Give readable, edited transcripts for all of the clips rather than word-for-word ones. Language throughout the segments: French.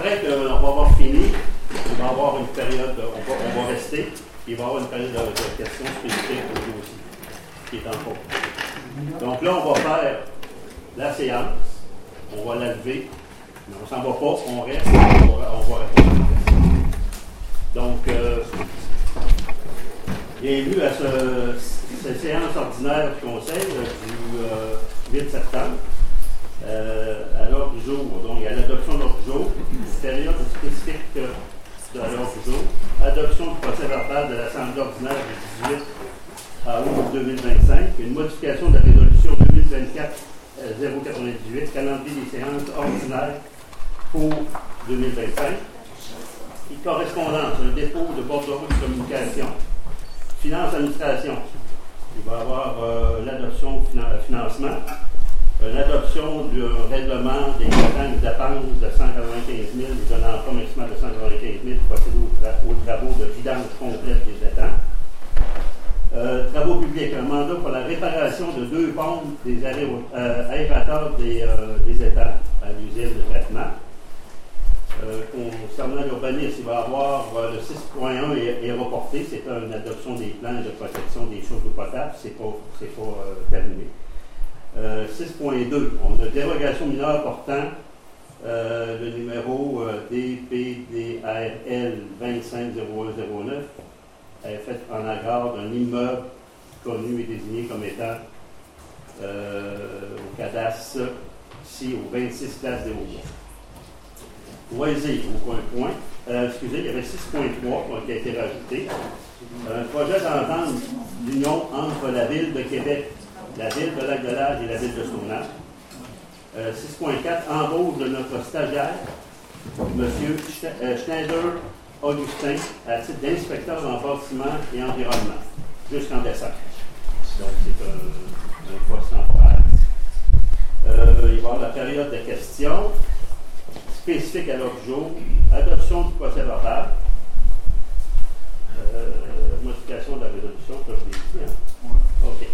après qu'on va avoir fini, il va y avoir une période, on va rester, il va y avoir une période de questions spécifiques pour nous aussi, qui est en cours. Donc là, on va faire la séance, on va la lever, mais on ne s'en va pas, on reste, on va répondre aux questions. Donc, bienvenue à cette séance ordinaire du Conseil du 8 septembre. À l'ordre du jour, donc il y a l'adoption de l'ordre du jour, période spécifique de l'ordre du jour, adoption du procès verbal de l'Assemblée ordinaire du 18 août 2025, une modification de la résolution 2024-098, calendrier des séances ordinaires pour 2025, et correspondance, un dépôt de bordereau de communication, finance administration, il va y avoir l'adoption du financement, l'adoption du règlement des montants d'appente de 195 000 et d'un emploi maximal de 195 000 pour procéder aux travaux de vidange complète des étangs. Travaux publics, un mandat pour la réparation de 2 pompes des aérateurs des étangs à l'usine de traitement. Concernant l'urbanisme, il va y avoir le 6.1 est reporté, c'est une adoption des plans de protection des sources d'eau potable, c'est pas terminé. 6.2, on a dérogation mineure portant le numéro DPDRL 250109 est fait en égard d'un immeuble connu et désigné comme étant au cadastre ici au 26 place des Hauts-Bois. Loisirs, au point. Excusez, il y avait 6.3 qui a été rajouté. Un projet d'entente d'union entre la Ville de Québec, la Ville de Lac-de-Lage et la Ville de Stoneham. 6.4, embauche de notre stagiaire, M. Schneider Augustin, à titre d'inspecteur en bâtiment et environnement, jusqu'en décembre. Donc, c'est un poste temporaire. Il va y avoir la période de questions spécifique à l'ordre du jour, adoption du procès verbal, modification de la résolution, ça je l'ai dit. Hein? OK.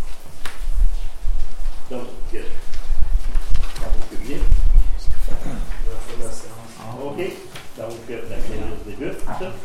Donc, travaux publics. OK. Donc, la séance débute.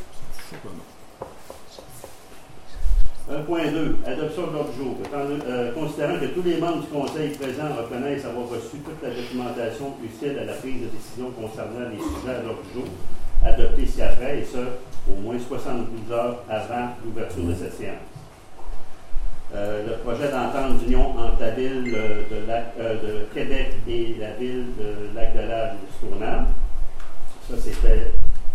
1.2, adoption de l'ordre du jour. Considérant que tous les membres du Conseil présents reconnaissent avoir reçu toute la documentation utile à la prise de décision concernant les sujets à l'ordre du jour, adoptés ci-après, et ce, au moins 72 heures avant l'ouverture de cette séance. Le projet d'entente d'union entre la Ville de Québec et la Ville de Lac-de-Lage et de Stoneham. Ça, c'était.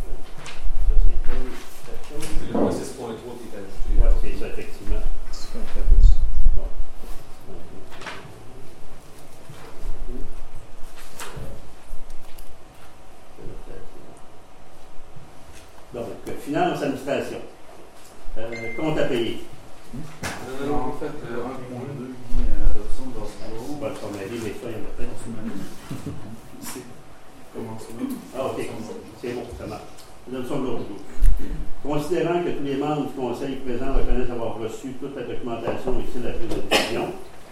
C'est le 6.3 qui est ajouté. Oui, c'est ça, effectivement. Bon. Donc, finance, administration. Compte à payer. En fait, 1.2 dit adoption de l'ordre du jour. Pas de formalie, mais ça, il y en a peut-être. C'est commencement. Ah, OK. C'est bon, ça marche. Adoption de l'ordre du jour. Considérant que tous les membres du Conseil présents reconnaissent avoir reçu toute la documentation ici de la prise de décision,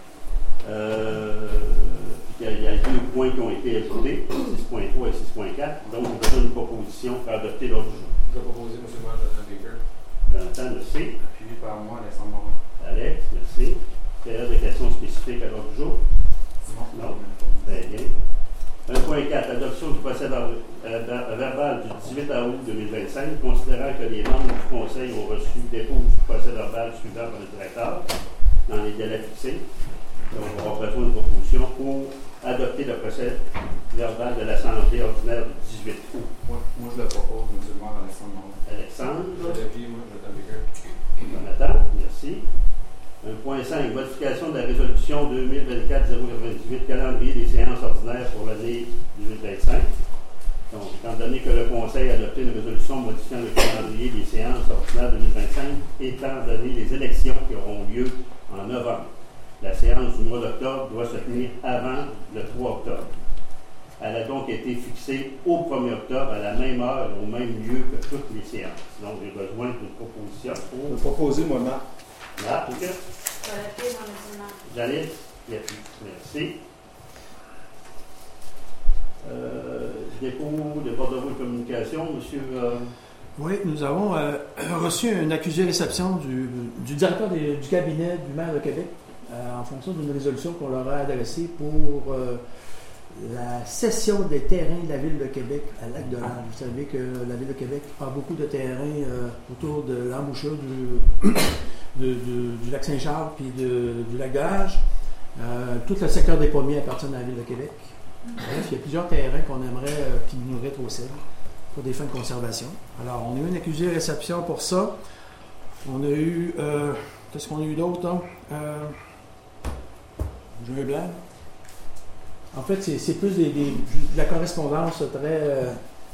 il y a 2 points qui ont été ajoutés, 6.3 et 6.4, donc je donne une proposition pour adopter l'ordre du jour. Je vais proposer M. Jonathan Baker. Jonathan, merci. Appuyé par moi, Alexandre Morin. Alex, merci. Période de questions spécifiques à l'ordre du jour? Non. Très bien. 1.4, adoption du procès verbal du 18 août 2025, considérant que les membres du Conseil ont reçu le dépôt du procès verbal suivant par le directeur dans les délais fixés. Donc, on va présenter une proposition pour adopter le procès verbal de l'Assemblée ordinaire du 18 août. Moi, je le propose, M. le maire Alexandre Morin. Alexandre. J'appuie, moi, Jonathan Baker. Jonathan, merci. 1.5, modification de la résolution 2024-098, calendrier des séances ordinaires pour l'année 2025. Donc, étant donné que le Conseil a adopté une résolution modifiant le calendrier des séances ordinaires 2025, étant donné les élections qui auront lieu en novembre, la séance du mois d'octobre doit se tenir avant le 3 octobre. Elle a donc été fixée au 1er octobre à la même heure, au même lieu que toutes les séances. Donc, j'ai besoin d'une proposition pour... Je vais proposer, moi, Marc. Marc, J'allais Janice, merci. Dépôt de porte-voix de communication, monsieur. Oui, nous avons reçu une accusé-réception du directeur du cabinet du maire de Québec en fonction d'une résolution qu'on leur a adressée pour la cession des terrains de la Ville de Québec à Lac-de-l'Ange. Vous savez que la Ville de Québec a beaucoup de terrains autour de l'embouchure du lac Saint-Charles puis du lac de l'Ange. Tout le secteur des pommiers appartient à la Ville de Québec. Bref, il y a plusieurs terrains qu'on aimerait qui nous rétrocèdent pour des fins de conservation. Alors, on a eu une accusé-réception pour ça. On a eu... qu'est-ce qu'on a eu d'autre? J'ai un blanc. En fait, c'est plus de la correspondance très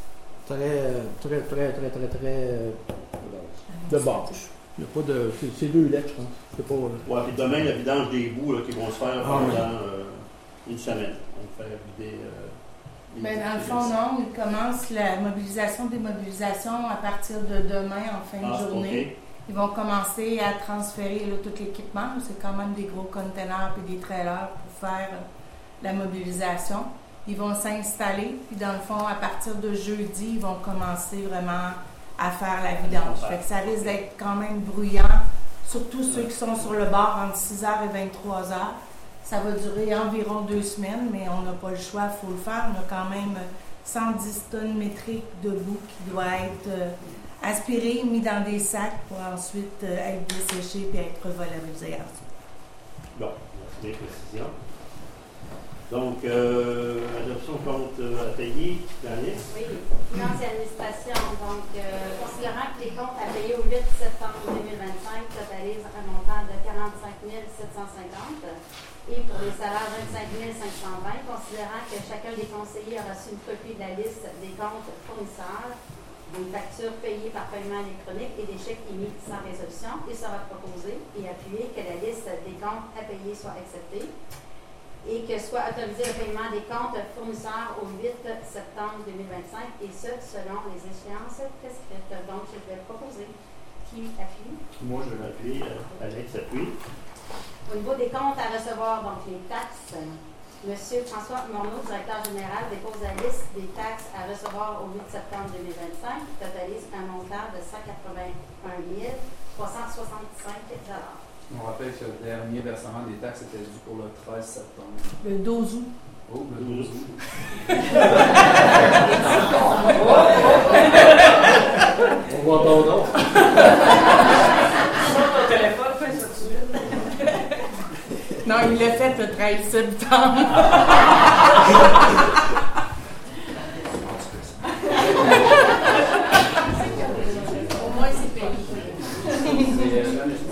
de base. Il n'y a pas de... C'est 2 lettres, je pense. C'est pas... Ouais, puis demain, la vidange des bouts là, qui vont se faire pendant une semaine. On va faire vider... Mais dans le fond, non. Ils commencent la mobilisation, démobilisation à partir de demain, en fin de journée. Okay. Ils vont commencer à transférer là, tout l'équipement. C'est quand même des gros containers et des trailers pour faire la mobilisation. Ils vont s'installer. Puis dans le fond, à partir de jeudi, ils vont commencer vraiment à faire la vidange. Fait que ça risque d'être quand même bruyant, surtout ceux qui sont sur le bord entre 6h et 23h. Ça va durer environ 2 semaines, mais on n'a pas le choix, il faut le faire. On a quand même 110 tonnes métriques de boue qui doit être aspiré, mis dans des sacs pour ensuite être desséché et être revalorisé ensuite. Bon, merci des précisions. Donc, adoption compte à payer, Daniel? Oui, finance et administration. Donc, considérant que les comptes à payer au 8 septembre 2025 totalisent un montant de 45 750 et pour les salaires 25 520, considérant que chacun des conseillers a reçu une copie de la liste des comptes fournisseurs, des factures payées par paiement électronique et des chèques émis sans résolution, il sera proposé et appuyé que la liste des comptes à payer soit acceptée et que soit autorisé le paiement des comptes fournisseurs au 8 septembre 2025 et ce, selon les échéances prescrites. Donc, je vais proposer. Qui appuie? Moi, je vais appuyer. Alex appuie. Au niveau des comptes à recevoir, donc les taxes, M. François Morneau, directeur général, dépose la liste des taxes à recevoir au 8 septembre 2025 qui totalise un montant de 181 365 $. On rappelle que le dernier versement des taxes était dû pour le 13 septembre. Le 12 août. Oh, le 12 août. On voit ton nom. Ton téléphone, fais ça tout de suite. Non, il l'a fait le 13 septembre. Au moins, c'est payé.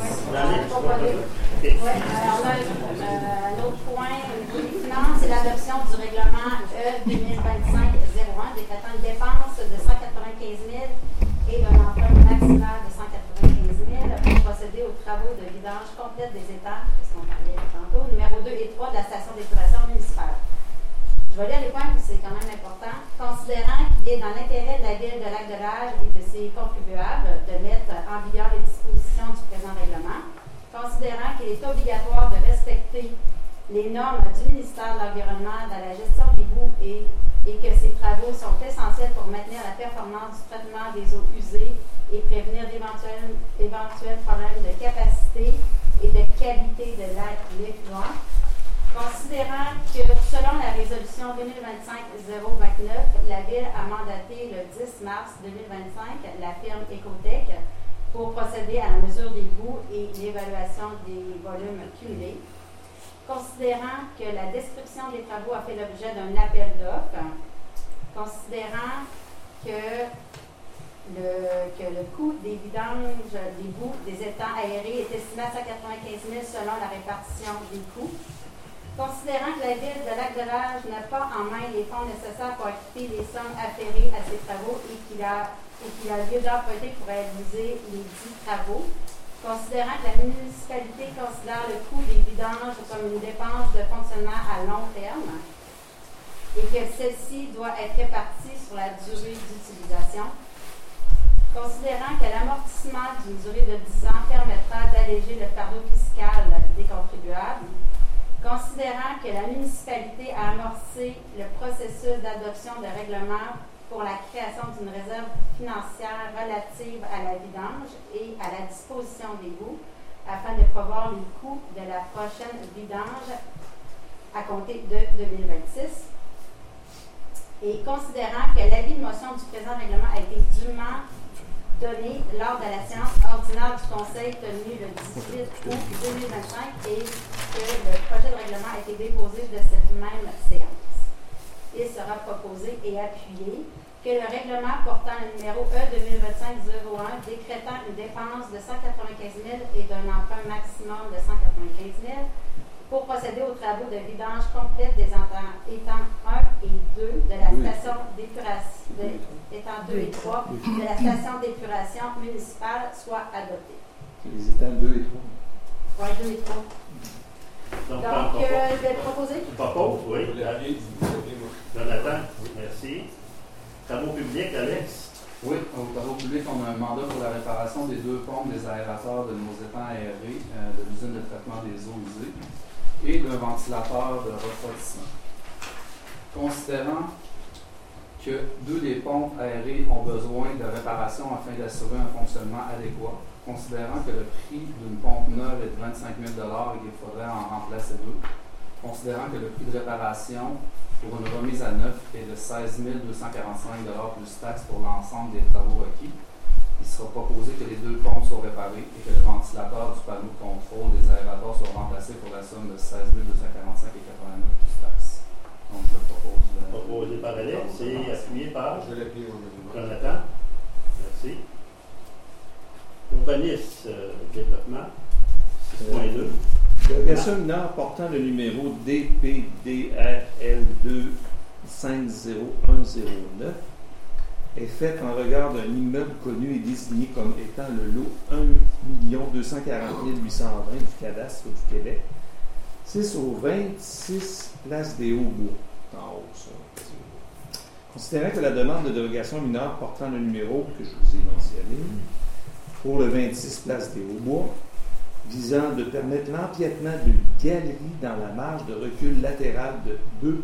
Oui, alors là, un autre point au niveau des finances, c'est l'adoption du règlement E 2025-01 décrétant une dépense de 195 000 et un emprunt maximal de 195 000 pour procéder aux travaux de vidange complète des étangs, parce qu'on parlait tantôt, numéro 2 et 3 de la station d'épuration municipale. Je vais lire les points, puis c'est quand même important. Considérant qu'il est dans l'intérêt de la ville de Lac-de-l'Ange et de ses contribuables de mettre en vigueur les dispositions du présent règlement, considérant qu'il est obligatoire de respecter les normes du ministère de l'Environnement dans la gestion des boues et que ces travaux sont essentiels pour maintenir la performance du traitement des eaux usées et prévenir d'éventuels problèmes de capacité et de qualité de l'effluent. Considérant que, selon la résolution 2025-029, la Ville a mandaté le 10 mars 2025 la firme Ecotech pour procéder à la mesure des boues et l'évaluation des volumes cumulés. Considérant que la description des travaux a fait l'objet d'un appel d'offres, considérant que le coût des vidanges des boues des étangs aérés est estimé à 195 000 selon la répartition des coûts, considérant que la Ville de Lac-de-l'Ange n'a pas en main les fonds nécessaires pour acquitter les sommes afférées à ces travaux et qu'il a lieu d'emprunter pour réaliser les 10 travaux, considérant que la municipalité considère le coût des vidanges comme une dépense de fonctionnement à long terme et que celle-ci doit être répartie sur la durée d'utilisation, considérant que l'amortissement d'une durée de 10 ans permettra d'alléger le fardeau fiscal des contribuables, considérant que la municipalité a amorcé le processus d'adoption de règlement pour la création d'une réserve financière relative à la vidange et à la disposition d'égouts, afin de prévoir les coûts de la prochaine vidange à compter de 2026. Et considérant que l'avis de motion du présent règlement a été dûment donné lors de la séance ordinaire du Conseil tenue le 18 août 2025 et que le projet de règlement a été déposé de cette même séance. Il sera proposé et appuyé que le règlement portant le numéro E 2025-01 décrétant une dépense de 195 000 et d'un emprunt maximum de 195 000 pour procéder aux travaux de vidange complète des étangs 1 et 2 de la station d'épuration, étangs 2 et 3 de la station d'épuration municipale soit adopté. Les étangs 2 et 3. Oui, 2 et 3. Donc, je vais proposer. Propose, oui. Jonathan, merci. Travaux publics, Alex. Oui, aux travaux publics, on a un mandat pour la réparation des 2 pompes des aérateurs de nos étangs aérés de l'usine de traitement des eaux usées et d'un ventilateur de refroidissement. Considérant que 2 des pompes aérées ont besoin de réparation afin d'assurer un fonctionnement adéquat, considérant que le prix d'une pompe neuve est de 25 000 et qu'il faudrait en remplacer 2, considérant que le prix de réparation pour une remise à neuf est de 16 245 plus taxes pour l'ensemble des travaux requis, il sera proposé que les 2 pompes soient réparées et que le ventilateur du panneau de contrôle des aérateurs soit remplacé pour la somme de 16 245 et 89 plus taxes. Donc, je le propose. Proposé par Alex et appuyé par Je l'appuie au Jonathan. Merci. Urbanisme, développement, 6.2. Dérogation mineure portant le numéro DPDRL2500109 est faite en regard d'un immeuble connu et désigné comme étant le lot 1 240 820 du cadastre du Québec. 6 au 26 place des Hauts-Bois. En haut, ça. Considérant que la demande de dérogation mineure portant le numéro que je vous ai mentionné pour le 26 place des Hauts-Bois, visant de permettre l'empiètement d'une galerie dans la marge de recul latérale de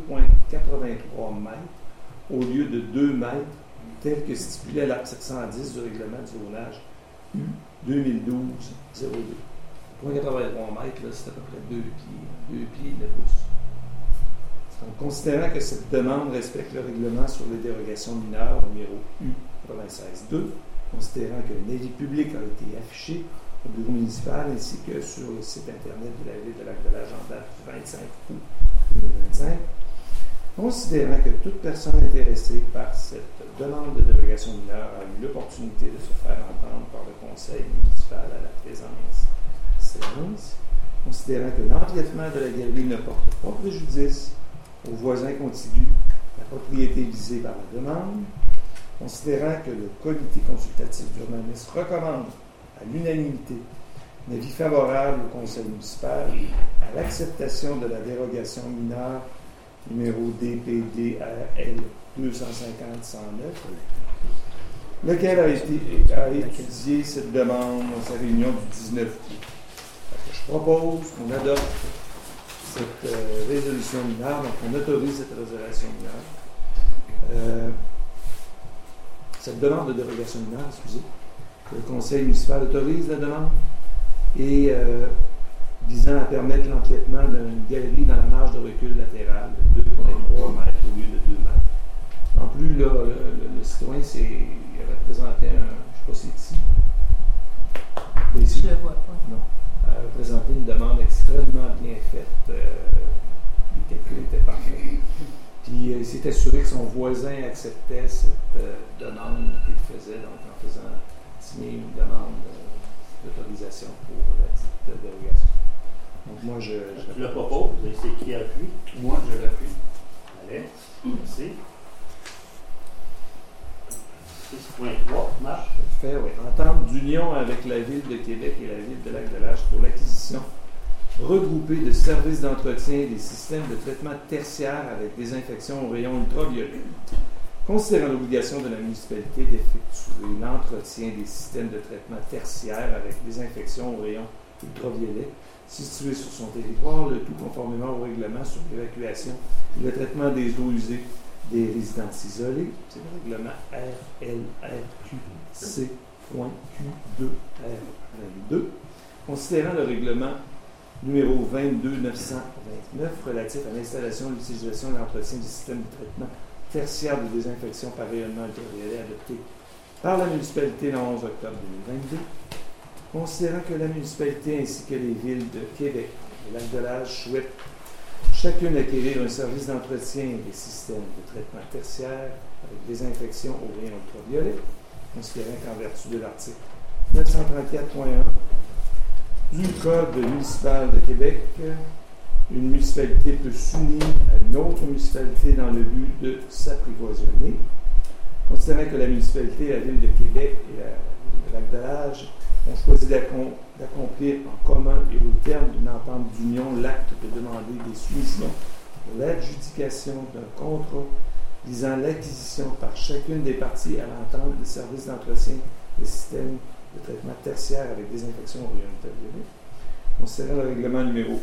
2,83 mètres au lieu de 2 mètres, tel que stipulé à l'article 110 du règlement du zonage U 2012-02. 2,83 mètres, là, c'est à peu près 2 pieds de pouce. Donc, considérant que cette demande respecte le règlement sur les dérogations mineures numéro U 96-2, considérant que un avis public a été affiché au bureau municipal ainsi que sur le site internet de la ville de Lac-de-L'Age en date du 25 août 2025, considérant que toute personne intéressée par cette demande de dérogation mineure a eu l'opportunité de se faire entendre par le conseil municipal à la présence séance, considérant que l'empiètement de la galerie ne porte pas préjudice aux voisins contigus, la propriété visée par la demande, considérant que le comité consultatif d'urbanisme recommande à l'unanimité un avis favorable au conseil municipal à l'acceptation de la dérogation mineure numéro DPDRL 250-109, lequel a étudié cette demande dans sa réunion du 19 août. Je propose qu'on adopte cette résolution mineure, donc on autorise cette résolution mineure. Cette demande de dérogation mineure, excusez, que le conseil municipal autorise la demande et visant à permettre l'empiètement d'une galerie dans la marge de recul latérale de 2,3 mètres au lieu de 2 mètres. En plus, là, le citoyen il avait présenté un, je ne sais pas si c'est ici. Je ne le vois pas. Non. Il avait présenté une demande extrêmement bien faite. Les calculs étaient parfaits. Puis il s'est assuré que son voisin acceptait cette demande qu'il faisait, donc en faisant signer une demande d'autorisation pour la petite dérogation. Donc moi, je le propose. C'est qui appuie? Moi, je l'appuie. Alex, merci. 6.3, Marc. fais, oui. Entente d'union avec la Ville de Québec et la Ville de Lac-de-L'Age pour l'acquisition regroupée de services d'entretien et des systèmes de traitement tertiaire avec désinfection au rayon ultraviolet. Considérant l'obligation de la municipalité d'effectuer l'entretien des systèmes de traitement tertiaire avec désinfection au rayon ultraviolets situés sur son territoire, le tout conformément au règlement sur l'évacuation et le traitement des eaux usées des résidences isolées. C'est le règlement RLRQC.Q2R2. Considérant le règlement numéro 22-929 relatif à l'installation, l'utilisation et l'entretien du système de traitement tertiaire de désinfection par rayonnement ultraviolet adopté par la municipalité le 11 octobre 2022, considérant que la municipalité ainsi que les villes de Québec et Lac-de-L'Âge souhaitent chacune acquérir un service d'entretien des systèmes de traitement tertiaire avec désinfection au rayon ultraviolet, considérant qu'en vertu de l'article 934.1 du Code municipal de Québec, une municipalité peut s'unir à une autre municipalité dans le but de s'apprivoisonner. Considérant que la municipalité, la ville de Québec et le Lac-de-L'Âge ont choisi d'accomplir en commun et au terme d'une entente d'union l'acte de demander des soumissions pour l'adjudication d'un contrat visant l'acquisition par chacune des parties à l'entente des services d'entretien des systèmes de traitement tertiaire avec désinfection au rayon ultraviolet. Considérant le règlement numéro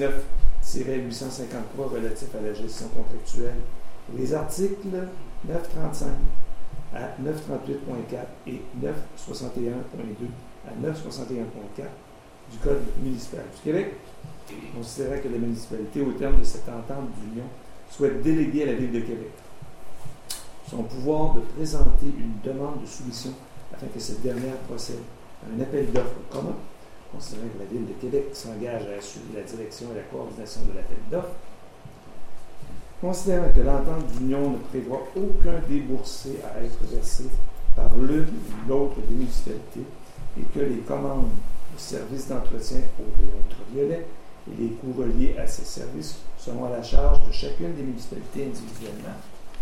19-853 relatif à la gestion contractuelle, les articles 935 à 938.4 et 961.2 à 961.4 du Code municipal du Québec, considérant que la municipalité, au terme de cette entente d'union, souhaite déléguer à la Ville de Québec son pouvoir de présenter une demande de soumission afin que cette dernière procède à un appel d'offres commun, considérant que la Ville de Québec s'engage à assurer la direction et la coordination de l'appel d'offres, considérant que l'entente d'union ne prévoit aucun déboursé à être versé par l'une ou l'autre des municipalités et que les commandes de services d'entretien au rayon ultraviolet et les coûts reliés à ces services seront à la charge de chacune des municipalités individuellement,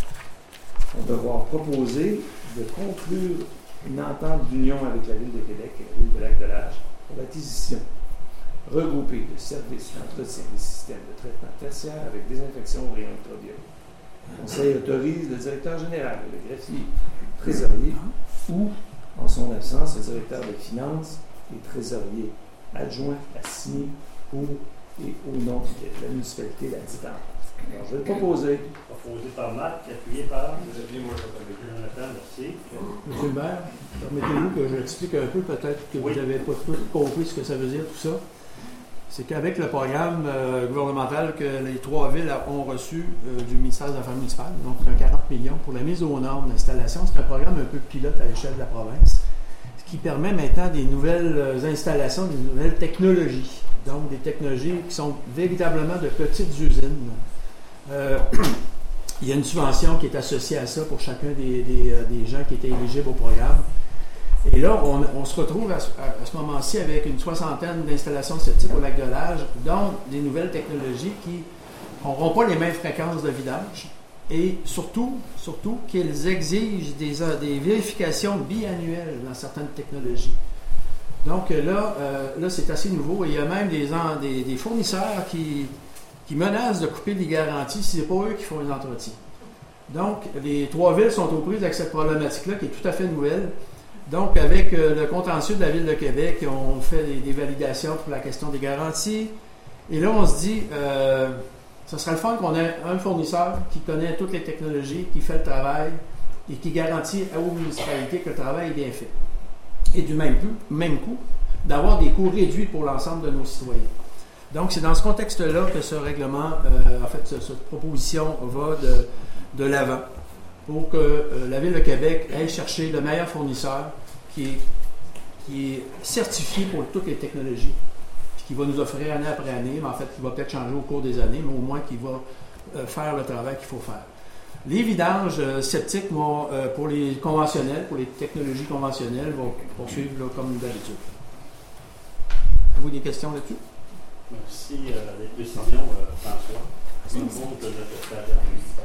on devra proposer de conclure une entente d'union avec la Ville de Québec et la Ville de Lac-de-L'Âge pour l'acquisition regroupée de services d'entretien des systèmes de traitement tertiaire avec désinfection au rayon ultraviolet. Le Conseil autorise le directeur général, le greffier, le trésorier ou, en son absence, le directeur des finances et trésorier adjoint à signer pour et au nom de la municipalité la dite entente. Alors, je vais le proposer. Proposé par Marc, appuyé par Jonathan, merci. Monsieur le maire, permettez-vous que j'explique un peu, peut-être que vous n'avez pas tout compris ce que ça veut dire, tout ça. C'est qu'avec le programme gouvernemental que les trois villes ont reçu du ministère des Affaires municipales, donc c'est un 40 millions pour la mise aux normes d'installation, c'est un programme un peu pilote à l'échelle de la province, ce qui permet maintenant des nouvelles installations, des nouvelles technologies. Donc des technologies qui sont véritablement de petites usines. Il y a une subvention qui est associée à ça pour chacun des gens qui étaient éligibles au programme. Et là, on se retrouve à ce moment-ci avec une soixantaine d'installations de ce type au Lac-de-L'Âge, dont des nouvelles technologies qui n'auront pas les mêmes fréquences de vidage et surtout qu'ils exigent des vérifications biannuelles dans certaines technologies. Donc là c'est assez nouveau. Il y a même des fournisseurs qui menacent de couper les garanties si ce n'est pas eux qui font les entretiens. Donc, les trois villes sont aux prises avec cette problématique-là qui est tout à fait nouvelle. Donc, avec le contentieux de la Ville de Québec, on fait des validations pour la question des garanties. Et là, on se dit, ce serait le fun qu'on ait un fournisseur qui connaît toutes les technologies, qui fait le travail et qui garantit aux municipalités que le travail est bien fait. Et du même coup, d'avoir des coûts réduits pour l'ensemble de nos citoyens. Donc, c'est dans ce contexte-là que ce règlement, cette proposition va de l'avant pour que la Ville de Québec aille chercher le meilleur fournisseur qui est certifié pour toutes les technologies, puis qui va nous offrir année après année, mais en fait, qui va peut-être changer au cours des années, mais au moins qui va faire le travail qu'il faut faire. Les vidanges septiques vont, pour les conventionnels, pour les technologies conventionnelles, vont poursuivre là, comme d'habitude. Avez-vous des questions là-dessus? Merci. Les précisions, François. C'est un bon de notre stagiaire.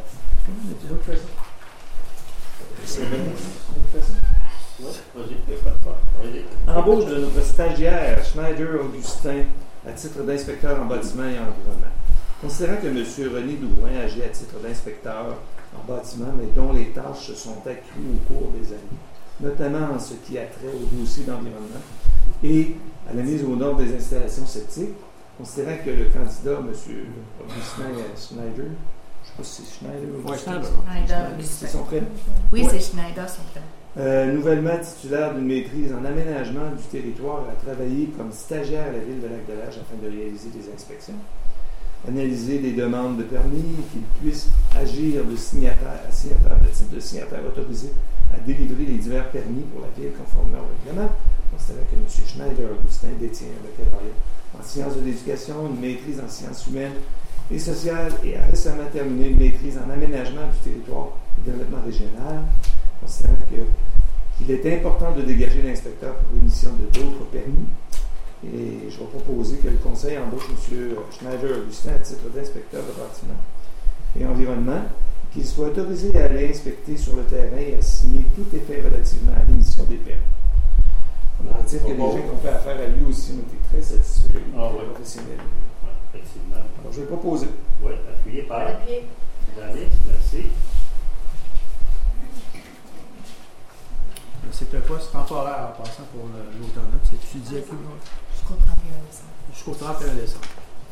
Embauche de notre stagiaire Schneider Augustin à titre d'inspecteur en bâtiment et environnement. Considérant que M. René Douin agit à titre d'inspecteur en bâtiment, mais dont les tâches se sont accrues au cours des années, notamment en ce qui a trait au dossier d'environnement, et à la mise aux normes des installations septiques, considérant que le candidat, M. Augustin Schneider, je ne sais pas si c'est Schneider ou Schneider. C'est son prénom? Oui, c'est Schneider, son prénom. Nouvellement titulaire d'une maîtrise en aménagement du territoire, a travaillé comme stagiaire à la ville de Lac-de-L'Âge afin de réaliser des inspections, analyser les demandes de permis, qu'il puisse agir de signataire, de type de signataire autorisé à délivrer les divers permis pour la ville conformément au règlement. Considérant que M. Schneider Augustin détient un baccalauréat en sciences de l'éducation, une maîtrise en sciences humaines et sociales et a récemment terminé une maîtrise en aménagement du territoire et développement régional. Considérant qu'il est important de dégager l'inspecteur pour l'émission de d'autres permis. Et je vais proposer que le Conseil embauche M. Schneider Augustin à titre d'inspecteur de bâtiment et environnement, qu'il soit autorisé à aller inspecter sur le terrain et à signer tout effet relativement à l'émission des permis. On va dire que les gens qui ont fait affaire à lui aussi ont été très satisfaits du professionnel. Oui, effectivement. Alors, je vais proposer. Oui, appuyé par Appuyé. Daniel, merci. C'est un poste temporaire en passant pour l'automne. C'est étudié Jusqu'au 31 décembre. jusqu'au 31 décembre.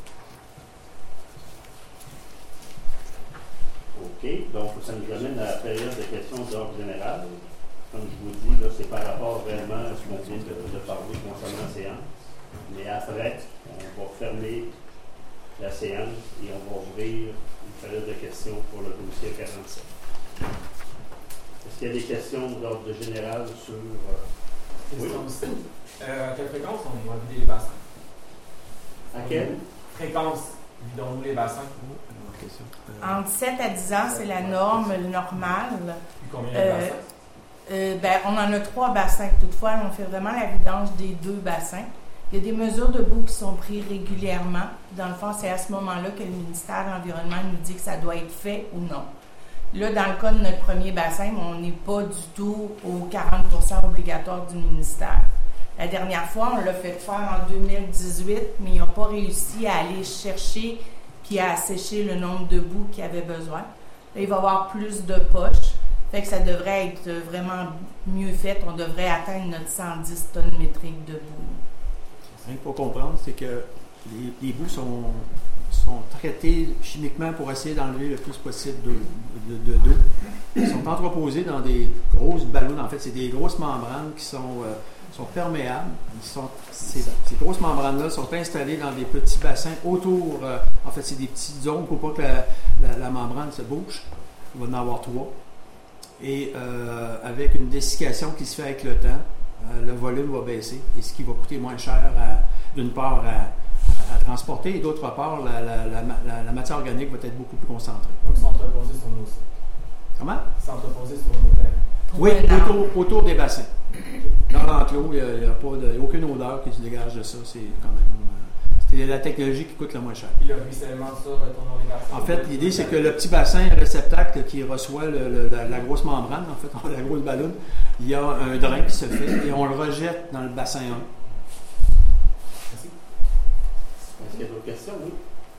OK. Donc, ça nous amène à la période de questions d'ordre général. Comme je vous dis, là, c'est par rapport vraiment à ce qu'on vient de parler concernant la séance. Mais après, on va fermer la séance et on va ouvrir une période de questions pour le dossier 47. Est-ce qu'il y a des questions d'ordre général sur... oui. À quelle fréquence on va vider les bassins? À quelle Fréquence vidons-nous les bassins? Entre 7 à 10 ans, c'est la norme normale. Puis combien de bassins? On en a 3 bassins. Toutefois, on fait vraiment la vidange des 2 bassins. Il y a des mesures de boue qui sont prises régulièrement. Dans le fond, c'est à ce moment-là que le ministère de l'Environnement nous dit que ça doit être fait ou non. Là, dans le cas de notre premier bassin, on n'est pas du tout aux 40% obligatoires du ministère. La dernière fois, on l'a fait faire en 2018, mais ils n'ont pas réussi à aller chercher puis à assécher le nombre de boues qu'ils avaient besoin. Là, il va y avoir plus de poches. Fait que ça devrait être vraiment mieux fait. On devrait atteindre notre 110 tonnes métriques de boue. Rien qu'il faut comprendre, c'est que les boues sont traitées chimiquement pour essayer d'enlever le plus possible d'eau. Ils sont entreposés dans des grosses ballons. En fait, c'est des grosses membranes qui sont perméables. Ces grosses membranes-là sont installées dans des petits bassins autour. En fait, c'est des petites zones pour pas que la membrane se bouge. Il va en avoir 3. Et avec une dessiccation qui se fait avec le temps, le volume va baisser. Et ce qui va coûter moins cher, d'une part, à transporter, et d'autre part, la matière organique va être beaucoup plus concentrée. Donc, s'entreposer sur nos sites. Comment? S'entreposer sur nos terrains. Oui, autour des bassins. Dans l'enclos, il n'y a aucune odeur qui se dégage de ça. C'est quand même... C'est la technologie qui coûte le moins cher. Puis le ruissellement, ça, retourne dans les bassins. En fait, l'idée, c'est que le petit bassin réceptacle qui reçoit la grosse membrane, en fait, la grosse ballonne, il y a un drain qui se fait et on le rejette dans le bassin 1. Merci. Est-ce qu'il y a d'autres questions? Oui.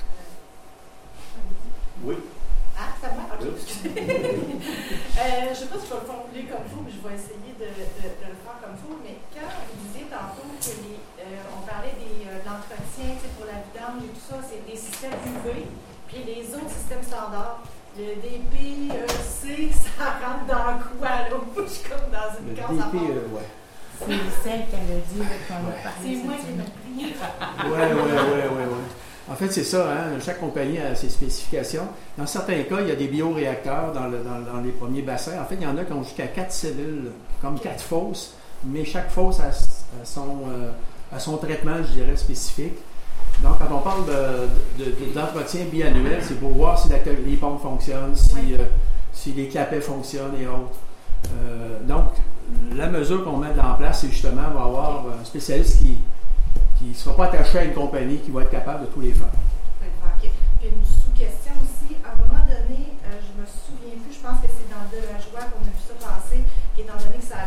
Oui. Ah, ça va? Oui. Je ne sais pas si je vais le formuler comme il faut, mais je vais essayer de le faire comme il faut. Mais quand vous disiez tantôt que on parlait de l'entretien pour la vidange et tout ça, c'est des systèmes UV, puis les autres systèmes standards, le DPC, ça rentre dans le cou à l'eau. Je suis comme dans une case à part. Ouais. C'est celle qu'elle a dit quand on a parlé. C'est moi qui l'ai pris. Oui. En fait, c'est ça, hein? Chaque compagnie a ses spécifications. Dans certains cas, il y a des bioréacteurs dans les premiers bassins. En fait, il y en a qui ont jusqu'à 4 cellules, comme 4 fosses, mais chaque fosse a son traitement, je dirais, spécifique. Donc, quand on parle d'entretien biannuel, c'est pour voir si les pompes fonctionnent, si les clapets fonctionnent et autres. Donc, la mesure qu'on met en place, c'est justement, on va avoir un spécialiste qui ne sera pas attaché à une compagnie qui va être capable de tous les faire. Okay. Puis une sous-question aussi. À un moment donné, je me souviens plus, je pense que c'est dans De la Joie qu'on a vu ça passer, qu'étant donné que ça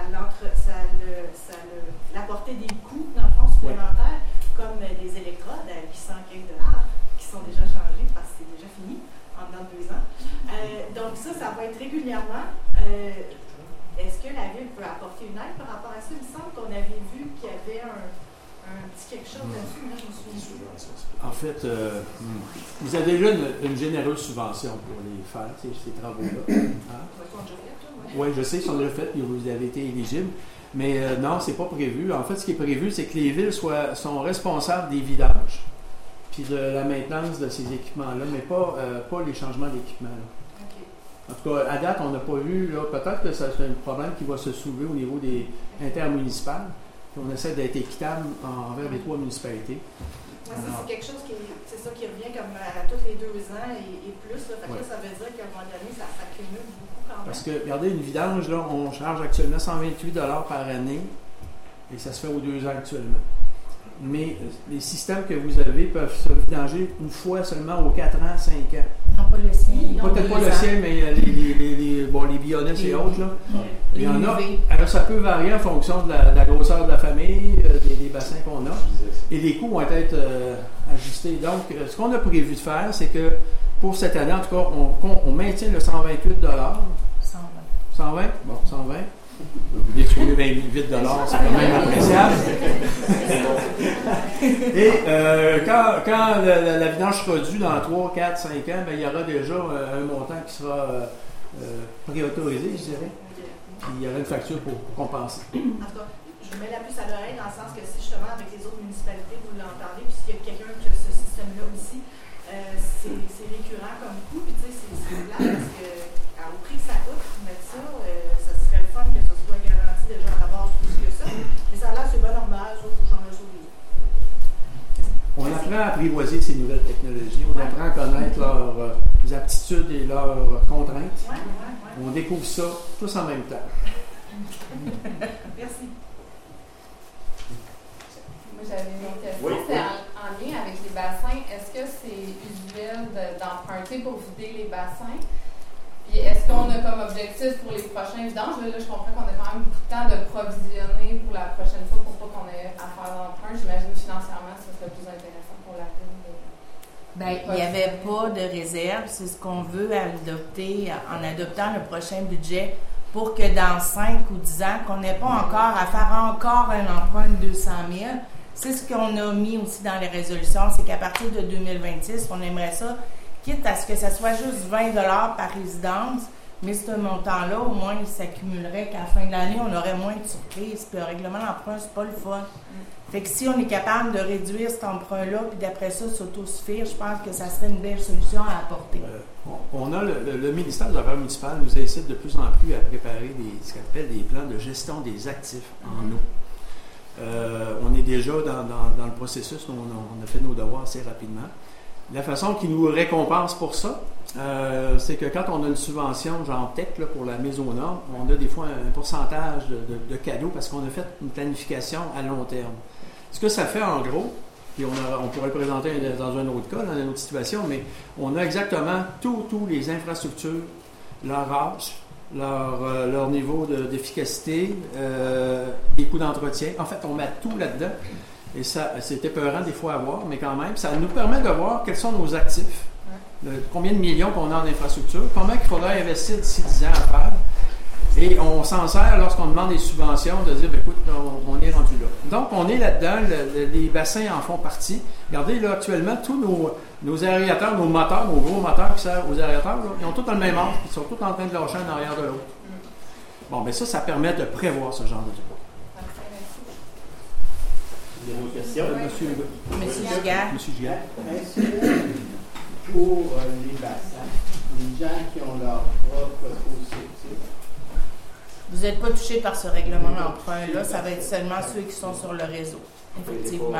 l'apportait des coûts, dans le fond, supplémentaires, comme des électrodes à 800 $, qui sont déjà changés parce que c'est déjà fini en dedans de 2 ans. Donc ça va être régulièrement. Est-ce que la Ville peut apporter une aide par rapport à ça? Il me semble qu'on avait vu qu'il y avait fait, vous avez déjà une généreuse subvention pour les faire, ces travaux-là. Hein? Oui, je sais qu'ils sont déjà faits et vous avez été éligibles. Mais non, c'est pas prévu. En fait, ce qui est prévu, c'est que les villes sont responsables des vidanges puis de la maintenance de ces équipements-là, mais pas les changements d'équipement. En tout cas, à date, on n'a pas vu, là, peut-être que c'est un problème qui va se soulever au niveau des intermunicipales. On essaie d'être équitable envers les 3 municipalités. Oui, c'est quelque chose qui revient comme à tous les 2 ans et plus. Là. Fait que là, ça veut dire qu'à un moment donné, ça s'accumule beaucoup quand même. Parce que, regardez, une vidange, là, on charge actuellement 128 $ par année et ça se fait aux 2 ans actuellement. Mais les systèmes que vous avez peuvent se vidanger une fois seulement aux 4 ans, 5 ans. Non, pas le sien. Peut-être pas le sien, mais les bionets et autres. Là. Il y en a. Alors, ça peut varier en fonction de la grosseur de la famille, des bassins qu'on a. Et les coûts vont être ajustés. Donc, ce qu'on a prévu de faire, c'est que pour cette année, en tout cas, on maintient le 128 $. 120? Bon, 120. Vous détruisez 28 $, c'est quand même appréciable. Et quand la vidange sera due dans 3, 4, 5 ans, bien, il y aura déjà un montant qui sera préautorisé, je dirais. Puis il y aura une facture pour compenser. En tout cas, je vous mets la puce à l'oreille dans le sens que si justement avec les autres municipalités vous l'entendez, puis s'il y a quelqu'un qui a ce système-là aussi, c'est récurrent comme coût, puis tu sais, c'est plat parce que au prix que ça coûte, mettre ça, ça serait le fun que ce soit garanti déjà à la base plus que ça. Mais ça a l'air, c'est pas normal, sauf que j'en ai sauvé. On apprend à apprivoiser ces nouvelles technologies, on apprend à connaître leurs aptitudes et leurs contraintes. On découvre ça tous en même temps. Merci. Moi, j'avais une autre question. C'est en lien avec les bassins. Est-ce que c'est usuel d'emprunter pour vider les bassins? Puis est-ce qu'on a comme objectif pour les prochains vidanges? Là, je comprends qu'on a quand même beaucoup de temps de provisionner pour la prochaine fois pour pas qu'on ait à faire d'emprunt. J'imagine financièrement, ça serait plus intéressant pour la ville. Bien, il n'y avait pas de réserve. C'est ce qu'on veut adopter en adoptant le prochain budget pour que dans 5 ou 10 ans, qu'on n'ait pas encore à faire encore un emprunt de 200 000. C'est ce qu'on a mis aussi dans les résolutions, c'est qu'à partir de 2026, on aimerait ça, quitte à ce que ça soit juste 20 $ par résidence, mais ce montant-là, au moins, il s'accumulerait qu'à la fin de l'année, on aurait moins de surprises. Puis le règlement d'emprunt, c'est pas le fun. Fait que si on est capable de réduire cet emprunt-là, puis d'après ça, s'autosuffire, je pense que ça serait une belle solution à apporter. On a le ministère de l'Affaires municipales nous incite de plus en plus à préparer ce qu'on appelle des plans de gestion des actifs en eau. On est déjà dans le processus, on a fait nos devoirs assez rapidement. La façon qui nous récompense pour ça, c'est que quand on a une subvention genre tech là, pour la mise aux normes, on a des fois un pourcentage de cadeaux parce qu'on a fait une planification à long terme. Ce que ça fait en gros, puis on pourrait le présenter dans un autre cas, dans une autre situation, mais on a exactement tous les infrastructures, leur âge, leur niveau d'efficacité, les coûts d'entretien. En fait, on met tout là-dedans. Et ça, c'est épeurant des fois à voir, mais quand même, ça nous permet de voir quels sont nos actifs, combien de millions qu'on a en infrastructure, combien il faudrait investir d'ici 10 ans à faire. Et on s'en sert lorsqu'on demande des subventions de dire, écoute, on est rendu là. Donc, on est là-dedans, les bassins en font partie. Regardez, là, actuellement, tous nos aérateurs, nos moteurs, nos gros moteurs qui servent aux aérateurs, là, ils ont tous dans le même âge, ils sont tous en train de lâcher en arrière de l'autre. Bon, bien ça permet de prévoir ce genre de trucs. Il y a d'autres questions? Monsieur Giguère. Monsieur Giguère. Est-ce que pour les bassins, les gens qui ont leur propre eau-septique, vous n'êtes pas touché par ce règlement d'emprunt-là, ça va être seulement ceux qui sont sur le réseau, effectivement.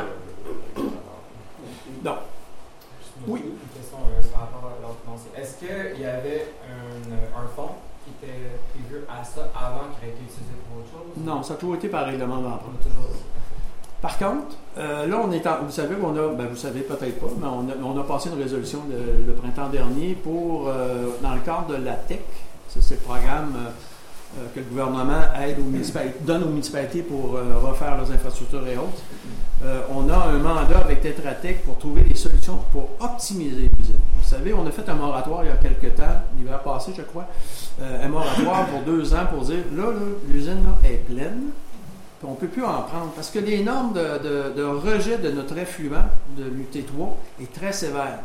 Non. Oui. Une question par rapport à l'autre financier. Est-ce qu'il y avait un fonds qui était prévu à ça avant qu'il ait été utilisé pour autre chose? Non, ça a toujours été par règlement d'emprunt. Toujours. Par contre, là, on est vous savez, vous savez peut-être pas, mais on a passé une résolution le printemps dernier pour, dans le cadre de la TEC, ça c'est le programme que le gouvernement donne aux municipalités pour refaire leurs infrastructures et autres. On a un mandat avec Tetra Tech pour trouver des solutions pour optimiser l'usine. Vous savez, on a fait un moratoire il y a quelques temps, l'hiver passé, je crois, un moratoire pour 2 ans pour dire, là l'usine là, est pleine. on ne peut plus en prendre parce que les normes de rejet de notre effluent de l'UT3 est très sévère,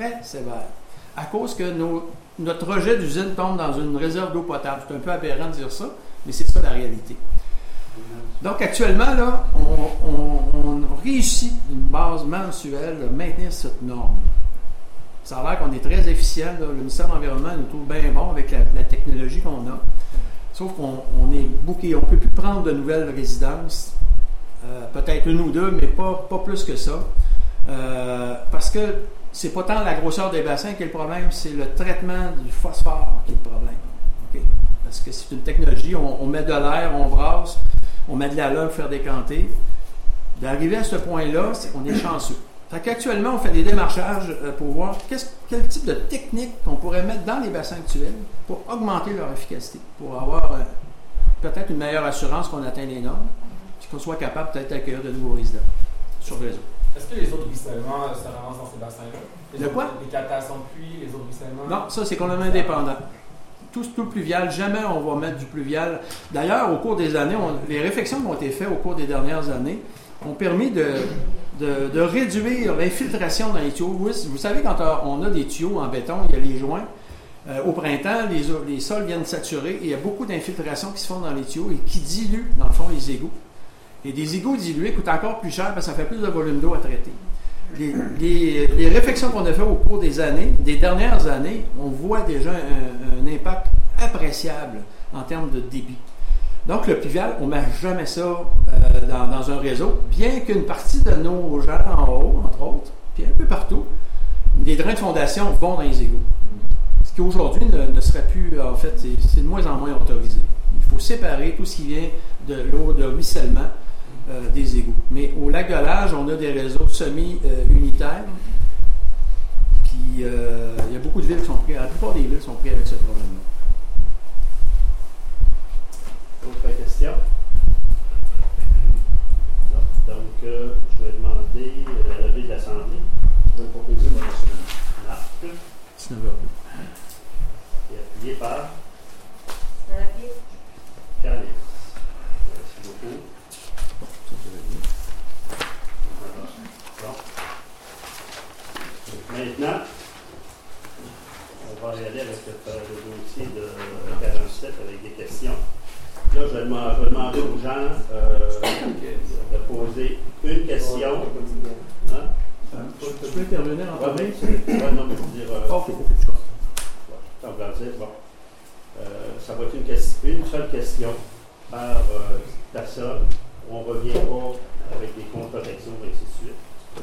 à cause que notre rejet d'usine tombe dans une réserve d'eau potable. C'est un peu aberrant de dire ça, mais c'est ça la réalité. Donc actuellement, là, on réussit d'une base mensuelle de maintenir cette norme. Ça a l'air qu'on est très efficient. Là. Le ministère de l'Environnement nous trouve bien bon avec la technologie qu'on a. Sauf qu'on est booké. On ne peut plus prendre de nouvelles résidences. Peut-être une ou deux, mais pas plus que ça. Parce que c'est pas tant la grosseur des bassins qui est le problème, c'est le traitement du phosphore qui est le problème. Okay? Parce que c'est une technologie, on met de l'air, on brasse, on met de la lave pour faire décanter. D'arriver à ce point-là, on est chanceux. Fait qu'actuellement, on fait des démarchages pour voir quel type de technique on pourrait mettre dans les bassins actuels pour augmenter leur efficacité, pour avoir peut-être une meilleure assurance qu'on atteint les normes, puis qu'on soit capable peut-être d'accueillir de nouveaux résidents sur le réseau. Est-ce que les autres ruissellements se ramassent dans ces bassins-là? Quoi? Les captations de pluie, les autres ruissellements? Non, ça c'est complètement indépendant. Tout le pluvial, jamais on va mettre du pluvial. D'ailleurs, au cours des années, les réflexions qui ont été faites au cours des dernières années ont permis de réduire l'infiltration dans les tuyaux. Vous savez, quand on a des tuyaux en béton, il y a les joints. Au printemps, les sols viennent saturer et il y a beaucoup d'infiltrations qui se font dans les tuyaux et qui diluent, dans le fond, les égouts. Et des égouts dilués coûtent encore plus cher parce que ça fait plus de volume d'eau à traiter. Les réflexions qu'on a faites au cours des dernières années, on voit déjà un impact appréciable en termes de débit. Donc, le pluvial, on ne met jamais ça dans un réseau, bien qu'une partie de nos gens en haut, entre autres, puis un peu partout, des drains de fondation vont dans les égouts. Ce qui aujourd'hui ne serait plus, en fait, c'est de moins en moins autorisé. Il faut séparer tout ce qui vient de l'eau de ruissellement des égouts. Mais au lac de l'Age, on a des réseaux semi-unitaires, puis il y a beaucoup de villes qui sont prises, la plupart des villes sont prises avec ce problème-là. Autre question? Non. Donc, je vais demander la levée de l'Assemblée. Je vais proposer mon motion. Marc. 19h02. Et appuyé par Rapide. Carlis. Merci beaucoup. Bon. Maintenant, on va y aller avec le dossier de 47 avec des questions. Là, je vais demander aux gens de poser une question. Hein? Tu peux intervenir en premier? Non, mais je veux dire. OK. Bon. Ça va être une seule question par personne. On ne revient pas avec des contre-protections et ainsi de suite.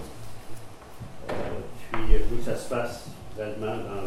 Puis, je veux que ça se fasse réellement dans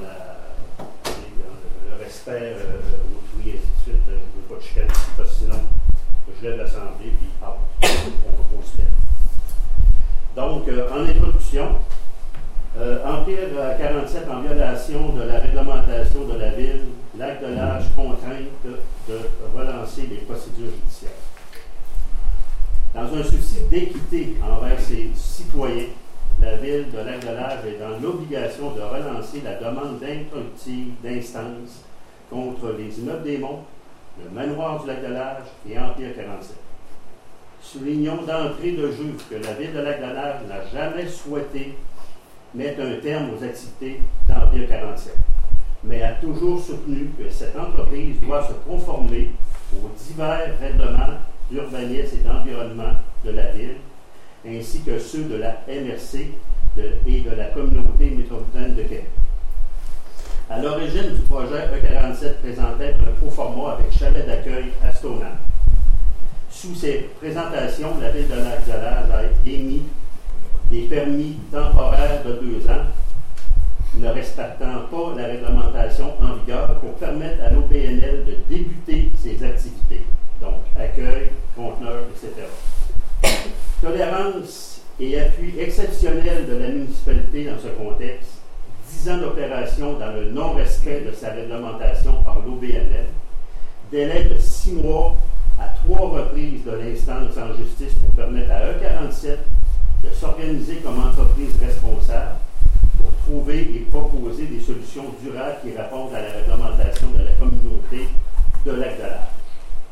le respect autrui et ainsi de suite. Je ne veux pas de chicane ici parce que sinon, je lève l'Assemblée puis on se lève. Donc, en introduction, Empire 47 en violation de la réglementation de la ville, Lac de l'Age contrainte de relancer les procédures judiciaires. Dans un souci d'équité envers ses citoyens, la ville de Lac de l'Age est dans l'obligation de relancer la demande d'introductive d'instance contre les immeubles des Monts, le manoir du Lac de l'Age et Empire 47. Soulignons d'entrée de jeu que la ville de Lac de l'Age n'a jamais souhaité mettre un terme aux activités d'Empire 47, mais a toujours soutenu que cette entreprise doit se conformer aux divers règlements d'urbanisme et d'environnement de la ville, ainsi que ceux de la MRC et de la communauté métropolitaine de Québec. À l'origine du projet E47 présentait un proforma avec chalet d'accueil à Stoneham. Sous ces présentations, la ville de Lac de l'Age a émis des permis temporaires de 2 ans, ne respectant pas la réglementation en vigueur pour permettre à l'OBNL de débuter ses activités, donc accueil, conteneurs, etc. Tolérance et appui exceptionnel de la municipalité dans ce contexte, 10 ans d'opération dans le non-respect de sa réglementation par l'OBNL, délai de 6 mois à 3 reprises de l'instance en justice pour permettre à E47 de s'organiser comme entreprise responsable pour trouver et proposer des solutions durables qui répondent à la réglementation de la communauté de Lac de l'Age.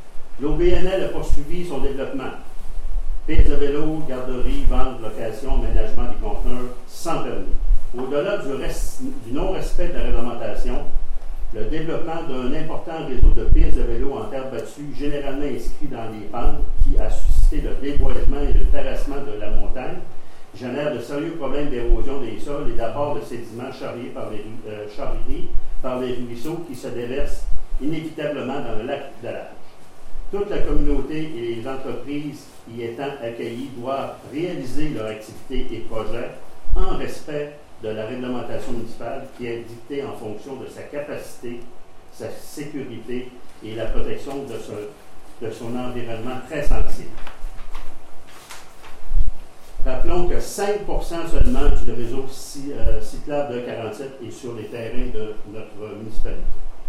L'OBNL a poursuivi son développement. Pistes de vélo, garderie, vente, location, aménagement des conteneurs sans permis. Au-delà du non-respect de la réglementation, le développement d'un important réseau de pistes de vélo en terre battue, généralement inscrit dans les pentes, qui a suscité le déboisement et le terrassement de la montagne, génère de sérieux problèmes d'érosion des sols et d'apport de sédiments charriés par les ruisseaux qui se déversent inévitablement dans le lac de l'Arche. Toute la communauté et les entreprises y étant accueillies doivent réaliser leurs activités et projets en respect de la réglementation municipale qui est dictée en fonction de sa capacité, sa sécurité et la protection de son environnement très sensible. Rappelons que 5% seulement du réseau cyclable de 47 est sur les terrains de notre municipalité.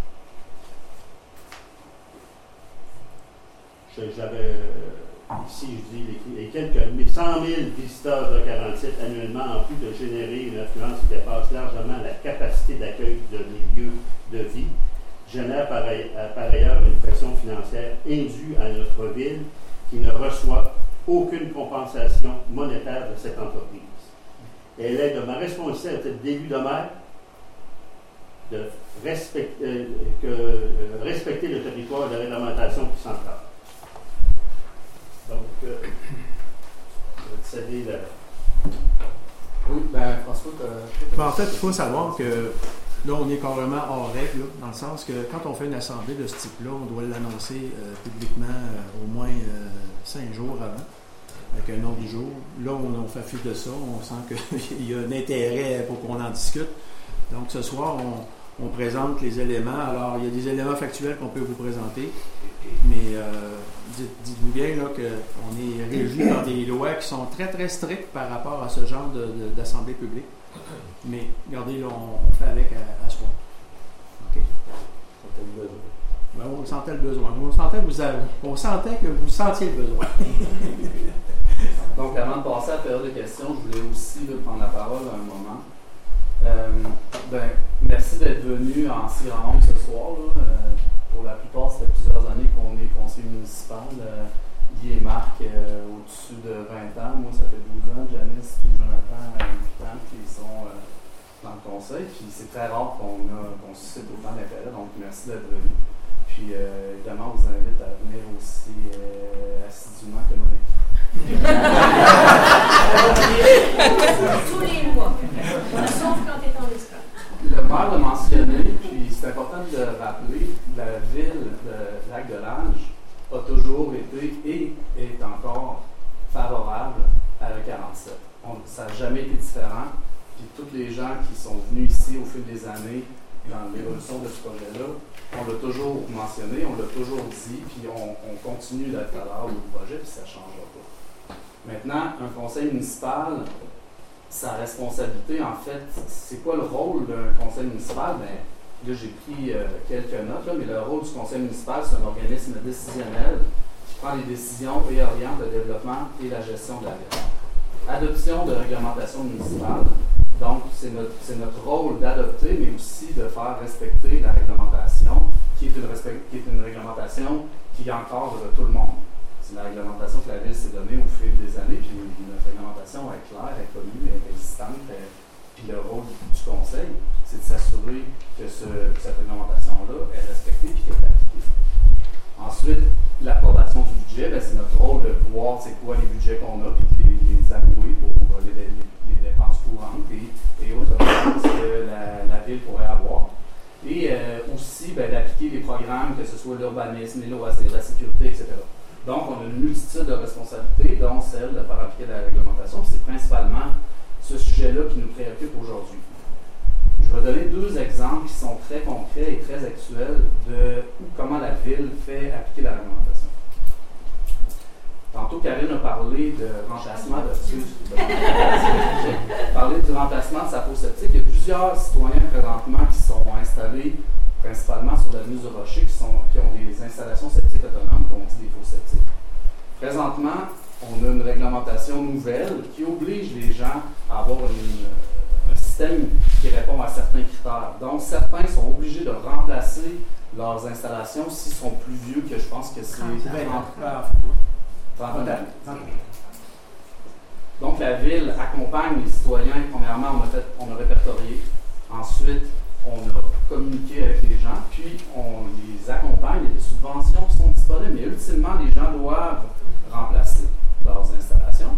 J'avais ici, je dis, les quelques 100 000 visiteurs de 47 annuellement, en plus de générer une affluence qui dépasse largement la capacité d'accueil de milieux de vie, génère par ailleurs une pression financière indue à notre ville qui ne reçoit aucune compensation monétaire de cette entreprise. Elle est de ma responsabilité d'élu de maire de respecter le territoire et la réglementation qui s'entrave. Donc, je vais te céder la... Oui, bien, François, En fait, il faut savoir que là, on est carrément hors règle, là, dans le sens que quand on fait une assemblée de ce type-là, on doit l'annoncer publiquement au moins 5 jours avant, avec un ordre du jour. Là, on fait fi de ça, on sent qu'il y a un intérêt pour qu'on en discute. Donc, ce soir, on présente les éléments. Alors, il y a des éléments factuels qu'on peut vous présenter, mais dites-vous bien là, qu'on est régi par des lois qui sont très, très strictes par rapport à ce genre d'assemblée publique. Mais, regardez, là, on fait avec à soir. OK. Ben, on sentait le besoin. On sentait que vous sentiez le besoin. Donc, avant de passer à la période de questions, je voulais aussi prendre la parole un moment. Merci d'être venu en si grand nombre ce soir. Pour la plupart, ça fait plusieurs années qu'on est conseiller municipal. Guy et Marc, au-dessus de 20 ans. Moi, ça fait 12 ans. Janice et Jonathan, 8 ans, qui sont dans le conseil. Puis c'est très rare qu'on suscite autant d'intérêt. Donc, merci d'être venu. Puis, évidemment, on vous invite à venir aussi assidûment que mon équipe. Tous les mois. Sauf quand tu es en escale. Le maire l'a mentionné, puis c'est important de le rappeler, la ville de Lac-de-Lange a toujours été et est encore favorable à la 47. Ça n'a jamais été différent. Puis tous les gens qui sont venus ici au fil des années dans l'évolution de ce projet-là, on l'a toujours mentionné, on l'a toujours dit, puis on continue d'être favorable au projet, puis ça ne changera pas. Maintenant, un conseil municipal, sa responsabilité, en fait, c'est quoi le rôle d'un conseil municipal? Bien, là, j'ai pris quelques notes, là, mais le rôle du conseil municipal, c'est un organisme décisionnel qui prend les décisions et oriente le développement et la gestion de la ville. Adoption de réglementation municipale. Donc, c'est notre rôle d'adopter, mais aussi de faire respecter la réglementation, qui est une réglementation qui encadre tout le monde. C'est la réglementation que la ville s'est donnée au fil des années, puis notre réglementation est claire, est connue, est existante, puis le rôle du conseil, c'est de s'assurer que cette réglementation-là est respectée et qu'elle est appliquée. Ensuite, l'approbation du budget, c'est notre rôle de voir c'est quoi les budgets qu'on a, puis de les allouer pour les dépenses courantes et autres dépenses que la ville pourrait avoir. Et aussi d'appliquer les programmes, que ce soit l'urbanisme, les loisirs, la sécurité, etc. Donc, on a une multitude de responsabilités, dont celle de faire appliquer la réglementation. C'est principalement ce sujet-là qui nous préoccupe aujourd'hui. Je vais donner 2 exemples qui sont très concrets et très actuels de comment la ville fait appliquer la réglementation. Tantôt, Karine a parlé de remplacement du remplacement de sa fosse septique. Il y a plusieurs citoyens présentement qui sont installés principalement sur l'avenue du Rocher, qui ont des installations septiques autonomes, qu'on dit des fosses septiques. Présentement, on a une réglementation nouvelle qui oblige les gens à avoir un système qui répond à certains critères. Donc, certains sont obligés de remplacer leurs installations s'ils sont plus vieux que je pense que c'est 30 années. Donc la ville accompagne les citoyens. Premièrement, on a répertorié. Ensuite, on a communiqué avec les gens, puis on les accompagne. Il y a des subventions qui sont disponibles, mais ultimement, les gens doivent remplacer leurs installations.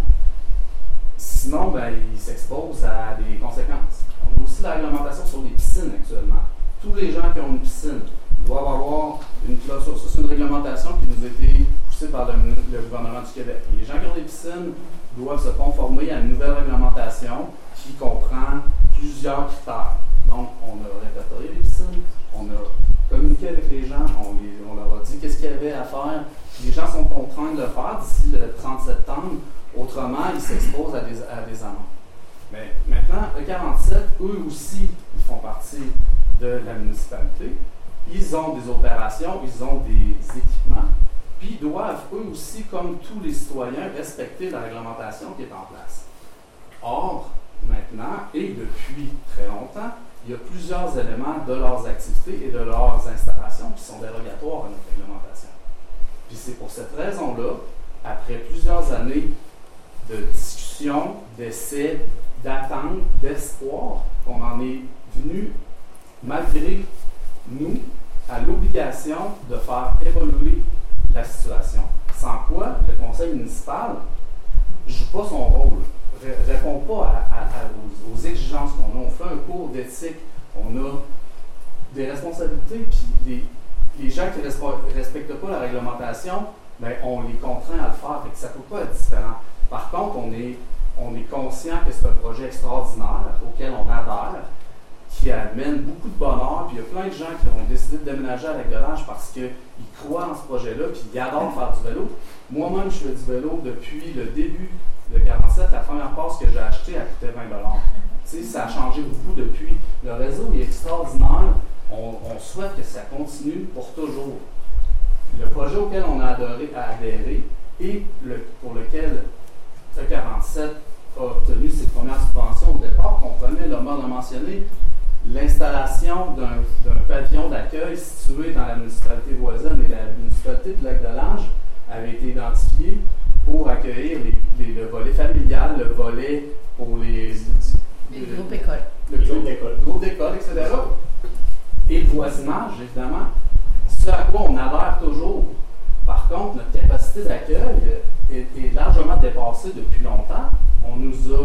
Sinon, ils s'exposent à des conséquences. On a aussi la réglementation sur les piscines actuellement. Tous les gens qui ont une piscine doivent avoir une clause. Ça, c'est une réglementation qui nous a été poussée par le gouvernement du Québec. Les gens qui ont des piscines doivent se conformer à une nouvelle réglementation qui comprend plusieurs critères. Donc, on a répertorié les piscines, on a communiqué avec les gens, on leur a dit qu'est-ce qu'il y avait à faire. Les gens sont contraints de le faire d'ici le 30 septembre, autrement, ils s'exposent à des amendes. Mais maintenant, E47, eux aussi, ils font partie de la municipalité. Ils ont des opérations, ils ont des équipements, puis ils doivent, eux aussi, comme tous les citoyens, respecter la réglementation qui est en place. Or, maintenant, et depuis très longtemps, il y a plusieurs éléments de leurs activités et de leurs installations qui sont dérogatoires à notre réglementation. Puis c'est pour cette raison-là, après plusieurs années de discussion, d'essais, d'attente, d'espoir, qu'on en est venu, malgré nous, à l'obligation de faire évoluer la situation. Sans quoi, le conseil municipal ne joue pas son rôle, ne répond pas aux exigences qu'on a. On fait un cours d'éthique, on a des responsabilités, puis les gens qui ne respectent pas la réglementation, on les contraint à le faire, et que ça ne peut pas être différent. Par contre, on est conscient que c'est un projet extraordinaire auquel on adhère, qui amène beaucoup de bonheur, puis il y a plein de gens qui ont décidé de déménager à Lac-de-L'Ange parce qu'ils croient en ce projet-là, puis ils adorent faire du vélo. Moi-même, je fais du vélo depuis le début de 47. La première passe que j'ai achetée, elle coûtait 20 $. Tu sais, ça a changé beaucoup depuis. Le réseau est extraordinaire. On souhaite que ça continue pour toujours. Le projet auquel on a adhéré et pour lequel E47 a obtenu ses premières subventions au départ, comprenait, Lomar l'a mentionné, l'installation d'un pavillon d'accueil situé dans la municipalité voisine, et la municipalité de Lac-de-L'Ange avait été identifiée pour accueillir le volet familial, le volet pour les groupes écoles. Le groupe d'école, etc. Et le voisinage, évidemment. Ce à quoi on adhère toujours. Par contre, notre capacité d'accueil est largement dépassée depuis longtemps. On nous a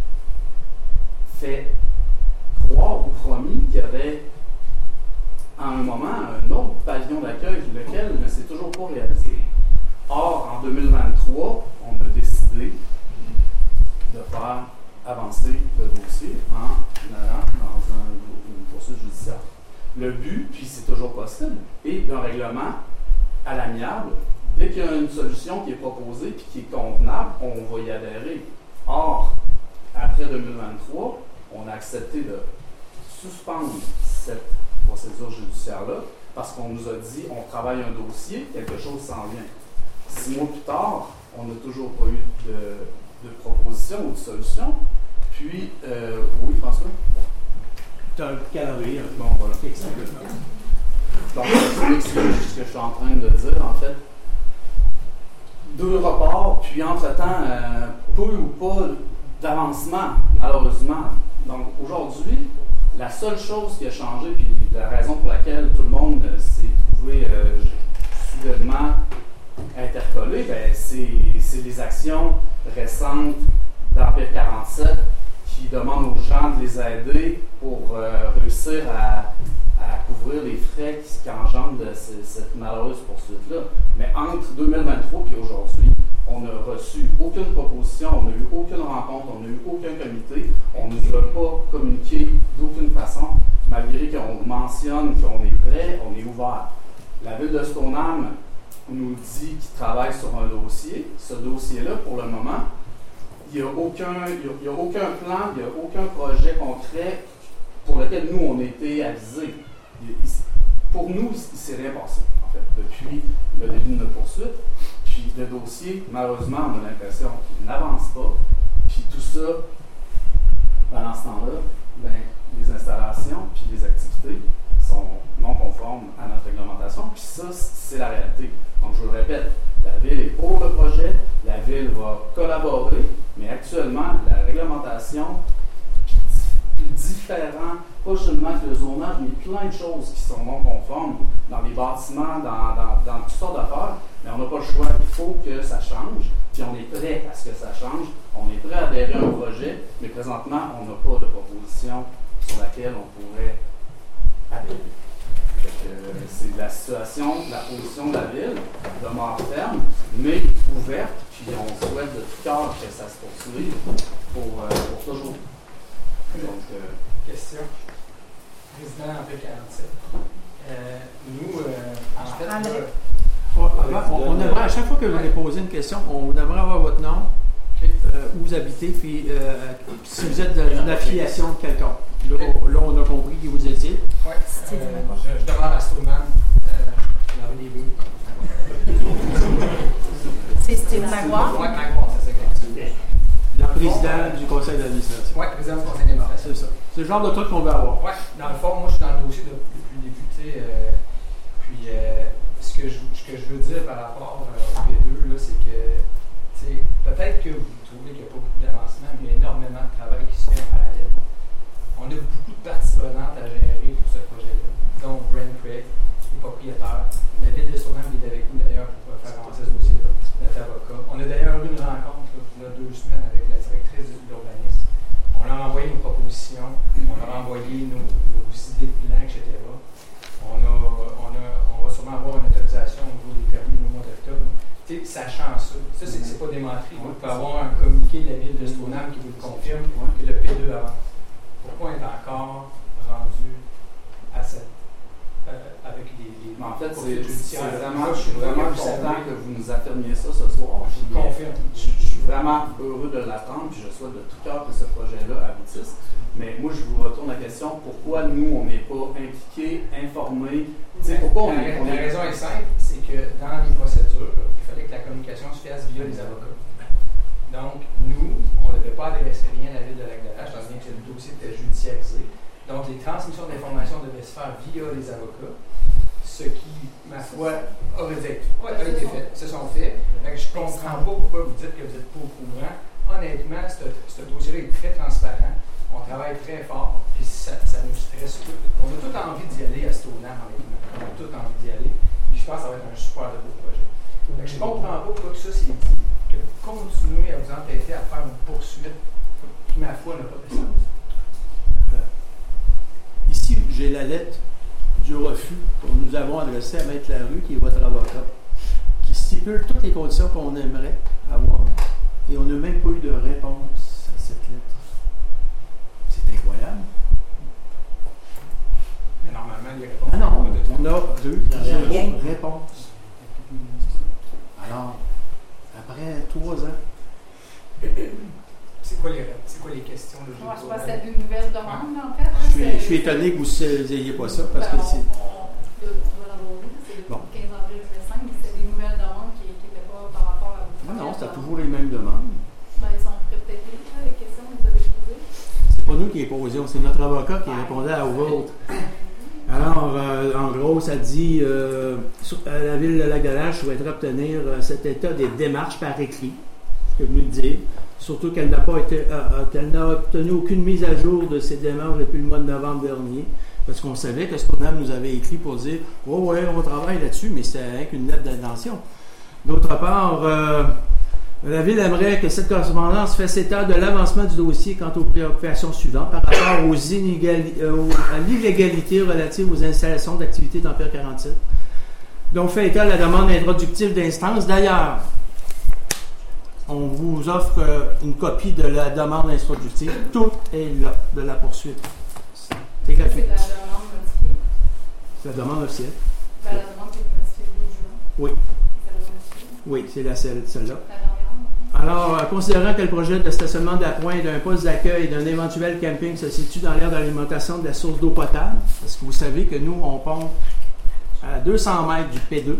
fait croire ou promis qu'il y aurait à un moment un autre pavillon d'accueil, lequel ne s'est toujours pas réalisé. Or, en 2023, on a décidé de faire avancer le dossier en allant dans une poursuite judiciaire. Le but, puis c'est toujours possible, est d'un règlement à l'amiable. Dès qu'il y a une solution qui est proposée et qui est convenable, on va y adhérer. Or, après 2023, on a accepté de suspendre cette procédure judiciaire-là parce qu'on nous a dit on travaille un dossier, quelque chose s'en vient. 6 mois plus tard, on n'a toujours pas eu de proposition ou de solution. Puis, oui, François? Tu as un calendrier. Bon, voilà. Donc, c'est ce que je suis en train de dire, en fait. 2 reports, puis entre-temps, peu ou pas d'avancement, malheureusement. Donc, aujourd'hui, la seule chose qui a changé, puis la raison pour laquelle tout le monde s'est trouvé soudainement interpellé, c'est les actions récentes d'Empire 47 qui demandent aux gens de les aider pour réussir à couvrir les frais qui engendrent cette malheureuse poursuite-là. Mais entre 2023 et aujourd'hui, on n'a reçu aucune proposition, on n'a eu aucune rencontre, on n'a eu aucun comité, on ne nous a pas communiqué d'aucune façon, malgré qu'on mentionne qu'on est prêt, on est ouvert. La ville de Stoneham nous dit qu'il travaille sur un dossier. Ce dossier-là, pour le moment, il n'y a aucun plan, il n'y a aucun projet concret pour lequel nous, on a été avisés. Pour nous, il ne s'est rien passé, en fait, depuis le début de notre poursuite. Puis le dossier, malheureusement, on a l'impression qu'il n'avance pas. Puis tout ça, pendant ce temps-là, les installations puis les activités sont non conformes à notre réglementation. Puis ça, c'est la réalité. Donc, je vous le répète, la Ville est pour le projet, la Ville va collaborer, mais actuellement, la réglementation différent, pas seulement que le zonage, mais plein de choses qui sont non conformes dans les bâtiments, dans toutes sortes d'affaires, mais on n'a pas le choix, il faut que ça change, puis on est prêt à ce que ça change, on est prêt à adhérer à un projet, mais présentement, on n'a pas de proposition sur laquelle on pourrait adhérer. C'est la situation, la position de la Ville, demeure ferme, mais ouverte, puis on souhaite de tout cœur que ça se poursuive pour toujours. Donc, question. Président en P47. Nous, en fait, on aimerait, à chaque fois que vous allez poser une question, on aimerait avoir votre nom, où vous habitez, puis si vous êtes d'une affiliation de quelqu'un. Là, on a compris qui vous étiez. Oui. Je demande à Stoneman, la rue des Loups. C'est Steve Maguire? Oui, Maguire, c'est ça. Le président du conseil d'administration. Oui, président du conseil d'administration. C'est ça. C'est le genre de truc qu'on veut avoir. Oui, dans le fond, moi, je suis dans le dossier depuis le début. Puis, ce que je veux dire par rapport au P2, là, c'est que peut-être que vous trouvez qu'il n'y a pas beaucoup d'avancement, mais il y a énormément de travail qui se fait en parallèle. On a beaucoup de parties prenantes à gérer pour ce projet-là. Donc, Brent Craig, les propriétaires. La ville de Stoneham est avec nous d'ailleurs pour faire avancer ce dossier-là, notre avocat. On a d'ailleurs eu une rencontre il y a 2 semaines avec la directrice de l'urbanisme. On leur a envoyé nos propositions, on leur a envoyé nos idées de plan, etc. On va sûrement avoir une autorisation au niveau des permis au mois d'octobre. Sachant ça, c'est pas démontré. On peut avoir un communiqué de la ville de Stoneham qui vous le confirme que le P2 avance. Pourquoi on est encore rendu à cette avec des en fait, je suis vraiment content que vous nous affirmiez ça ce soir. Je confirme. Je suis vraiment heureux de l'attendre, puis je souhaite de tout cœur que ce projet-là aboutisse. Mais moi, je vous retourne la question, pourquoi nous, on n'est pas impliqués, informés? Pourquoi La raison est simple, c'est que dans les procédures, il fallait que la communication se fasse via les avocats. Donc, nous, on ne devait pas adresser rien à la ville de Lac-de-L'Ache, étant donné que le dossier était judiciarisé. Donc, les transmissions d'informations devaient se faire via les avocats, ce qui, ma foi, aurait été fait. Se sont faits. Je ne comprends pas pourquoi vous dites que vous n'êtes pas au courant. Honnêtement, ce dossier-là est très transparent. On travaille très fort, puis ça nous stresse tout. On a tout envie d'y aller à Stoneham, honnêtement. On a tout envie d'y aller. Puis je pense que ça va être un super de beau projet. Je ne comprends pas pourquoi ça s'est dit, que continuer à vous entêter à faire une poursuite qui, ma foi, n'a pas de sens. Ici, j'ai la lettre du refus que nous avons adressée à Maître Larue, qui est votre avocat, qui stipule toutes les conditions qu'on aimerait avoir, et on n'a même pas eu de réponse à cette lettre. C'est incroyable. Mais normalement, les réponses... Ah non, on a 0 réponse. Alors, après 3 ans... C'est quoi les questions? Je pense que c'est une nouvelle demande, en fait. Je suis étonné que vous n'ayez pas ça, parce que c'est... On va l'avoir vu, c'est le 15 avril 2005, mais c'était des nouvelles demandes qui n'étaient pas par rapport à vous. Non, c'était toujours les mêmes demandes. Ils sont peut-être les questions que vous avez posées. C'est pas nous qui les posions, c'est notre avocat qui répondait à vôtre. Alors, en gros, ça dit la ville de Lac-de-L'Ache souhaiterait obtenir cet état des démarches par écrit, ce que vous nous dites. Surtout qu'elle n'a obtenu aucune mise à jour de ces démarches depuis le mois de novembre dernier, parce qu'on savait que Stoneham nous avait écrit pour dire « Oh ouais, on travaille là-dessus », mais c'était avec une lettre d'intention. D'autre part, la Ville aimerait que cette correspondance fasse état de l'avancement du dossier quant aux préoccupations suivantes par rapport à l'illégalité relative aux installations d'activité d'Ampère 47. Donc, fait état de la demande introductive d'instance. D'ailleurs, on vous offre une copie de la demande introductive. Tout est là, de la poursuite. C'est gratuit. C'est la demande notifiée? C'est la demande officielle. La demande qui est notifiée le 2 juin? Oui. Oui, c'est celle-là. Alors, considérant que le projet de stationnement d'appoint d'un poste d'accueil et d'un éventuel camping se situe dans l'aire d'alimentation de la source d'eau potable, parce que vous savez que nous, on pompe à 200 mètres du P2,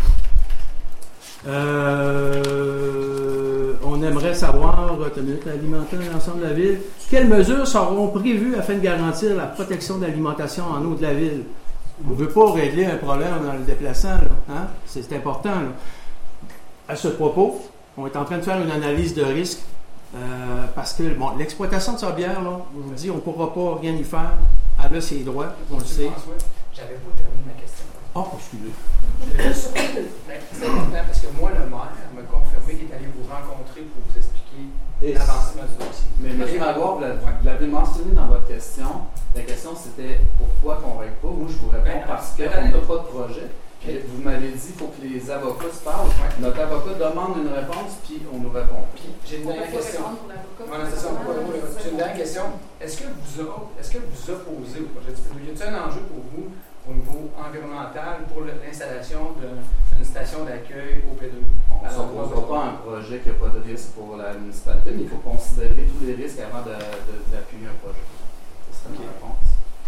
on aimerait savoir, alimenter l'ensemble de la ville, quelles mesures seront prévues afin de garantir la protection de l'alimentation en eau de la ville. On ne veut pas régler un problème en le déplaçant. Là, hein? C'est important. Là. À ce propos, on est en train de faire une analyse de risque parce que bon, l'exploitation de Sorbière, là, je vous dis, on ne pourra pas rien y faire. Elle a ses droits, on le sait. François, j'avais pas terminé ma question. Excusez. C'est important parce que moi, le maire m'a confirmé qu'il est allé vous rencontrer pour vous expliquer l'avancement du dossier. Mais M. Magloire, vous l'avez mentionné dans votre question. La question, c'était pourquoi qu'on ne règle pas. Moi, je vous réponds parce qu'on n'a pas de projet. Vous m'avez dit qu'il faut que les avocats se parlent. Notre avocat demande une réponse, puis on nous répond. J'ai une dernière question. C'est une dernière question. Est-ce que vous opposez au projet du P2? Y a-t-il un enjeu pour vous au niveau environnemental pour l'installation d'une station d'accueil au P2? On ne s'opposera pas à un projet qui n'a pas de risque pour la municipalité, mais il faut considérer tous les risques avant d'appuyer un projet. Ce serait ma réponse.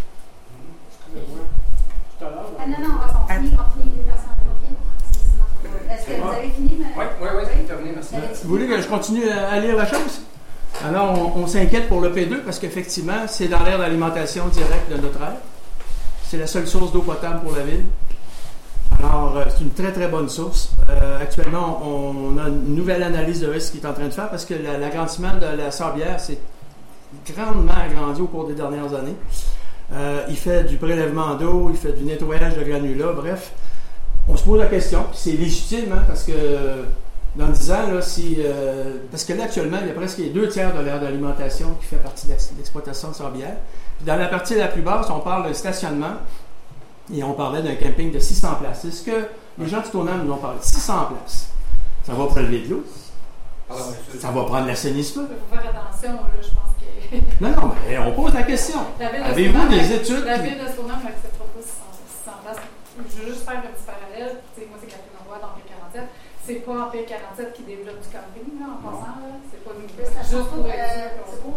Non, on finit les personnes. Est-ce que vous avez fini? Oui, c'est terminé, merci. Vous voulez que je continue à lire la chose? Alors, on s'inquiète pour le P2 parce qu'effectivement, c'est dans l'aire d'alimentation directe de notre aire. C'est la seule source d'eau potable pour la ville. Alors, c'est une très, très bonne source. Actuellement, on a une nouvelle analyse de risque qui est en train de faire parce que l'agrandissement de la Sorbière s'est grandement agrandi au cours des dernières années. Il fait du prélèvement d'eau, il fait du nettoyage de granulats, bref. On se pose la question, puis c'est légitime, hein, parce que dans 10 ans, là, parce que là, actuellement, il y a presque les 2/3 de l'aire d'alimentation qui fait partie de l'exploitation de Sorbière. Puis dans la partie la plus basse, on parle d'un stationnement et on parlait d'un camping de 600 places. C'est ce que les gens du Tournam nous ont parlé. 600 places. Ça va prélever de l'eau. Ça va prendre l'assainissement. Il faut faire attention, là, je pense que... Non, mais on pose la question. Avez-vous des études? La ville de Tournam n'acceptera pas 600 places. Je veux juste faire un petit parallèle. Moi, c'est Catherine Roy dans P47. C'est pas en P47 qui développe du camping, là, en passant. Là. C'est pas nous. Juste pour être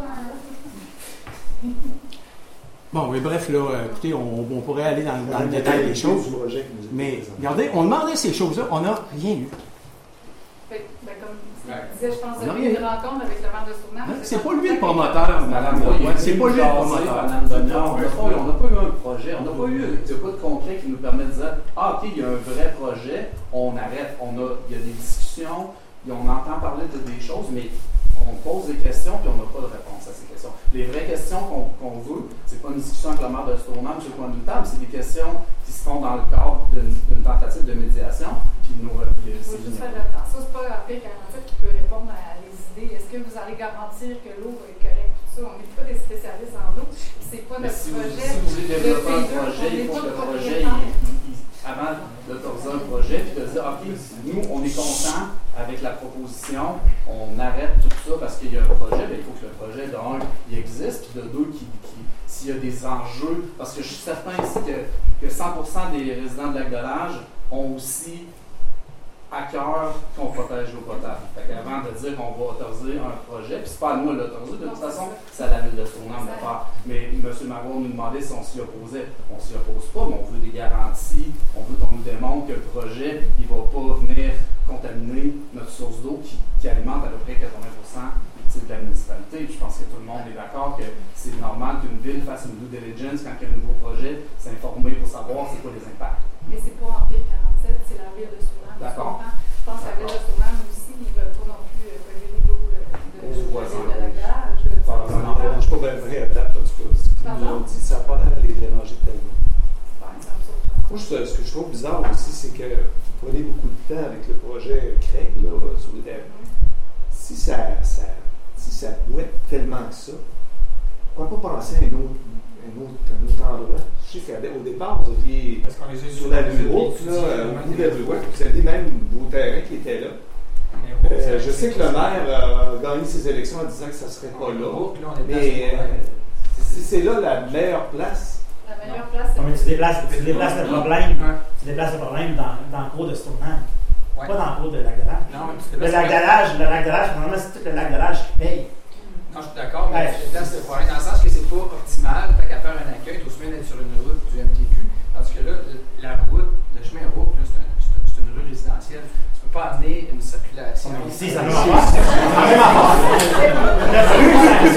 Bon, mais bref, là, écoutez, on pourrait aller dans le détail des choses. Mais regardez, on demandait ces choses-là, on n'a rien eu. Comme je disais, je pense qu'il y a une rencontre avec le maire de Tournam. C'est pas lui le promoteur, madame. C'est pas lui le promoteur. On n'a pas eu un projet, on n'a pas eu de concret qui nous permet de dire OK, il y a un vrai projet, on arrête. Il y a des discussions, on entend parler de des choses, mais on pose des questions puis on n'a pas de réponse à ces questions. Les vraies questions qu'on veut, c'est pas une discussion avec le maire de Tournam sur le coin d'une table, c'est des questions qui se font dans le cadre d'une tentative de médiation. Puis nous, c'est juste faire attention, c'est pas la P47 qui peut répondre à les idées. Est-ce que vous allez garantir que l'eau va être correcte? Tout ça, on n'est pas des spécialistes en eau. C'est pas notre projet. Si vous voulez développer un projet, il faut que le projet, avant d'autoriser un projet, puis de dire, OK, nous, on est content avec la proposition, on arrête tout ça parce qu'il y a un projet, mais il faut que le projet, de un, il existe, puis de deux, s'il y a des enjeux, parce que je suis certain ici que 100% des résidents de Lac-de-L'Âge ont aussi à cœur qu'on protège l'eau potable. Fait qu'avant de dire qu'on va autoriser un projet, puis c'est pas à nous de l'autoriser, de toute façon, c'est à la ville de Tournam de faire. Mais M. Magloire nous demandait si on s'y opposait. On s'y oppose pas, mais on veut des garanties, on veut qu'on nous démontre que le projet, il va pas venir contaminer notre source d'eau qui alimente à peu près 80% de la municipalité. Puis je pense que tout le monde est d'accord que c'est normal qu'une ville fasse une due diligence quand il y a un nouveau projet, s'informer pour savoir c'est quoi les impacts. Mais c'est pas en P47, c'est la ville de Tournam. D'accord. Je pense que la ville de Tournam aussi, ils ne veulent pas non plus polluer l'eau de la garage. Je ne suis pas bien vrai à date, en tout cas. Ce qu'ils nous ont dit, ça n'a pas l'air de les déranger tellement. Moi, ce que je trouve bizarre aussi, c'est que vous prenez beaucoup de temps avec le projet Craig là, sur le terrain. Si ça bouette tellement que ça, pourquoi pas penser à un autre endroit? Je sais qu'au départ, vous aviez sur la rue Haute, au bout de la rue Haute, vous aviez même vos terrains qui étaient là. Je sais que le maire a gagné ses élections en disant que ça ne serait pas là. Mais c'est là la meilleure place. La meilleure place, c'est... Tu déplaces le problème. Tu déplaces le problème dans le cours de Tournam. Pas dans le cours de Lac-de-L'Âge. Le Lac-de-L'Âge, normalement, c'est tout le Lac-de-L'Âge qui paye. Non, je suis d'accord, mais je déplace le problème dans le sens que c'est pas optimal. Tant qu'à faire un accueil, tu dois d'être sur une route du MTQ. Parce que là, la route, le chemin route, c'est une rue résidentielle. Tu peux pas amener une circulation. Si, ça va pas.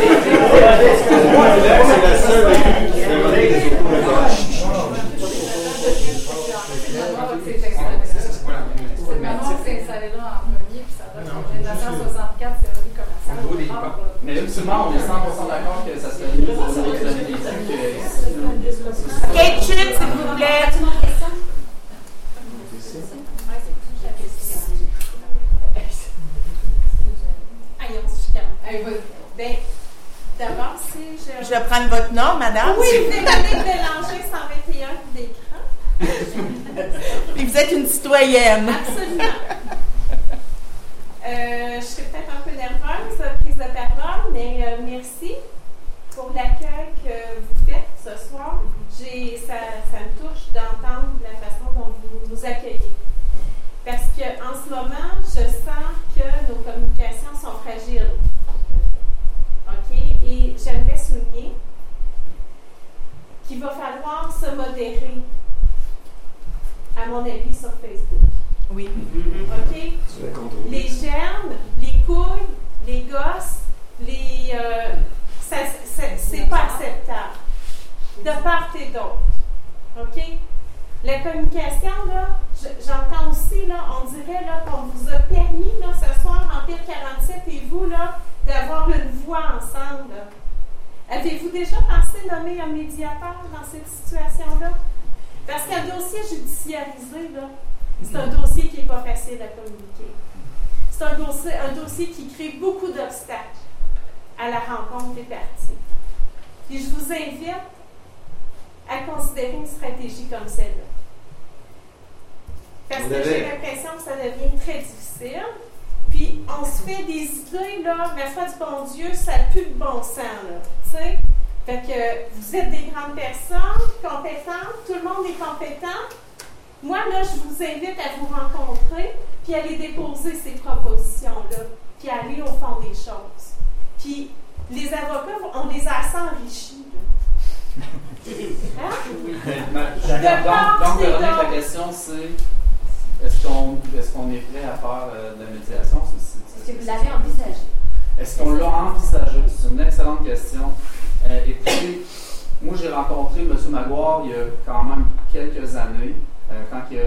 C'est la seule rue. Mais ultimement, on est 100% d'accord que ça serait mieux pour nos amis que... Kate Chute, s'il vous plaît. Ben, d'abord, si je... Je vais prendre votre nom, madame. Oui, Véronique Bélanger, 121 d'écran. Puis vous êtes une citoyenne. Absolument. Je suis peut-être un peu nerveuse, prise de parole, mais merci pour l'accueil que vous faites ce soir. Ça me touche d'entendre la façon dont vous nous accueillez. Parce qu'en ce moment, je sens que nos communications sont fragiles. OK? Et j'aimerais souligner qu'il va falloir se modérer, à mon avis, sur Facebook. Oui. OK? Les germes, les couilles, les gosses, c'est pas acceptable. De part et d'autre. OK? La communication, là, j'entends aussi, là, on dirait là, qu'on vous a permis, là, ce soir, en Empire 47 et vous, là, d'avoir une voix ensemble. Là. Avez-vous déjà pensé nommer un médiateur dans cette situation-là? Parce qu'un dossier judiciarisé, là, c'est un dossier qui n'est pas facile à communiquer. C'est un dossier qui crée beaucoup d'obstacles à la rencontre des parties. Et je vous invite à considérer une stratégie comme celle-là. Parce que j'ai l'impression que ça devient très difficile. Puis, on se fait des idées, là, ma foi du bon Dieu, ça pue de bon sang, là. Tu sais? Fait que vous êtes des grandes personnes, compétentes, tout le monde est compétent. Moi, là, je vous invite à vous rencontrer, puis à aller déposer ces propositions-là, puis à aller au fond des choses. Puis, les avocats, on les a assez enrichis, là. Hein? Donc, Véronique, la question, c'est est-ce qu'on est prêt à faire de la médiation? Est-ce que vous l'avez envisagé? Est-ce qu'on l'a envisagé? C'est une excellente question. Écoutez, moi, j'ai rencontré M. Maguire il y a quand même quelques années, quand il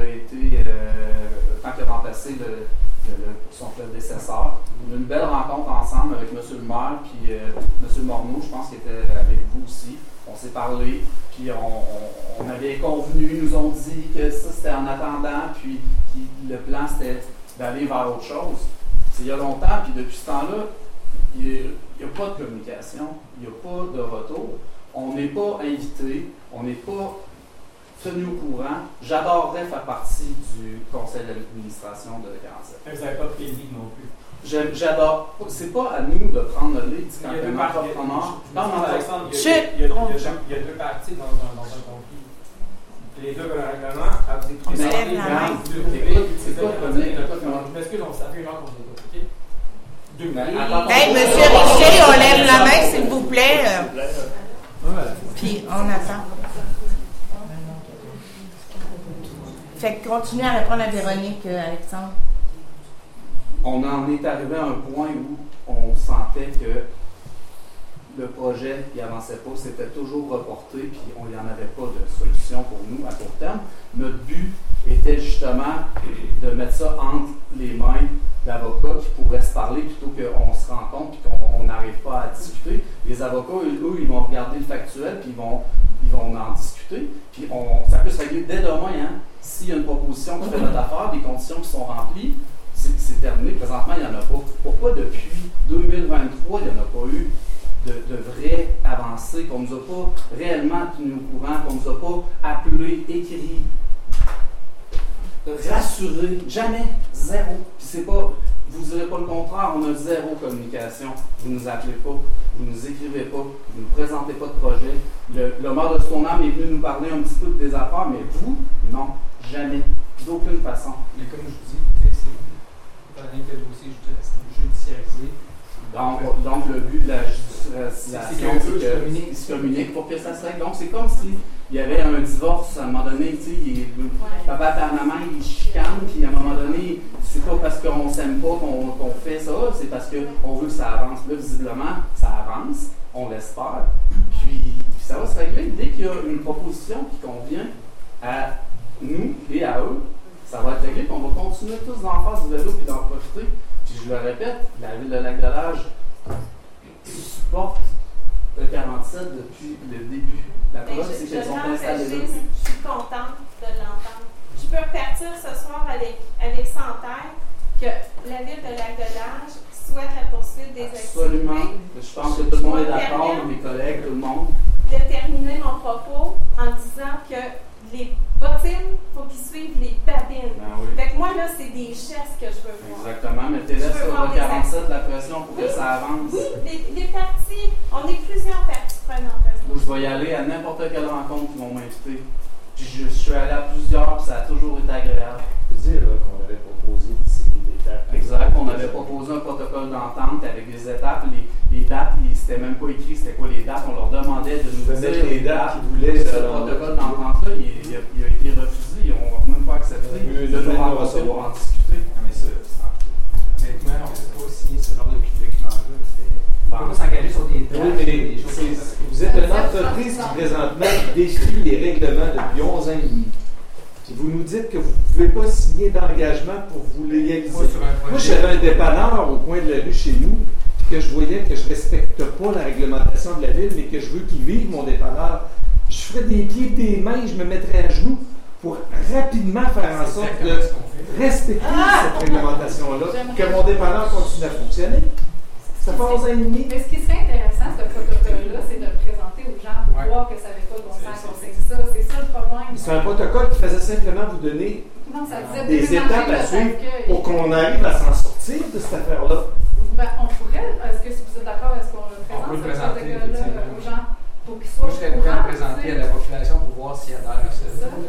a remplacé son prédécesseur. On a eu une belle rencontre ensemble avec M. le maire, puis M. Morneau, je pense qu'il était avec vous aussi. On s'est parlé, puis on avait convenu, ils nous ont dit que ça c'était en attendant, puis le plan c'était d'aller vers autre chose. C'est il y a longtemps, puis depuis ce temps-là, il n'y a pas de communication, il n'y a pas de retour. On n'est pas invité, on n'est pas tenu au courant. J'adorerais faire partie du conseil d'administration de 47. Vous n'avez pas pris le lead non plus. J'adore. C'est pas à nous de prendre le lead quand il y a deux entrepreneur. Il y a deux parties dans un conflit. Les deux veulent un règlement. C'est pas le je m'excuse, ça fait une heure qu'on est deux. Hey, monsieur Richer, on lève la main, s'il vous plaît. Puis on attend. Fait que continuez à répondre à Véronique, Alexandre. On en est arrivé à un point où on sentait que le projet n'avançait pas, c'était toujours reporté, puis il n'y en avait pas de solution pour nous à court terme. Notre but était justement de mettre ça entre les mains d'avocats qui pourraient se parler plutôt qu'on se rencontre et qu'on n'arrive pas à discuter. Les avocats, eux, ils vont regarder le factuel, puis ils vont en discuter. Puis ça peut se régler dès demain. Hein? S'il y a une proposition qui fait notre affaire, des conditions qui sont remplies, c'est terminé. Présentement, il n'y en a pas. Pourquoi depuis 2023, il n'y en a pas eu de vraies avancées, qu'on ne nous a pas réellement tenu au courant, qu'on ne nous a pas appelé, écrit, rassuré, jamais, zéro. Puis c'est pas, vous ne direz pas le contraire, on a zéro communication. Vous ne nous appelez pas, vous ne nous écrivez pas, vous ne nous présentez pas de projet. Le maire de Stoneham est venu nous parler un petit peu des affaires, mais vous, non, jamais, d'aucune façon. Mais comme je vous dis, c'est un dossier judiciarisé. Donc, le but de la judiciarisation, c'est qu'ils se communiquent pour que ça se règle. Donc, c'est comme s'il y avait un divorce à un moment donné, tu sais, papa et maman, ils chicanent, puis à un moment donné, c'est pas parce qu'on s'aime pas qu'on fait ça, c'est parce qu'on veut que ça avance. Là, visiblement, ça avance, on l'espère, puis ça va se régler. Dès qu'il y a une proposition qui convient à nous et à eux, ça va être réglé, puis on va continuer tous d'en faire du vélo puis d'en profiter. Puis je le répète, la ville de Lac-de-L'Âge, supportent le 47 depuis le début. La preuve, c'est qu'elles sont installées là. Je suis contente de l'entendre. Je peux repartir ce soir avec ça en tête, que la ville de Lac-de-L'Âge souhaite la poursuite des Absolument. activités. Je pense que tout le monde est d'accord, mes collègues, tout le monde. De terminer mon propos en disant que les bottines, il faut qu'ils suivent les babines. Ben oui. Fait que moi, là, c'est des gestes que je veux voir. Exactement. Mettez-les sur le 47, la pression pour que ça avance. Oui, les parties, on est plusieurs parties prenantes. Je vais y aller à n'importe quelle rencontre qu'ils vont m'inviter. Je suis allé à plusieurs, puis ça a toujours été agréable. Je veux dire qu'on avait proposé une série d'étapes. Exact, on avait proposé un protocole d'entente avec des étapes. Les dates, c'était même pas écrit c'était quoi les dates. On leur demandait de nous dire les dates qu'ils voulaient. Ce protocole d'entente-là, il a été refusé. Ils n'ont même pas accepté de nous rencontrer pour en discuter. Mais ça, honnêtement, on ne peut pas signer ce genre de document-là. On ne peut pas s'engager sur des dates. Oui, mais vous êtes une entreprise qui présentement défie les règlements depuis 11 ans et demi. Puis vous nous dites que vous ne pouvez pas signer d'engagement pour vous légaliser. Moi, j'avais un dépanneur au coin de la rue chez nous, puis que je voyais que je ne respecte pas la réglementation de la ville, mais que je veux qu'il vive mon dépanneur. Je ferais des pieds et des mains, je me mettrais à genoux pour rapidement faire en sorte de respecter cette réglementation-là, que mon dépanneur continue à fonctionner. Ça fait 11 ans et demi. Mais ce qui serait intéressant, ce protocole-là, c'est de le présenter aux gens pour voir que ça n'avait pas de bon sens qu'on signe ça. C'est ça le problème. C'est un protocole qui faisait simplement vous donner des étapes à suivre pour qu'on arrive à s'en sortir de cette affaire-là. Ben, on pourrait, est-ce que si vous êtes d'accord, est-ce qu'on le présente, ce protocole-là, aux gens pour qu'ils soient Moi, je serais prêt à le présenter à la population pour voir s'il adhère à ça.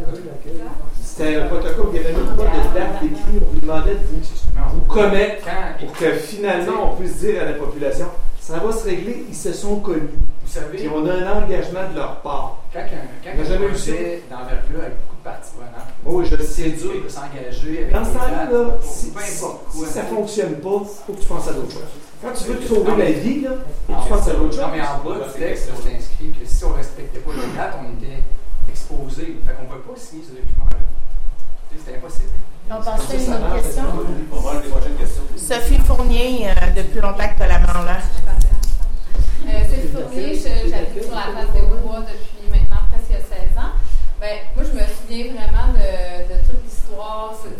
C'était un protocole, il n'y avait même pas de date d'écrit, on vous demandait de vous commettre pour que finalement on puisse dire à la population, ça va se régler, ils se sont connus. Vous savez, puis on a un engagement de leur part. Quand un projet d'envergure avec beaucoup de parties prenantes, oui, je sais, c'est dur de s'engager avec dans ce temps-là, si ça ne fonctionne pas, il faut que tu penses à d'autres choses. Quand tu veux te sauver la vie, il faut que tu penses à d'autres choses. Non, mais en bas du texte, c'est inscrit que si on ne respectait pas les dates, on était exposé. Fait qu'on ne peut pas signer ce document-là. C'était impossible. On passe à une autre question. On va voir les prochaines questions. Sophie Fournier, depuis longtemps que tu as la main en l'air. Sophie Fournier, j'habite sur la place des Bois depuis maintenant presque 16 ans. Ben, moi, je me souviens vraiment de toute l'histoire. Je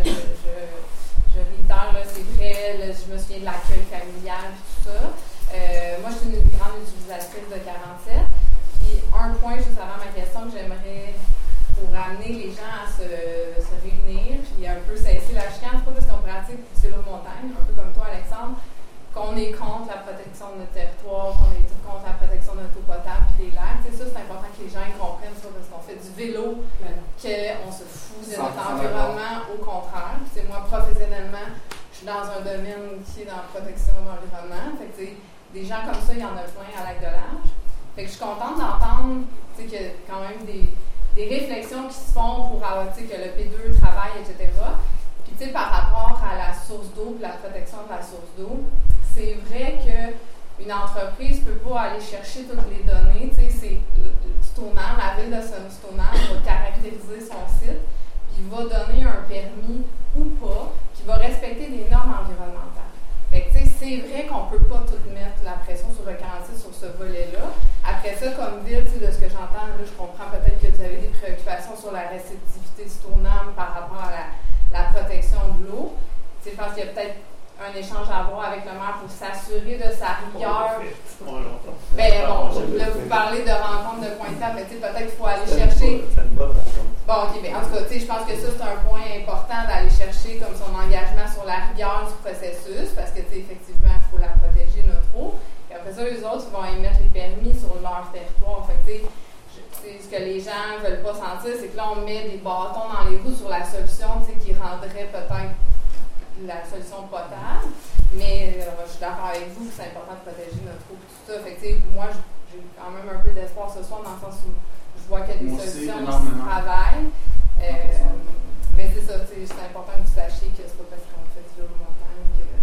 réitère, c'est vrai, je me souviens de l'accueil familial et tout ça. Moi, je suis une grande utilisatrice de 47. Puis, un point juste avant ma question que j'aimerais pour amener les gens à se réunir puis un peu cesser la chicane, c'est pas parce qu'on pratique du vélo de montagne, un peu comme toi, Alexandre, qu'on est contre la protection de notre territoire, qu'on est contre la protection de notre eau potable et des lacs. C'est ça, c'est important que les gens comprennent ça parce qu'on fait du vélo, qu'on se fout de notre environnement, au contraire. Puis, moi, professionnellement, je suis dans un domaine qui est dans la protection de l'environnement. Fait que, des gens comme ça, il y en a plein à Lac-de-L'Âge. Fait que je suis contente d'entendre qu'il y a quand même des réflexions qui se font pour avoir, que le P2 travaille, etc. Puis, par rapport à la source d'eau et la protection de la source d'eau, c'est vrai qu'une entreprise ne peut pas aller chercher toutes les données. C'est Stoneham, la ville de Stoneham va caractériser son site, puis va donner un permis ou pas, qui va respecter des normes environnementales. Fait que, c'est vrai qu'on ne peut pas tout mettre la pression sur le 46 sur ce volet-là. Après ça, comme ville, de ce que j'entends, là, je comprends peut-être que vous avez des préoccupations sur la réceptivité du Stoneham par rapport à la protection de l'eau. Je pense qu'il y a peut-être un échange à avoir avec le maire pour s'assurer de sa rigueur. Ben bon, là, vous parlez de rencontre de point de table, mais peut-être qu'il faut aller chercher. Bon, ok, ben en tout cas, je pense que ça, c'est un point important d'aller chercher comme son engagement sur la rigueur du processus, parce que, effectivement, il faut la protéger, notre eau. Et après ça, eux autres, ils vont émettre les permis sur leur territoire. Fait que, ce que les gens ne veulent pas sentir, c'est que là, on met des bâtons dans les roues sur la solution, qui rendrait peut-être la solution potable, mais je suis d'accord avec vous que c'est important de protéger notre eau et tout ça. Fait que, moi, j'ai quand même un peu d'espoir ce soir dans le sens où je vois qu'il y a des solutions qui se travaillent. Mais c'est ça, c'est important que vous sachiez que c'est pas parce qu'on fait du vélo de montagne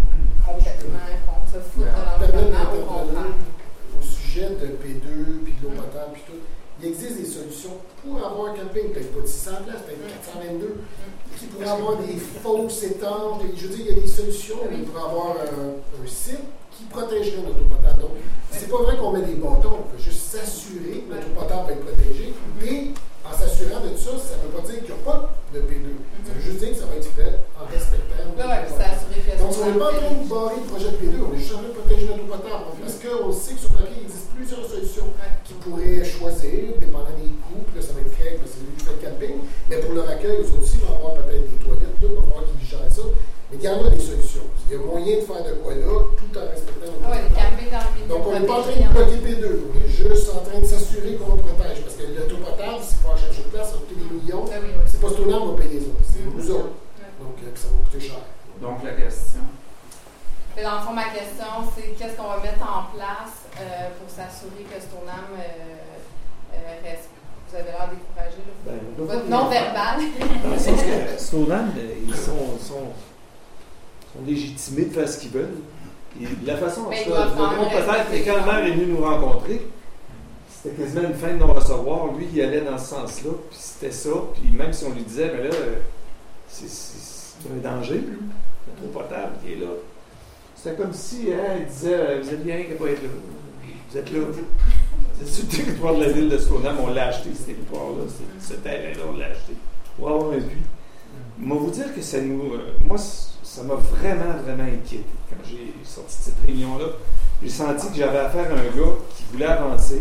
qu'on se fout de l'environnement, au contraire. Au sujet de P2, puis de l'eau potable, puis tout, il existe des solutions pour avoir un camping, peut-être pas de 600 places, peut-être 422, qui pourraient avoir des fausses étangs. Je veux dire, il y a des solutions pour avoir un site qui protégerait notre eau potable. Donc, c'est c'est pas vrai qu'on met des bâtons. On peut juste s'assurer que notre eau potable va être protégée. Et en s'assurant de ça, ça ne veut pas dire qu'il n'y a pas de P2. Ça veut juste dire que ça va être fait en respectant. Donc, on n'est pas en train de barrer le projet de P2. On est juste en train de protéger notre eau potable. Parce qu'on sait que sur papier, il existe plusieurs solutions qui pourraient choisir, dépendant des coûts. Puis là, ça va être Craig, c'est lui qui fait le camping. Mais pour leur accueil, eux aussi, ils vont avoir peut-être des toilettes. Là, on va voir qui gère ça. Mais il y en a des solutions. Il y a moyen de faire de quoi là, tout en respectant nos Donc, on n'est pas en train de bloquer P2. On est juste en train de s'assurer qu'on le protège. Parce que l'auto potable, s'il faut en changer de place, ça va coûter des millions. C'est pas Stoneham qui va payer les autres. C'est nous autres. Donc, ça va coûter cher. Donc, la question. Dans le fond, ma question, c'est qu'est-ce qu'on va mettre en place pour s'assurer que Stoneham reste. Vous avez l'air découragé. Votre non-verbal. Dans le sens que Stoneham, ils sont légitimés de faire ce qu'ils veulent. Et la façon dont peut-être que quand le maire est venu nous rencontrer, c'était quasiment une fin de non-recevoir. Lui, il allait dans ce sens-là, puis c'était ça. Puis même si on lui disait, mais là, c'est un danger, la eau potable qui est là. C'était comme si il disait, vous êtes bien, qu'il ne pas être là. Vous êtes là. C'est sur le territoire de la ville de Stoneham, on l'a acheté, ce territoire-là, ce terrain-là, on l'a acheté. Pour avoir un puits. Moi, vous dire que ça nous. Moi, ça m'a vraiment, vraiment inquiété. Quand j'ai sorti de cette réunion-là, j'ai senti que j'avais affaire à un gars qui voulait avancer.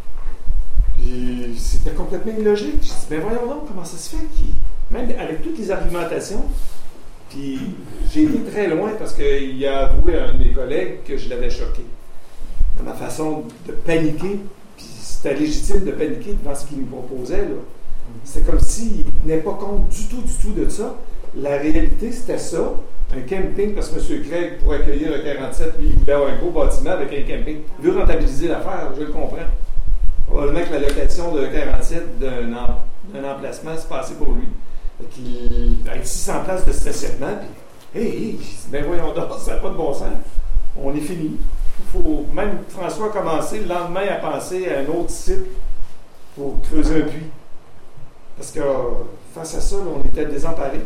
Puis c'était complètement illogique. J'ai dit, mais voyons donc, comment ça se fait même avec toutes les argumentations. Puis j'ai été très loin parce qu'il a avoué à un de mes collègues que je l'avais choqué. Dans ma façon de paniquer. Puis c'était légitime de paniquer devant ce qu'il nous proposait, là. C'est comme s'il ne tenait pas compte du tout de ça. La réalité, c'était ça. Un camping, parce que M. Craig, pour accueillir le 47, lui, il voulait avoir un gros bâtiment avec un camping. Il veut rentabiliser l'affaire, je le comprends. Probablement que la location de 47 d'un emplacement, c'est passé pour lui. Avec 600 places de stationnement, puis, ben voyons donc, ça n'a pas de bon sens. On est fini. Il faut, même François a commencé le lendemain à penser à un autre site pour creuser un puits. Parce que face à ça, là, on était désemparés.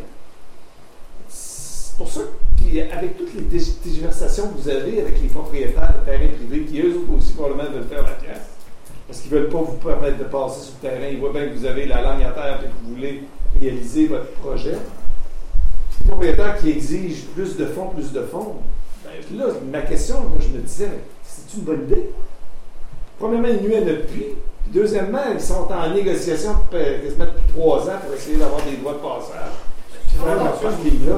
C'est pour ça qu'avec toutes les tergiversations que vous avez avec les propriétaires de terrains privés, qui eux aussi probablement veulent faire la pièce, parce qu'ils ne veulent pas vous permettre de passer sur le terrain, ils voient bien que vous avez la langue à terre et que vous voulez réaliser votre projet. Les propriétaires qui exigent plus de fonds, ben là, ma question, moi je me disais, c'est une bonne idée? Premièrement, ils nuisent à notre puits. Deuxièmement, ils sont en négociation quasiment depuis 3 ans pour essayer d'avoir des droits de passage. C'est vraiment pas ce qui est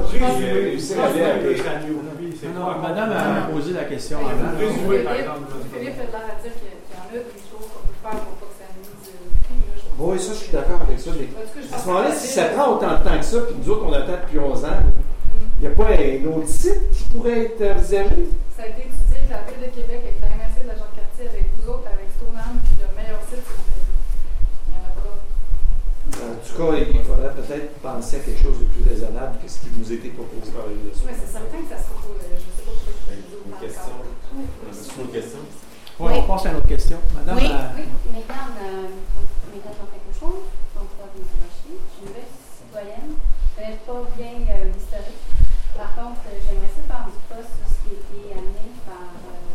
là. Madame a posé la question. Philippe a l'air à dire qu'il y en a des choses qu'on peut faire pour pas que ça nuise au prix. Oui, ça, je suis d'accord avec ça. Mais à ce moment-là, si ça prend autant de temps que ça, puis nous autres, on attend depuis 11 ans, il n'y a pas un autre site qui pourrait être envisagé? Ça a été étudié, la Ville de Québec, avec la MRC de la Jean-Cartier, avec vous autres, avec Stoneham, puis le meilleur site, c'est il n'y en a pas. En tout cas, il faudrait peut-être penser à quelque chose de plus raisonnable que ce qui nous a été proposé par la Ville de Stoneham. Oui, c'est certain que ça se trouve, je ne sais pas pourquoi une question. C'est une question? Oui, on passe à une autre question. Madame. Oui, mesdames, mesdames Jean-Pierre donc je suis une nouvelle citoyenne. Je ne connais pas bien l'historique. Par contre, j'aimerais ça faire du poste sur ce qui a été amené par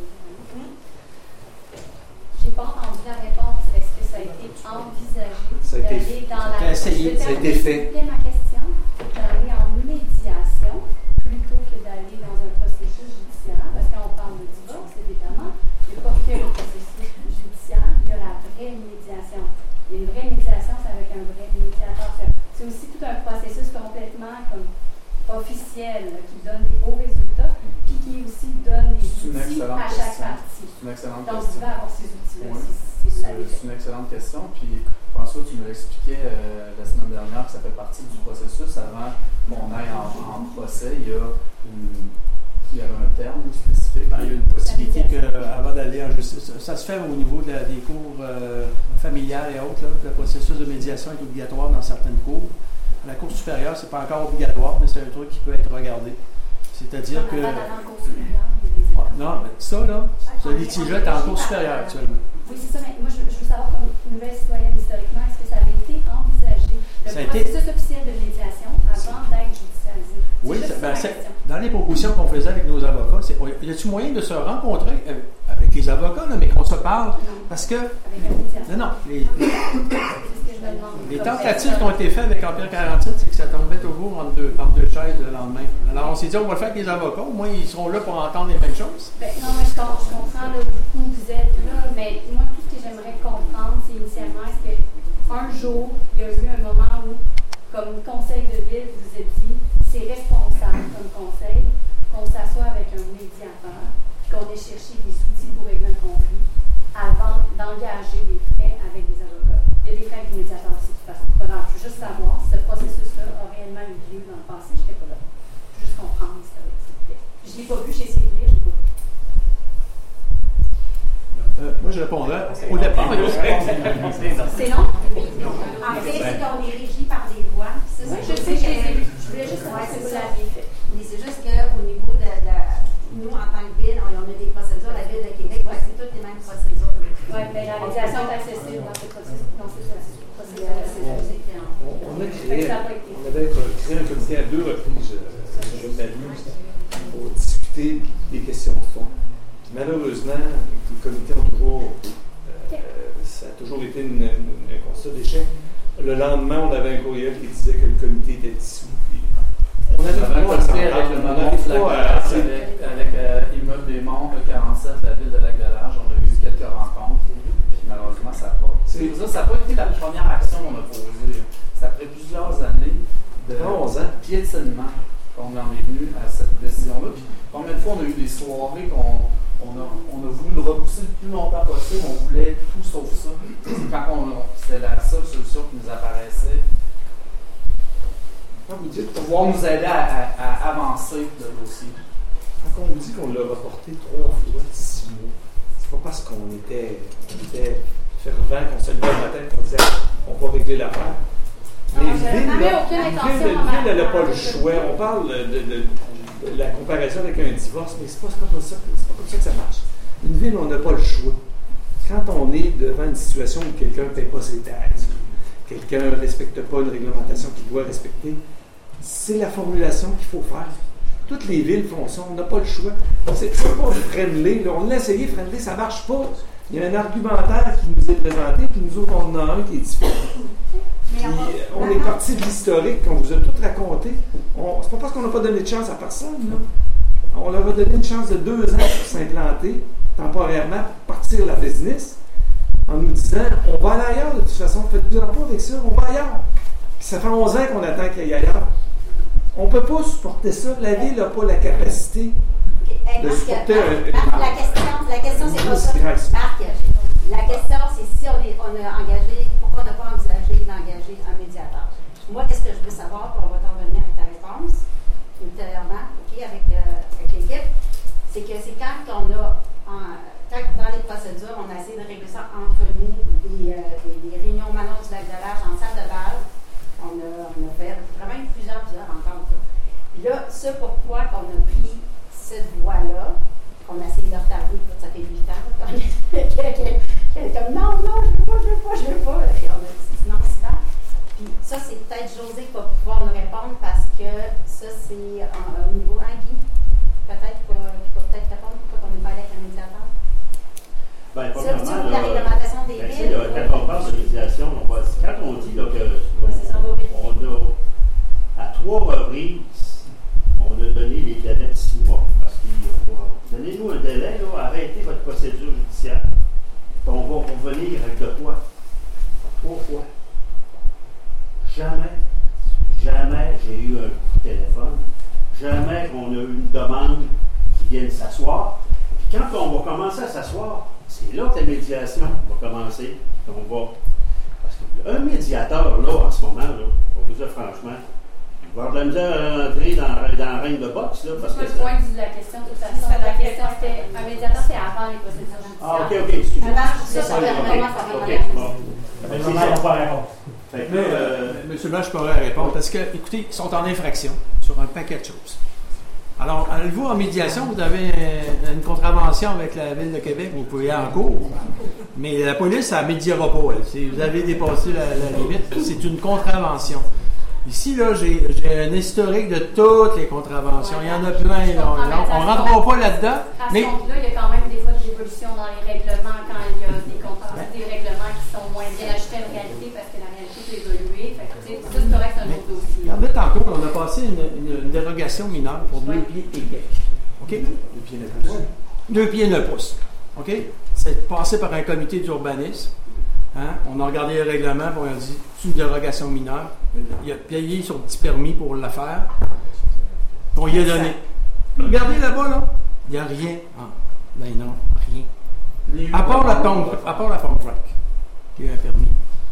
j'ai pas entendu la réponse. Est-ce que ça a été envisagé d'aller dans la... Ça a été fait. C'était ma question, d'aller en médiation plutôt que d'aller dans un processus judiciaire, parce que quand on parle de divorce, évidemment, il n'y a pas que le processus judiciaire, il y a la vraie médiation. Et une vraie médiation, c'est avec un vrai médiateur. C'est aussi tout un processus complètement comme officiel, qui donne des beaux résultats, puis qui aussi donne des outils à chaque partie. C'est une excellente Donc, question. tu vas avoir ces outils-là Oui. si vous l'avez fait. C'est une excellente question. Puis, François, tu me l'expliquais la semaine dernière que ça fait partie du processus. Avant qu'on aille en procès, il y avait un terme spécifique. Il y a une possibilité qu'avant d'aller en justice, ça se fait au niveau des cours familiales et autres. Là, le processus de médiation est obligatoire dans certaines cours. À la Cour supérieure, ce n'est pas encore obligatoire, mais c'est un truc qui peut être regardé. C'est-à-dire que. Non, mais ça, là, ce litige-là est en Cour supérieure actuellement. Oui, c'est ça, mais moi, je veux savoir, comme nouvelle citoyenne historiquement, est-ce que ça avait été envisagé, le processus officiel de médiation, avant d'être judiciarisé? Oui, dans les propositions qu'on faisait avec nos avocats, y a-t-il moyen de se rencontrer avec les avocats, là, mais qu'on se parle, parce que... Non, les tentatives qui ont été faites avec Empire 47, c'est que ça tombait toujours entre deux chaises le lendemain. Alors on s'est dit, on va le faire avec les avocats, au moins ils seront là pour entendre les mêmes choses. Non, mais je comprends là, où vous êtes là, mais moi, tout ce que j'aimerais comprendre, c'est initialement qu'un jour, il y a eu un moment où, comme conseil de ville, vous vous êtes dit, c'est responsable comme conseil qu'on s'assoie avec un médiateur, qu'on ait cherché des outils pour régler un conflit avant d'engager des frais avec des avocats. Il y a des frais avec des médiateurs aussi, de toute façon. Je veux juste savoir si ce processus-là a réellement eu lieu dans le passé. Je n'étais pas là. Je veux juste comprendre l'historique, s'il vous plaît. Je ne l'ai pas vu, j'ai essayé de lire, je n'ai pas vu. Moi, je répondrais. Au départ, c'est non? En fait, c'est qu'on est régi par des lois. C'est ça, je sais, je voulais juste savoir si vous l'aviez fait. Mais c'est juste qu'au niveau de nous, en tant que ville, on a des procédures. La Ville de Québec, c'est toutes les mêmes procédures. Oui, mais la médiation est accessible dans ces procédures. On avait créé un comité à 2 reprises, je m'amuse, pour discuter des questions de fond. Malheureusement, les comités ont toujours, ça a toujours été un constat d'échec. Le lendemain, on avait un courriel qui disait que le comité était dissous. On avait un comité avec le moment avec Immeuble des Monts, le 47, la ville de Lac-de-Large, on a eu quelques rencontres. Puis malheureusement, ça n'a pas été la première action qu'on a posée. Ça a pris plusieurs années de piétinement qu'on en est venu à cette décision-là. Puis combien de fois on a eu des soirées qu'on a voulu le repousser le plus longtemps possible, on voulait tout sauf ça. C'était la seule solution qui nous apparaissait. Quand vous dites pouvoir nous aider à avancer le dossier. Quand on vous dit qu'on l'a reporté 3 fois 6 mois, c'est pas parce qu'on était fervent, qu'on se levait le matin et qu'on disait on va régler l'affaire. Les villes, elle n'a pas le choix. On parle de la comparaison avec un divorce, mais c'est pas comme ça que ça marche. Une ville, on n'a pas le choix. Quand on est devant une situation où quelqu'un ne paie pas ses taxes, quelqu'un ne respecte pas une réglementation qu'il doit respecter, c'est la formulation qu'il faut faire. Toutes les villes font ça, on n'a pas le choix. C'est pas friendly. Là. On l'a essayé, friendly, ça ne marche pas. Il y a un argumentaire qui nous est présenté, puis nous autres, on en a un qui est différent. Puis, on est parti de l'historique qu'on vous a tout raconté. C'est pas parce qu'on n'a pas donné de chance à personne. Là. On leur a donné une chance de 2 ans pour s'implanter temporairement, pour partir la business, en nous disant on va aller ailleurs de toute façon, faites-vous en pas avec ça, on va ailleurs. Puis ça fait 11 ans qu'on attend qu'il y aille ailleurs. On ne peut pas supporter ça. La ville n'a pas la capacité de supporter la question, c'est pas ça. Marc, la question, c'est si on a engagé, pourquoi on n'a pas envisagé d'engager un médiateur. Moi, qu'est-ce que je veux savoir, puis on va t'en revenir avec ta réponse, ultérieurement, avec l'équipe, c'est que c'est quand on a, dans les procédures, on a essayé de régler ça entre nous, des réunions Manon du Lac-de-Large en salle de bal. On a fait vraiment plusieurs rencontres. Puis là, ce pourquoi qu'on a pris cette voie-là, qu'on a essayé de retarder, ça fait 8 ans, qu'elle est comme non, je veux pas. Et on a dit non, c'est ça. Puis ça, c'est peut-être José qui va pouvoir nous répondre parce que ça, c'est au niveau Guy. Peut-être qu'il va peut-être répondre pourquoi on n'est pas allé avec un médiateur. Bien, premièrement, la réglementation des villes. Quand on parle de médiation, quand on dit là, on a, à 3 reprises, on a donné les délais de 6 mois, parce que donnez-nous un délai, là, arrêtez votre procédure judiciaire. Puis on va revenir avec le quoi? 3 fois. Jamais j'ai eu un téléphone. Jamais qu'on a eu une demande qui vienne s'asseoir. Puis quand on va commencer à s'asseour, c'est là que la médiation va commencer. On va. Parce qu'un médiateur, là, en ce moment, là, on vous dire franchement, il va avoir de la misère à rentrer dans la règne de boxe. Là, parce que le point de la question, de toute façon, la question, c'était un médiateur, c'est avant les procédures judiciaires. Ah, ok, excusez-moi. Ça va vraiment, ça va répondre. Monsieur le maire, je pourrais répondre parce que, écoutez, ils sont en infraction sur un paquet de choses. Alors, allez-vous en médiation, vous avez une contravention avec la Ville de Québec, vous pouvez aller en cours, mais la police, ça ne médiera pas. Si vous avez dépassé la limite, c'est une contravention. Ici, là, j'ai un historique de toutes les contraventions. Il y en a plein. Là. On ne rentrera pas là-dedans. À ce compte-là, il y a quand même des fois des évolutions dans les règlements quand il y a des règlements qui sont moins bien ajustés à la réalité parce que la réalité peut évoluer. Fait que, ça, c'est correct, c'est un autre dossier. Regardez, tantôt, on a passé une dérogation mineure pour 2 pieds et quelques. OK? 2 pieds 9 pouces. 2 pieds 9 pouces. OK? C'est passé par un comité d'urbanisme. Hein? On a regardé les règlements, puis on a dit c'est une dérogation mineure. Il a payé son petit permis pour la faire. On y a donné. Regardez là-bas, là. Il n'y a rien. Ah, ben non, rien. À part la forme track, qui est un permis.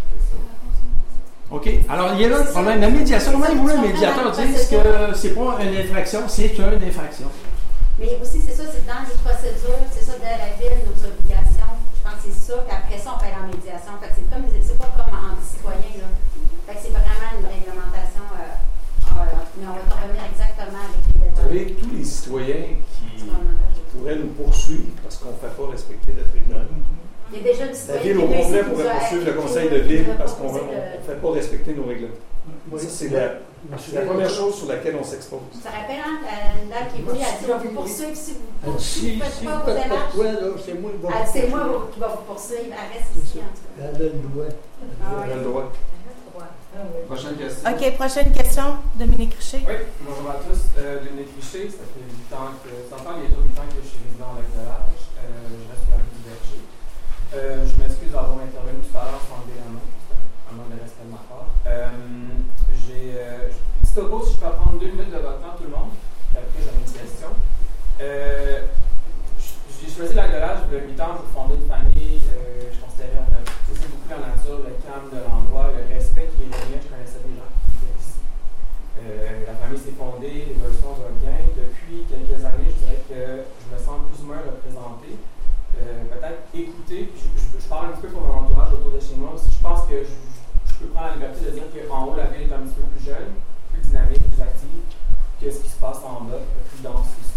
OK? Alors, il y a là le problème. La médiation, même vous, le médiateur, disent que c'est pas une infraction, c'est une infraction. Mais aussi, c'est ça, c'est dans les procédures, c'est ça, de la ville, nos obligations. Je pense que c'est ça, qu'après ça, on paye en médiation. Fait que c'est pas comme en citoyen, là. Fait que c'est vraiment une réglementation. Mais on va te revenir exactement avec les détails. Vous savez, tous les citoyens qui pourraient nous poursuivre parce qu'on ne fait pas respecter notre règlement. Il y a déjà du citoyen. La ville au complet pourrait poursuivre le conseil de ville parce qu'on ne fait pas respecter nos règlements. Ça, c'est la première chose sur laquelle on s'expose. Ça rappelle une dame qui est venue, elle dit on vous poursuivre si vous ne faites pas vos démarches. C'est moi qui va vous poursuivre. Elle reste ici, en tout cas. Elle a le droit. Elle a le droit. Prochaine question. OK, prochaine question. Dominique Richer. Oui, bonjour à tous. Dominique Richer, ça fait 8 ans que, ça fait bientôt 8 ans que je suis résident au Lac-de-L'Arche. Je reste sur la rue du Berger. Je m'excuse d'avoir intervenu tout à l'heure sans lever la main. C'est un manque de respect de ma part. Petit topo, si je peux prendre 2 minutes de votre temps, tout le monde. Puis après, j'avais une question. J'ai choisi Lac-de-L'Arche il y a 8 ans pour fonder une famille. Je considérais beaucoup la nature, le calme de l'endroit, le respect qui est le mien. Je connaissais des gens qui vivaient ici. La famille s'est fondée, l'évolution va bien. Depuis quelques années, je dirais que je me sens plus ou moins représenté. Peut-être écouté. Je parle un petit peu pour mon entourage autour de chez moi aussi. Je pense que je peux prendre la liberté de dire qu'en haut, la ville est un petit peu plus jeune, plus dynamique, plus active que ce qui se passe en bas, plus dense aussi.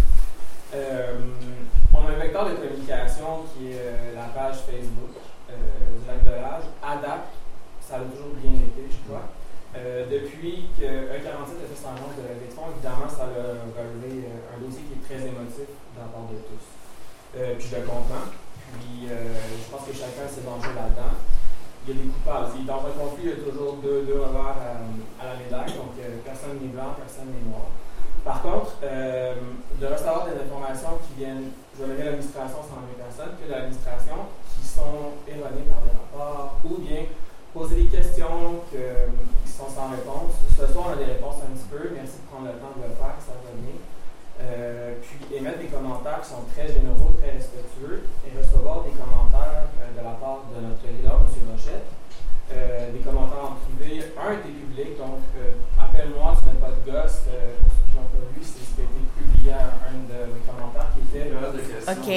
On a un vecteur de communication qui est la page Facebook du Lac-de-L'Arche. À date, ça a toujours bien été, je crois. Depuis qu'E47 a fait son annonce de levée de fonds, évidemment, ça a relevé un dossier qui est très émotif de la part de tous. Puis je le comprends. Puis je pense que chacun a ses enjeux là-dedans. Il y a des coupables. Dans un conflit, il y a toujours deux revers à la médaille. Donc, personne n'est blanc, personne n'est noir. Par contre, de recevoir des informations qui viennent, je vais nommer l'administration sans nommer personne, que de l'administration, qui sont erronées par des rapports, ou bien poser des questions qui sont sans réponse. Ce soir, on a des réponses un petit peu. Merci de prendre le temps de le faire, ça va bien. Puis émettre des commentaires qui sont très généraux, très respectueux, et recevoir des commentaires de la part de notre leader, M. Rochette. Des commentaires en privé. Un était public, donc appelle-moi, tu n'as pas de gosse. Pour ceux qui l'ont pas vu, c'est ce qui a été publié à un de mes commentaires qui était. OK.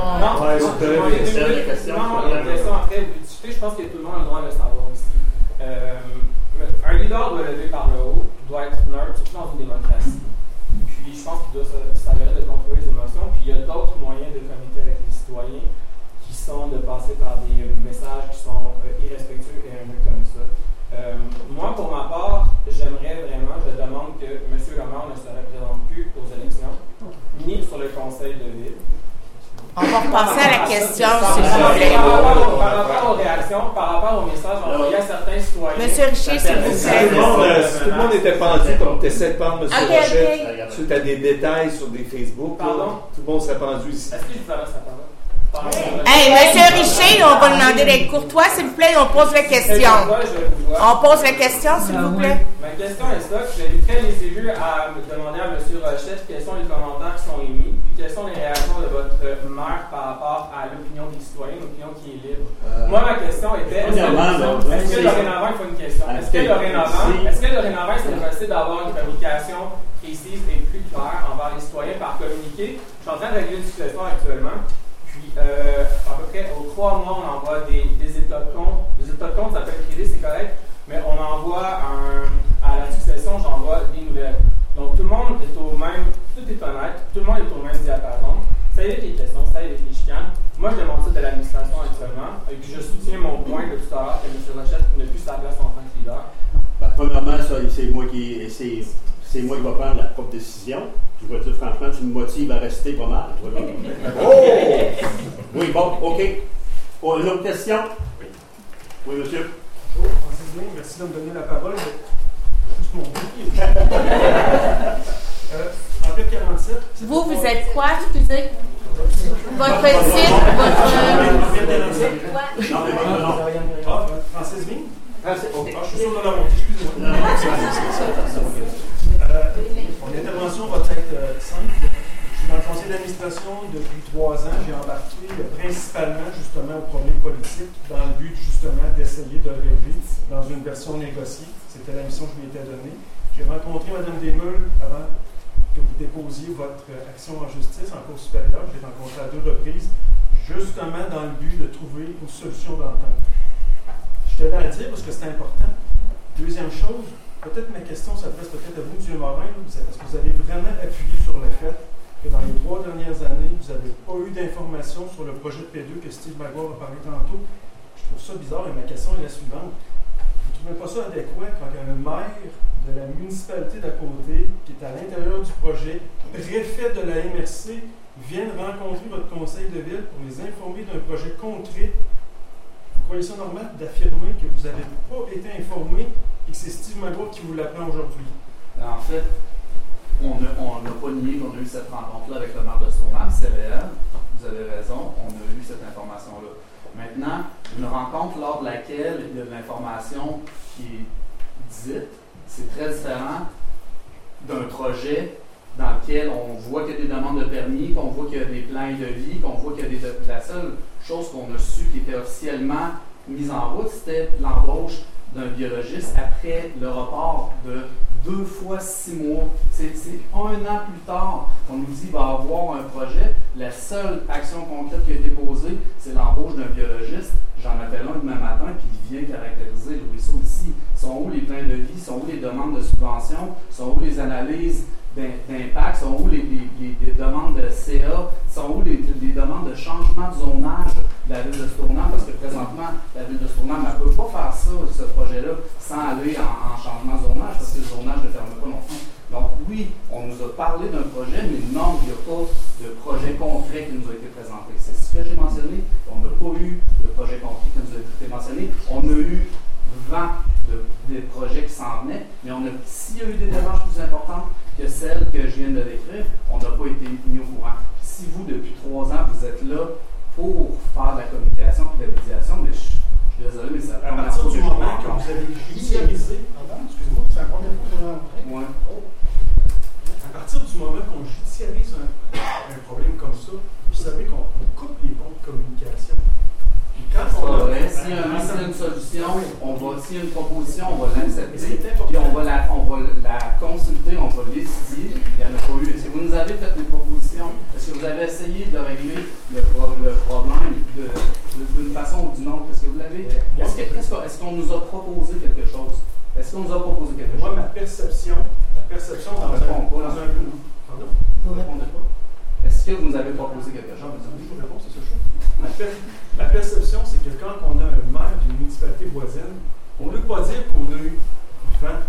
La question après, vous discutez, je pense que tout le monde a le droit de le savoir ici. Un leader doit lever par le haut, doit être neutre, surtout dans une démocratie. Puis je pense qu'il doit s'avérer de contrôler les émotions. Puis il y a d'autres moyens de communiquer avec les citoyens qui sont de passer par des messages qui sont irrespectueux et haineux comme ça. Moi, pour ma part, j'aimerais vraiment, je demande que M. le maire ne se représente plus aux élections, ni sur le conseil de ville. On va repasser à la question, s'il vous plaît. Par rapport aux réactions, par rapport aux messages envoyés à certains citoyens. Monsieur Richer, s'il vous plaît. Si tout le monde était pendu comme tu essaies de prendre M. Rochette, suite à des détails sur des Facebook, pardon? Tout le monde serait pendu ici. Est-ce que je vous adresse la parole? Hey, Monsieur Richer, on va demander d'être courtois, s'il vous plaît, et on pose la question. On pose la question, s'il vous plaît. Ma question est ça, que j'inviterais les élus à demander à M. Rochette quels sont les commentaires qui sont émis, puis quelles sont les réactions de votre maire par rapport à l'opinion des citoyens, une opinion qui est libre. Moi, ma question était, est-ce que dorénavant, il faut une question, est-ce que dorénavant, c'est possible d'avoir une communication précise et plus claire envers les citoyens par communiquer? Je suis en train de régler une situation actuellement. Puis, à peu près aux 3 mois, on envoie des états de compte. Les états de compte, ça peut être privé, c'est correct, mais on envoie à la succession, j'envoie des nouvelles. Donc, tout le monde est au même, tout est honnête, tout le monde est au même diapason. Ça évite les questions, ça évite les chicanes. Moi, je demande ça de l'administration actuellement, et puis je soutiens mon point de tout à l'heure que M. Rochette n'a plus sa place en tant que leader. Premièrement, ça, c'est moi qui. C'est c'est moi qui vais prendre la propre décision. Je vais dire, franchement, tu me motives à rester pas mal. Oh! Oui, bon, OK. Oh, une autre question? Oui, monsieur. Bonjour, Francis Blain, merci de me donner la parole. Juste mon en fait, 47. Vous êtes quoi, excusez? Votre titre, votre. Francis Blain? OK. Je suis sûr de la montée, excusez-moi. Mon intervention va être simple. Je suis dans le conseil d'administration depuis 3 ans. J'ai embarqué principalement justement au problème politique dans le but justement d'essayer de le régler dans une version négociée. C'était la mission que je lui étais donnée. J'ai rencontré Mme Desmeules avant que vous déposiez votre action en justice en Cour supérieure. Je l'ai rencontrée à 2 reprises, justement dans le but de trouver une solution d'entente. Je tenais à le dire parce que c'est important. Deuxième chose, peut-être ma question s'adresse peut-être à vous, M. Morin, parce que vous avez vraiment appuyé sur le fait que dans les 3 dernières années, vous n'avez pas eu d'informations sur le projet de P2 que Steve Maguire a parlé tantôt. Je trouve ça bizarre et ma question est la suivante. Vous ne trouvez pas ça adéquat quand un maire de la municipalité d'à côté, qui est à l'intérieur du projet, préfet de la MRC, vienne rencontrer votre conseil de ville pour les informer d'un projet concret? Vous croyez ça normal d'affirmer que vous n'avez pas été informé et que c'est Steve Maguire qui vous l'apprend aujourd'hui? En fait, on n'a pas nié qu'on a eu cette rencontre-là avec le maire de Stoneham, c'est réel, vous avez raison, on a eu cette information-là. Maintenant, une rencontre lors de laquelle il y a de l'information qui est dite, c'est très différent d'un projet dans lequel on voit qu'il y a des demandes de permis, qu'on voit qu'il y a des plans de vie, qu'on voit qu'il y a des... La seule chose qu'on a su qui était officiellement mise en route, c'était l'embauche d'un biologiste après le report de 2 fois 6 mois. C'est 1 an plus tard qu'on nous dit qu'il va y avoir un projet. La seule action concrète qui a été posée, c'est l'embauche d'un biologiste. J'en appelle un demain matin qui vient caractériser le ruisseau ici. Sont où les plans de vie? Sont où les demandes de subvention? Sont où les analyses d'impact? Sont où les demandes de CA? Sont où les demandes de changement de zonage de la ville de Stoneham? Parce que présentement, la ville de Stoneham ne peut pas faire ça, ce projet-là, sans aller en changement de zonage, parce que le zonage ne permet pas non plus. Donc oui, on nous a parlé d'un projet, mais non, il n'y a pas de projet concret qui nous a été présenté. C'est ce que j'ai mentionné. On n'a pas eu de projet concret qui nous a été mentionné. On a eu vent des projets qui s'en venaient, mais s'il y a eu des démarches plus importantes que celles que je viens de décrire, on n'a pas été mis au courant. Si vous, depuis 3 ans, vous êtes là pour faire de la communication et de la médiation, mais je suis désolé, mais ça à partir du moment que vous avez judiciarisé, excusez-moi, c'est la première fois que je vais ouais. À partir du moment qu'on judiciarise un problème comme ça, vous savez qu'on coupe les ponts de communication. S'il y a une solution, s'il y a une proposition, on va l'accepter, puis on va la consulter, on va l'étudier. Il n'y en a pas eu. Est-ce que vous nous avez fait des propositions? Est-ce que vous avez essayé de régler le problème d'une façon ou d'une autre? Est-ce que vous l'avez? Est-ce qu'on nous a proposé quelque chose? Est-ce qu'on nous a proposé quelque chose? Moi, ma perception dans un but. Pardon? Vous ne répondez pas. Est-ce que vous nous avez proposé quelque chose? Oui, je réponds, c'est ça. Ma perception, c'est que quand on a un maire d'une municipalité voisine, on ne veut pas dire qu'on a eu du vent.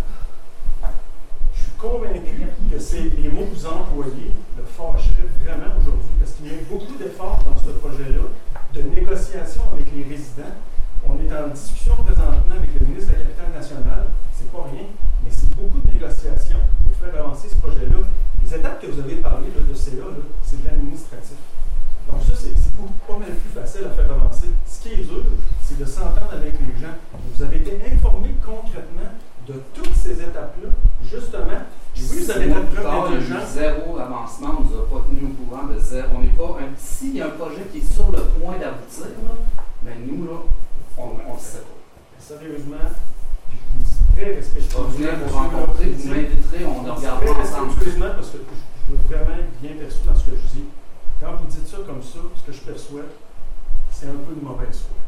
Je suis convaincu que c'est les mots que vous employez le fâcheraient vraiment aujourd'hui, parce qu'il y a eu beaucoup d'efforts dans ce projet-là, de négociation avec les résidents. On est en discussion présentement avec le ministre de la Capitale nationale, c'est pas rien, mais c'est beaucoup de négociations pour faire avancer ce projet-là. Les étapes que vous avez parlé de CA, c'est de l'administratif. Donc ça, c'est pas mal plus facile à faire avancer. Ce qui est dur, c'est de s'entendre avec les gens. Vous avez été informés concrètement de toutes ces étapes-là, justement. Oui, vous avez fait preuve d'intelligence. Zéro avancement, on ne nous a pas tenu au courant de zéro. On n'est pas s'il y a un projet qui est sur le point d'aboutir, ben nous, là, on ne le sait pas. Sérieusement, je vous dis très respectueusement. Vous venez vous rencontrer, vous m'inviterez, on en regardera ensemble. Très respectueusement, parce que je veux vraiment être bien perçu dans ce que je dis. Quand vous dites ça comme ça, ce que je perçois, c'est un peu de mauvaise foi.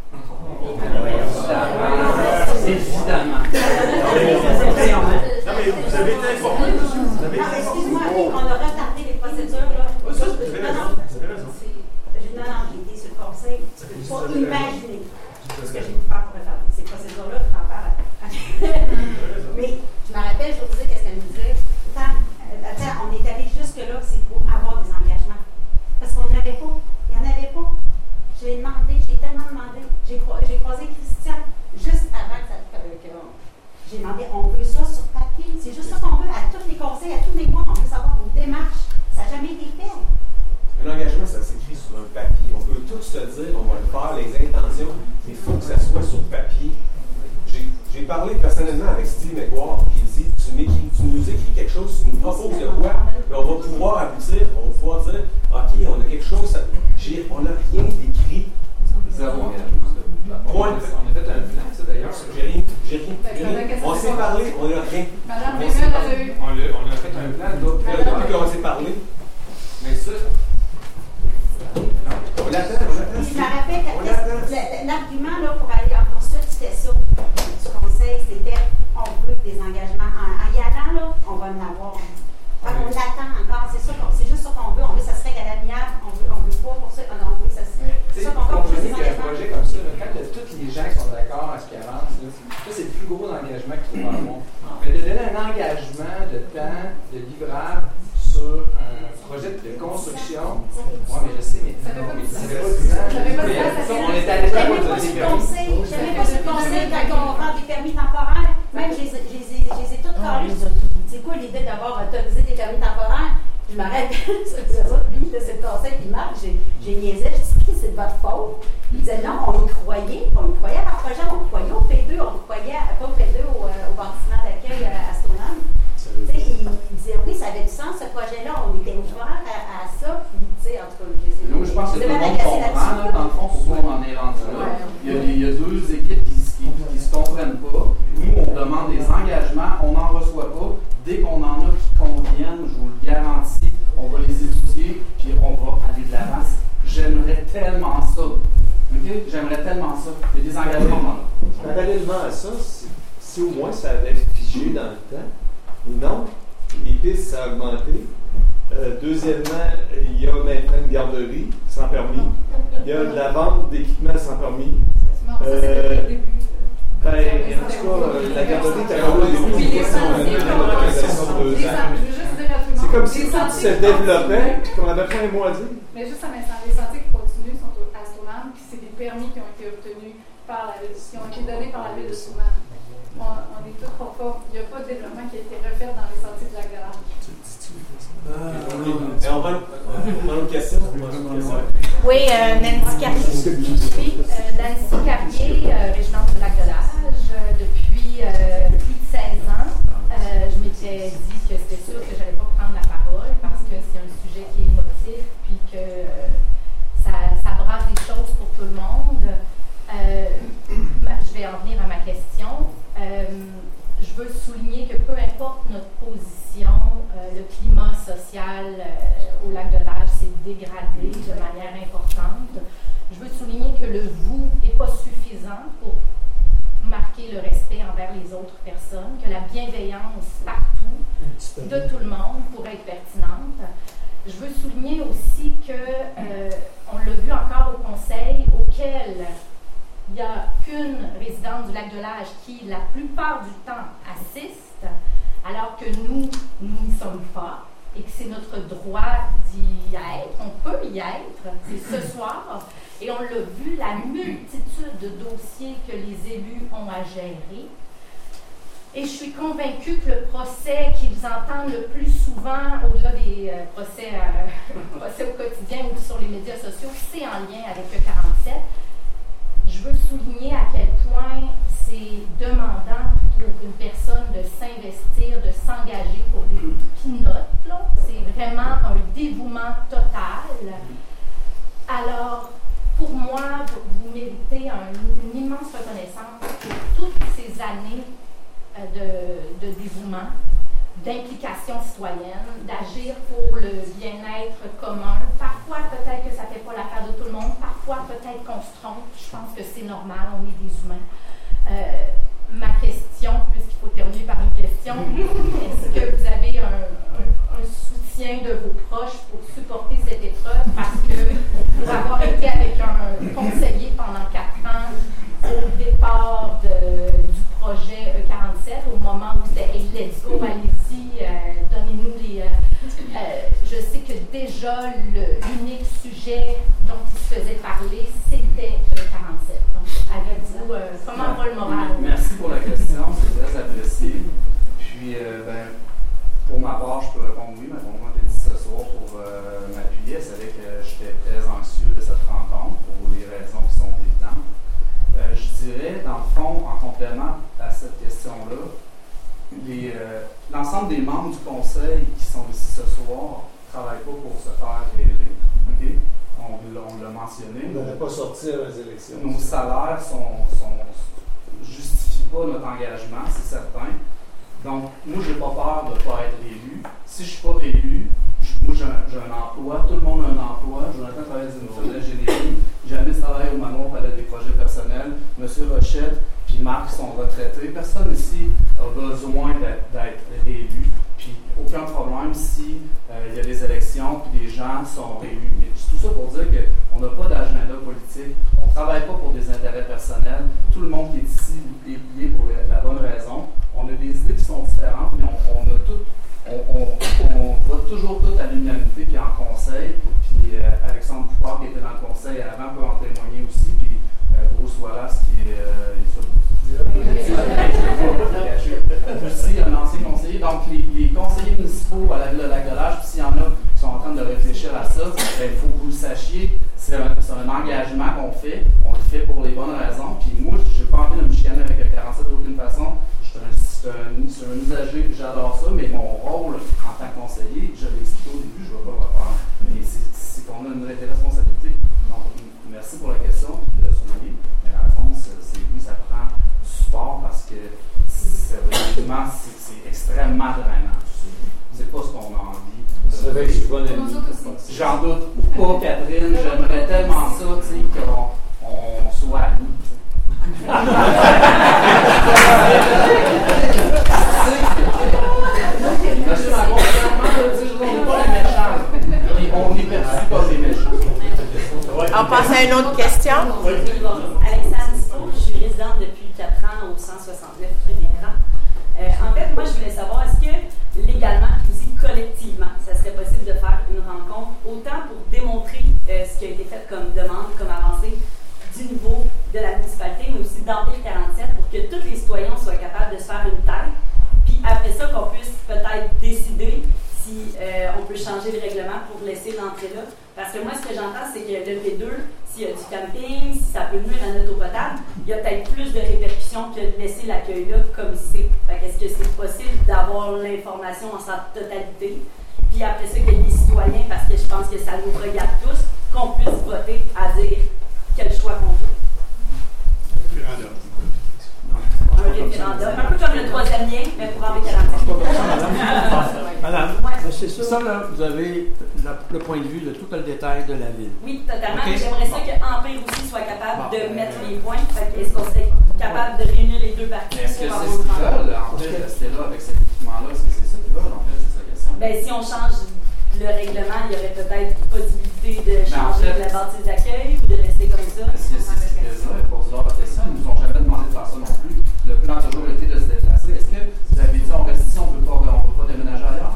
Évidemment. Non, mais vous avez été informé, monsieur. Vous avez été informé. Excuse-moi, on a retardé les procédures. Là. Oui, ça, vous avez raison. Vous avez raison. Non, j'ai été sur le conseil. Il faut imaginer ce que j'ai pu faire pour retarder ces procédures-là. Je t'en parle. Mais je me rappelle, je vous disais qu'est-ce qu'elle me disait. Tant J'ai croisé Christian juste avant que j'ai demandé, on veut ça sur papier. C'est juste ça qu'on veut. À tous les conseils, à tous les mois, on veut savoir vos démarches. Ça n'a jamais été fait. Un engagement, ça s'écrit sur un papier. On peut tous te dire, on va le faire, les intentions, mais il faut que ça soit sur papier. J'ai parlé personnellement avec Steve McGuire qui dit, tu nous écris quelque chose, tu nous proposes de quoi, mais on va pouvoir aboutir, on va pouvoir dire, OK, on a quelque chose, on n'a rien d'écrit. Zéro. On a fait un plan, ça d'ailleurs. J'ai rien. On s'est parlé, on n'a rien. Madame Rémel, elle a eu. On a fait un plan depuis qu'on s'est parlé. Mais ça. On l'attend. Je me rappelle que l'argument pour aller en poursuite, c'était ça. Du conseil, c'était on veut des engagements. En y allant, là, on va en avoir. On l'attend encore. C'est juste ça qu'on veut. On veut que ça se règle à l'amiable. On veut pas pour ça. On veut que ça se règle. C'est ça qu'on veut pour des engagements. Un projet comme ça, quand tous les gens qui sont d'accord à ce qui avance, ça c'est le plus gros engagement qu'il faut avoir. Mais de donner un engagement de temps, de livrable sur un projet de construction. Oui, mais je sais, mais ça fait pas du temps. On est allé J'avais pas sur le conseil quand on rend des permis temporaires. Même, je les ai toutes carrées. C'est quoi l'idée d'avoir autorisé des permis temporaires? Je me rappelle, lui, c'est le conseil qui marche. J'ai niaisé, je dis, c'est de votre faute. Il disait non, on y croyait à leur projet, on croyait au P2, on croyait pas au P2, au bâtiment d'accueil astronome. Il disait oui, ça avait du sens, ce projet-là, on était ouvert à ça. Puis, en tout cas, je pense que tout le monde comprend, dans le fond, pourquoi on en est rendu là. Il y a deux équipes qui se comprennent pas. Nous, on demande des engagements, on n'en reçoit pas. Dès qu'on en a qui conviennent, je vous le garantis, on va les étudier, puis on va aller de l'avant. J'aimerais tellement ça. Okay? J'aimerais tellement ça. Il y a des engagements. Parallèlement à ça, si au moins ça avait figé dans le temps, et non, les pistes, ça a augmenté. Deuxièmement, il y a maintenant une garderie sans permis. Il y a de la vente d'équipements sans permis. En tout cas, la garderie est à l'heure c'est comme si tout se développait et qu'on avait plein de mots à dire. Mais juste un instant, les sentiers qui continuent sont à Stoneham, puis c'est des permis qui ont été obtenus par la ville, qui ont été donnés par la ville de Stoneham. On est tous conformes. Il n'y a pas de développement qui a été refait dans les sentiers de la Garage. On va une question. Oui, Nancy Carrier. Nancy Carrier, résidente du Lac-de-Lage, depuis plus de 16 ans. Je m'étais dit que c'était sûr que je n'allais pas prendre la parole parce que c'est un sujet qui est émotif puis que ça brasse des choses pour tout le monde. Je vais en venir à ma question. Je veux souligner que peu importe notre position, le climat social au Lac-de-Lage s'est dégradé de manière importante. Je veux souligner que le « vous » n'est pas suffisant pour marquer le respect envers les autres personnes, que la bienveillance partout, de tout le monde, pourrait être pertinente. Je veux souligner aussi que, on l'a vu encore au conseil, auquel il n'y a qu'une résidente du Lac-de-Lage qui, la plupart du temps, assiste, alors que nous n'y sommes pas, et que c'est notre droit d'y être. On peut y être, c'est ce soir. Et on l'a vu, la multitude de dossiers que les élus ont à gérer. Et je suis convaincue que le procès qu'ils entendent le plus souvent, au-delà des procès au quotidien ou sur les médias sociaux, c'est en lien avec le 47. Je veux souligner à quel point c'est demandant pour une personne de s'investir, de s'engager pour des peanuts. C'est vraiment un dévouement total. Alors, pour moi, vous méritez une immense reconnaissance pour toutes ces années de dévouement, d'implication citoyenne, d'agir pour le bien-être commun. Parfois, peut-être que ça ne fait pas l'affaire de tout le monde. Parfois, peut-être qu'on se trompe. Je pense que c'est normal, on est des humains. Ma question, puisqu'il faut terminer par une question, est-ce que vous avez un soutien de vos proches pour supporter cette épreuve? Parce que pour avoir été avec un conseiller pendant 4 ans au départ du projet E47, au moment où c'était hey, let's go, allez-y, donnez-nous les. Je sais que déjà l'unique sujet dont il se faisait parler, c'était E47. Donc, l'ensemble des membres du conseil qui sont ici ce soir ne travaillent pas pour se faire élire. Okay? On l'a mentionné. On n'allait pas sortir aux élections. Nos salaires justifient pas notre engagement, c'est certain. Donc, moi, je n'ai pas peur de ne pas être élu. Si je ne suis pas élu, moi, j'ai un emploi, tout le monde a un emploi. Jonathan travaille dans une firme d'ingénierie. Janice travaille au manoir pour aller des projets personnels. M. Rochette puis Marc sont retraités. Personne ici a besoin d'être élu. Puis, aucun problème si il y a des élections puis les gens sont élus. Mais tout ça pour dire qu'on n'a pas d'agenda politique. On ne travaille pas pour des intérêts personnels. Tout le monde qui est ici est lié pour la bonne raison. On a des idées qui sont différentes, mais on va toujours tout à l'unanimité puis en conseil. Puis Alexandre Poupard qui était dans le conseil avant peut en témoigner aussi. Puis Bruce Wallace qui est aussi un ancien conseiller. Donc les conseillers municipaux à la Ville de Lac-de-L'Âge, puis s'il y en a qui sont en train de réfléchir à ça, il faut que vous le sachiez. C'est un engagement qu'on fait. On le fait pour les bonnes raisons. Puis moi, je n'ai pas envie de me chicaner avec le 47 d'aucune façon. C'est un usager, j'adore ça, mais mon rôle en tant que conseiller, je l'ai expliqué au début, je ne vais pas le refaire, mais c'est qu'on a une vraie responsabilité. Donc, merci pour la question de souligner. Mais la réponse, c'est oui, ça prend du support parce que c'est extrêmement drainant. C'est pas ce qu'on a envie. J'en doute pas, Catherine. J'aimerais tellement ça, tu sais, qu'on soit amis. On est perçu comme des méchants. On passe à une autre question. Alexandre Dispo, je suis résidente depuis 4 ans au 169 rue des Grands. En fait, moi, je voulais savoir, est-ce que légalement, puis aussi collectivement, ça serait possible de faire une rencontre, autant pour démontrer ce qui a été fait comme demande, comme avancée du niveau de la municipalité, mais aussi d'Empire 47, pour que tous les citoyens soient capables de se faire une tête, puis après ça, qu'on puisse peut-être décider si on peut changer le règlement pour laisser l'entrée là. Parce que moi, ce que j'entends, c'est que le P2, s'il y a du camping, si ça peut nuire à notre eau potable, il y a peut-être plus de répercussions que de laisser l'accueil là comme c'est. Fait qu'est-ce que c'est possible d'avoir l'information en sa totalité? Puis après ça, qu'il y ait des citoyens, parce que je pense que ça nous regarde tous, qu'on puisse voter à dire quel choix qu'on fait. Un référendum, un peu comme le 3e lien, mais pour Empire 47. Madame, c'est ça, là, vous avez le point de vue de tout le détail de la ville. Oui, totalement. Okay. J'aimerais ça qu'Empire aussi soit capable de mettre les points. Est-ce qu'on serait capable de réunir les deux parties? Est-ce que c'est ce qu'ils veulent, Empire, rester là avec cet équipement-là? Est-ce que c'est ça qu'ils veulent, en fait? C'est sa question. Bien, si on change le règlement, il y aurait peut-être possibilité de changer la bâtisse d'accueil ou de rester comme ça. Est-ce que c'est ça? Pour se leur question, ils ne nous ont jamais demandé de faire ça non plus. Le plan a toujours été de se déplacer. Est-ce que vous avez dit on reste ici, on ne peut pas déménager ailleurs?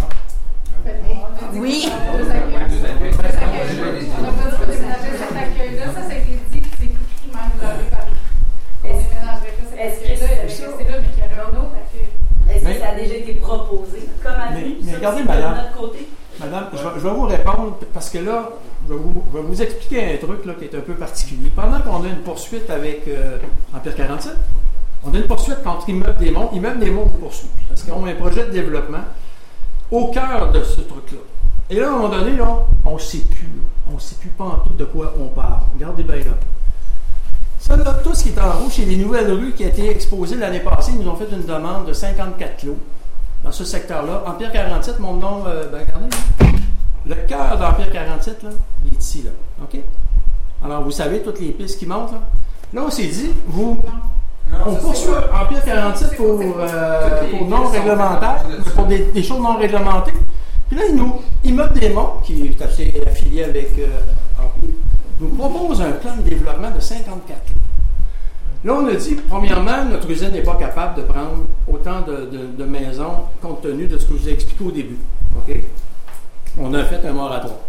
Oui. On n'a pas dit de déménager cet accueil-là. Ça a été dit que c'est écrit même dans le papier. On ne déménagerait pas cet accueil-là, il avait resté là, mais qu'il y aurait un autre accueil. Est-ce que ça a déjà été proposé comme avis mais regardez, madame, de notre côté? Madame, je vais vous répondre parce que là, je vais vous expliquer un truc là, qui est un peu particulier. Pendant qu'on a une poursuite avec Empire 47, on a une poursuite contre Immeuble des Monts. Immeuble des Monts vous poursuit parce qu'ils ont un projet de développement au cœur de ce truc-là. Et là, à un moment donné, là, on ne sait plus. On ne sait plus pas en tout de quoi on parle. Regardez bien là. Ça, là, tout ce qui est en rouge, c'est les nouvelles rues qui ont été exposées l'année passée. Ils nous ont fait une demande de 54 clos dans ce secteur-là. Empire 47, mon nom, regardez, là. Le cœur d'Empire 47, là, il est ici, là. OK? Alors, vous savez, toutes les pistes qui montent, là. Là, on s'est dit, on poursuit Empire 47 pour non réglementaire, pour des choses non réglementées. Puis là, Immeuble des Monts, qui est affilié avec Empire, nous propose un plan de développement de 54 clos. Là, on a dit, premièrement, notre usine n'est pas capable de prendre autant de maisons compte tenu de ce que je vous ai expliqué au début. OK? On a fait un moratoire.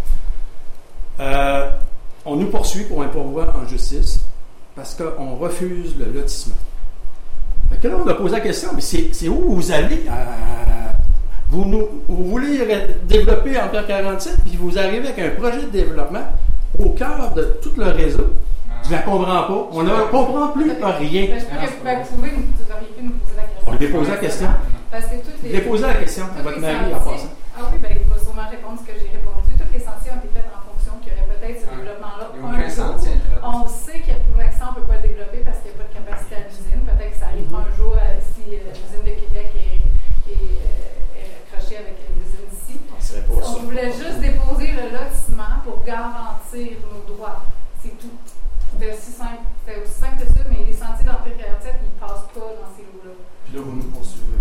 On nous poursuit pour un pourvoi en justice parce qu'on refuse le lotissement. Fait que là, on a posé la question, mais c'est où vous allez? Vous voulez développer Empire 47, puis vous arrivez avec un projet de développement au cœur de tout le réseau. Je ne la comprends pas. On ne comprend plus rien. Je peux que vous pouvez nous poser la question. On lui pose la question. Parce que toutes les... Déposez la question à votre mari en passant. Ah oui, bien, il va sûrement répondre ce que j'ai répondu. Tous les sentiers ont été faits en fonction qu'il y aurait peut-être ce développement-là. Aucun sentier. On sait que pour l'instant, on ne peut pas le développer parce qu'il n'y a pas de capacité à l'usine. Peut-être que ça arrivera un jour si l'usine de Québec est raccrochée avec l'usine ici. On voulait juste déposer le lotissement pour garantir nos droits. C'est tout. C'était aussi simple que ça, mais les sentiers d'entrée 47, ils ne passent pas dans ces lots-là. Puis là, vous nous poursuivez.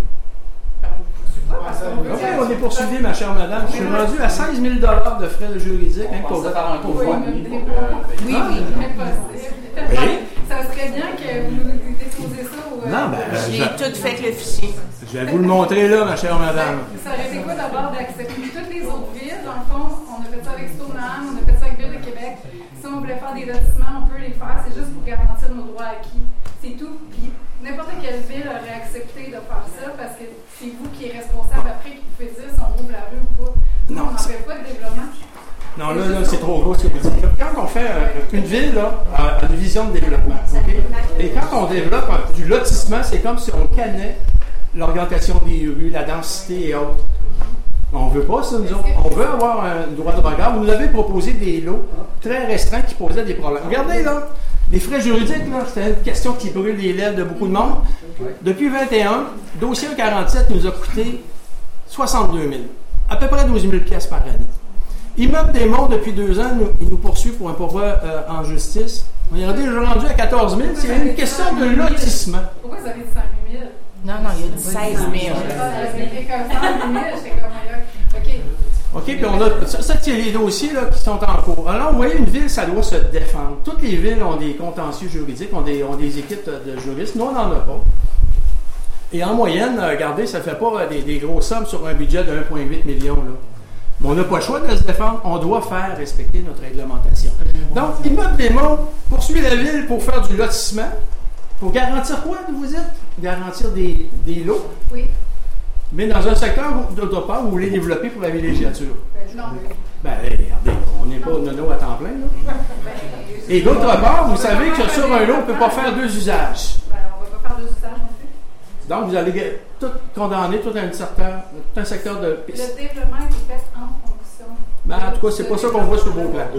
On est poursuivi, ma chère madame. Je suis rendu à 16 000 $ de frais juridiques. On pensait faire un GoFundMe. Oui, impossible. Ça serait bien que vous déposiez ça au... Non, j'ai tout fait avec le fichier. Je vais vous le montrer là, ma chère madame. Ça aurait été quoi d'abord d'accepter toutes les autres villes? Dans le fond, on a fait ça avec Stoneham, on a fait ça avec Ville de Québec. Si on voulait faire des lotissements, on peut les faire. C'est juste pour garantir nos droits acquis. C'est tout. Puis n'importe quelle ville aurait accepté de faire ça parce que c'est vous qui êtes responsable après qui pouvez dire si on ouvre la rue ou pas. Nous, on n'en fait pas de développement. Non, là, c'est trop gros ce que vous dites. Quand on fait une ville, là, a une vision de développement. Okay? Et quand on développe du lotissement, c'est comme si on cannait l'orientation des rues, la densité et autres. On ne veut pas ça, nous autres. On veut avoir un droit de regard. Vous nous avez proposé des lots très restreints qui posaient des problèmes. Regardez, là, les frais juridiques, là, c'était une question qui brûle les lèvres de beaucoup de monde. Depuis 21, dossier 47 nous a coûté 62 000. À peu près 12 000 piastres par année. Immeuble des Monts, depuis 2 ans, il nous poursuit pour un pourvoi en justice. On est déjà rendu à 14 000. C'est une question de lotissement. Pourquoi vous avez dit 5 000? Non, il y a dit 16 000. OK, puis on a. Ça, c'est les dossiers là, qui sont en cours. Alors, vous voyez, une ville, ça doit se défendre. Toutes les villes ont des contentieux juridiques, ont des équipes de juristes. Nous, on n'en a pas. Et en moyenne, regardez, ça ne fait pas des grosses sommes sur un budget de 1,8 million. Là. Mais on n'a pas le choix de se défendre. On doit faire respecter notre réglementation. Donc, Immeuble des Monts poursuit la ville pour faire du lotissement. Pour garantir quoi, vous dites? Garantir des lots? Oui. Mais dans un secteur d'autre part, vous voulez développer pour la villégiature? Non. Regardez, on n'est pas nono à temps plein, là. Et d'autre part, vous savez que sur un lot, on ne peut pas faire 2 usages. On ne va pas faire 2 usages non plus. Donc, vous allez tout condamner tout un secteur de piste. Le développement est fait en fonction. Mais en tout cas, c'est pas ça qu'on voit sur le beau plan.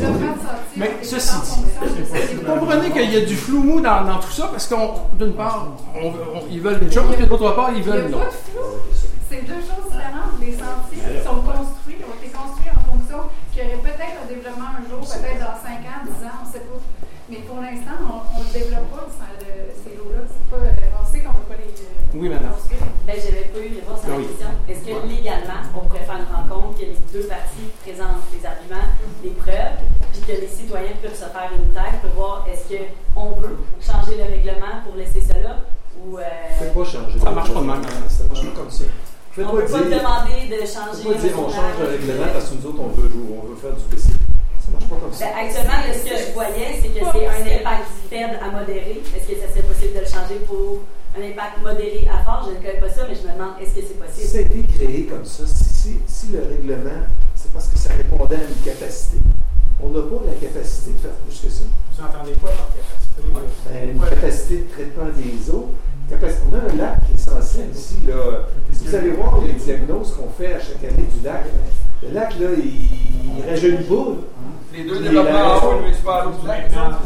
Mais ceci dit, vous comprenez qu'il y a du flou mou dans tout ça, parce d'une part, ils veulent une chose, et d'autre part, ils veulent une autre. Il n'y a pas de flou. C'est 2 choses différentes. Les sentiers ont été construits en fonction qu'il y aurait peut-être un développement un jour, peut-être dans 5 ans, 10 ans, on ne sait pas. Mais pour l'instant, on ne développe pas ces lots-là. On sait qu'on ne peut pas les oui, madame. J'avais pas eu réponse à la question. Est-ce que légalement, on pourrait faire une rencontre, que les 2 parties présentent les arguments, les preuves, puis que les citoyens peuvent se faire une tête pour voir est-ce qu'on veut changer le règlement pour laisser ça là ou. Faites pas changer. Ça marche pas de même. Ça marche pas comme ça. On ne peut pas demander de changer. On ne peut pas dire on change le règlement parce que nous autres, on veut faire du PC. Ça marche pas comme ça. Actuellement, ce que je voyais, c'est que c'est un impact faible à modéré. Est-ce que ça serait possible de le changer pour un impact modéré à fort? Je ne connais pas ça, mais je me demande, est-ce que c'est possible? Ça a été créé comme ça. Si le règlement, c'est parce que ça répondait à une capacité. On n'a pas la capacité de faire plus que ça. Vous entendez quoi par capacité? Une capacité de traitement des eaux. On a un lac qui est sensible ici. Là. Si vous allez voir les diagnoses qu'on fait à chaque année du lac, le lac, là, il rajeunit pas. Les 2 développements en haut, le municipal au lac.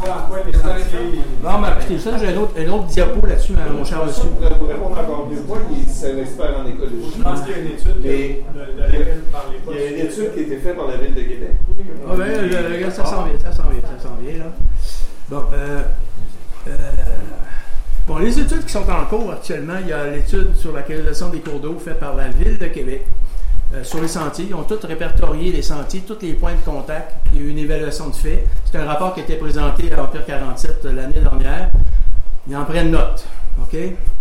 Non, mais écoutez, ça, j'ai un autre diapo là-dessus, mon cher monsieur. Pour répondre encore mieux, moi, c'est un expert en écologie. Je pense qu'il y a une étude il y a une étude qui a été faite par la Ville de Québec. Ah ben, ça s'en vient, là. Bon, les études qui sont en cours actuellement, il y a l'étude sur la canalisation des cours d'eau faite par la Ville de Québec. Sur les sentiers, ils ont tous répertorié les sentiers, tous les points de contact. Il y a eu une évaluation de fait. C'est un rapport qui a été présenté à Empire 47 l'année dernière. Ils en prennent note. OK?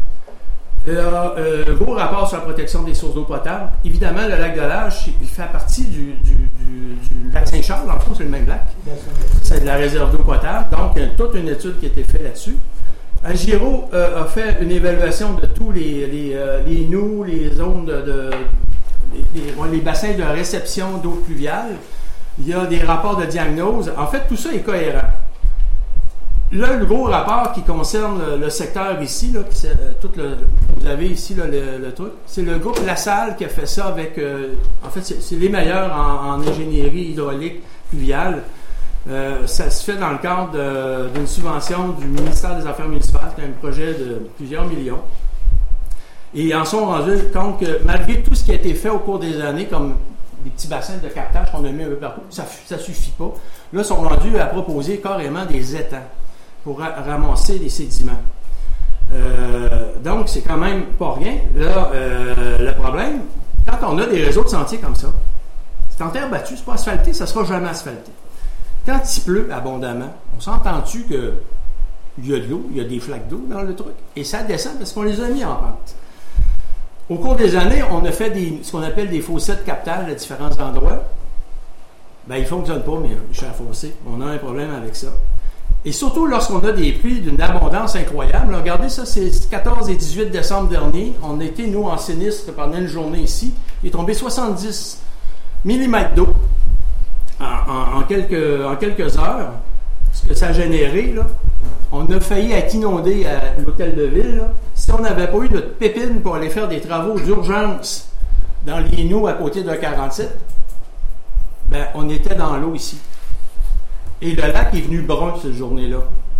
Un gros rapport sur la protection des sources d'eau potable. Évidemment, le lac de l'Âge, il fait partie du lac Saint-Charles. Dans le fond, c'est le même lac. C'est de la réserve d'eau potable. Donc, il y a toute une étude qui a été faite là-dessus. Agiro a fait une évaluation de tous les nœuds, les zones les bassins de réception d'eau pluviale. Il y a des rapports de diagnose. En fait, tout ça est cohérent. Là, le gros rapport qui concerne le secteur ici, là, vous avez ici là, le truc, c'est le groupe LaSalle qui a fait ça avec, en fait, c'est les meilleurs en ingénierie hydraulique fluviale. Ça se fait dans le cadre d'une subvention du ministère des Affaires municipales, c'est un projet de plusieurs millions. Et ils en sont rendus compte que malgré tout ce qui a été fait au cours des années, comme des petits bassins de captage qu'on a mis un peu partout, ça ne suffit pas. Là, ils sont rendus à proposer carrément des étangs pour ramasser les sédiments. Donc, c'est quand même pas rien. Là, le problème, quand on a des réseaux de sentiers comme ça, c'est en terre battue, c'est pas asphalté, ça ne sera jamais asphalté. Quand il pleut abondamment, on s'entend-tu qu'il y a de l'eau, il y a des flaques d'eau dans le truc, et ça descend parce qu'on les a mis en pente. Au cours des années, on a fait ce qu'on appelle des fossés de captage à différents endroits. Ils ne fonctionnent pas, mais cher fossé, on a un problème avec ça. Et surtout lorsqu'on a des pluies d'une abondance incroyable. Là, regardez ça, c'est 14 et 18 décembre dernier. On était, nous, en sinistre pendant une journée ici. Il est tombé 70 mm d'eau en quelques heures. Ce que ça a généré, là, on a failli être inondé à l'hôtel de ville. Là. Si on n'avait pas eu de pépines pour aller faire des travaux d'urgence dans les nous à côté de 47, on était dans l'eau ici. Et le lac est venu brun cette journée-là.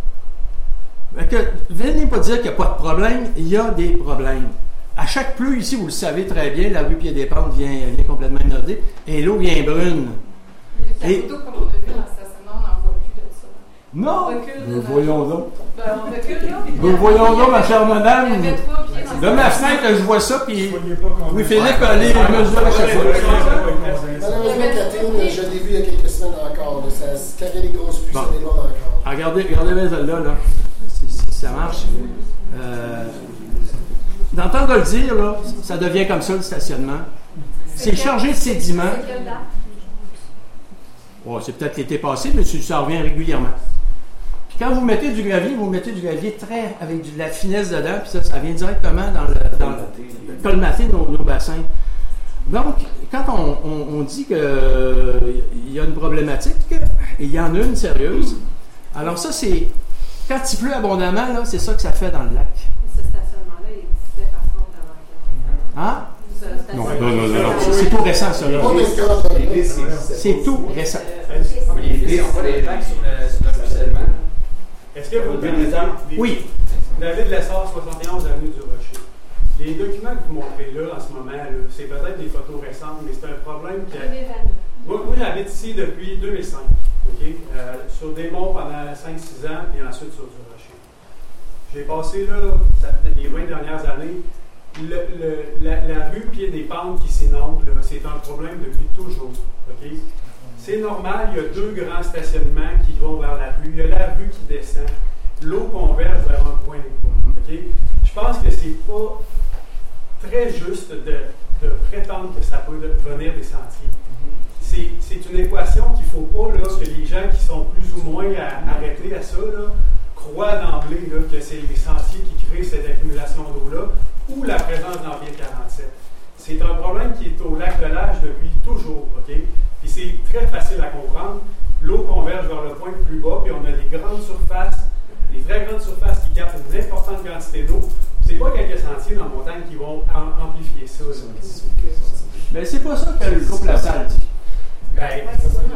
Venez pas dire qu'il n'y a pas de problème, il y a des problèmes. À chaque pluie ici, vous le savez très bien, la rue Pied-des-Pentes vient complètement inondée et l'eau vient brune. Et photo, comme on a vu dans le stationnement, on n'en voit plus de ça. Non! Nous voyons donc. On recule, là. Nous voyons donc, ma chère madame. De ma fenêtre, je vois ça, puis Louis-Philippe allait mesurer à chaque fois. Malheureusement, Catherine, je l'ai vu il y a quelques semaines encore. Ça se carrait les grosses pluies, ça les encore. Regardez bien celle-là. Là. Ça marche. D'entendre le dire, là, ça devient comme ça, le stationnement. C'est chargé de sédiments. C'est peut-être l'été passé, mais ça revient régulièrement. Puis quand vous mettez du gravier avec de la finesse dedans, puis ça vient directement dans le colmater nos bassins. Donc, quand on dit qu'il y a une problématique, et il y en a une sérieuse, alors ça, c'est quand il pleut abondamment, là, c'est ça que ça fait dans le lac. Ce stationnement-là, il existait par contre avant. Hein? Non. C'est tout récent, ça. C'est tout récent. Les n'ont pas des lacs sur le stationnement. Est-ce que vous avez Oui. David Lessard, 71 avenue du Rocher. Les documents que vous montrez là en ce moment, c'est peut-être des photos récentes, mais c'est un problème qui a... Moi, j'habite ici depuis 2005, sur des monts pendant 5-6 ans, puis ensuite sur du Rocher. J'ai passé là, les 20 dernières années, la rue Pied-des-Pentes qui s'inonde, c'est un problème depuis toujours. Okay? C'est normal, il y a deux grands stationnements qui vont vers la rue. Il y a la rue qui descend. L'eau converge vers un point d'équilibre. Okay? Je pense que c'est pas très juste de prétendre que ça peut venir des sentiers. C'est une équation qu'il ne faut pas que les gens qui sont plus ou moins arrêtés à ça croient d'emblée que c'est les sentiers qui créent cette accumulation d'eau-là ou la présence d'Empire 47. C'est un problème qui est au lac de l'Âge depuis toujours. Okay? Puis c'est très facile à comprendre. L'eau converge vers le point le plus bas, puis on a des grandes surfaces, des très grandes surfaces qui captent une importante quantité d'eau. C'est pas quelques sentiers dans la montagne qui vont amplifier ça. Mais c'est pas ça que le groupe LaSalle dit. Vous avez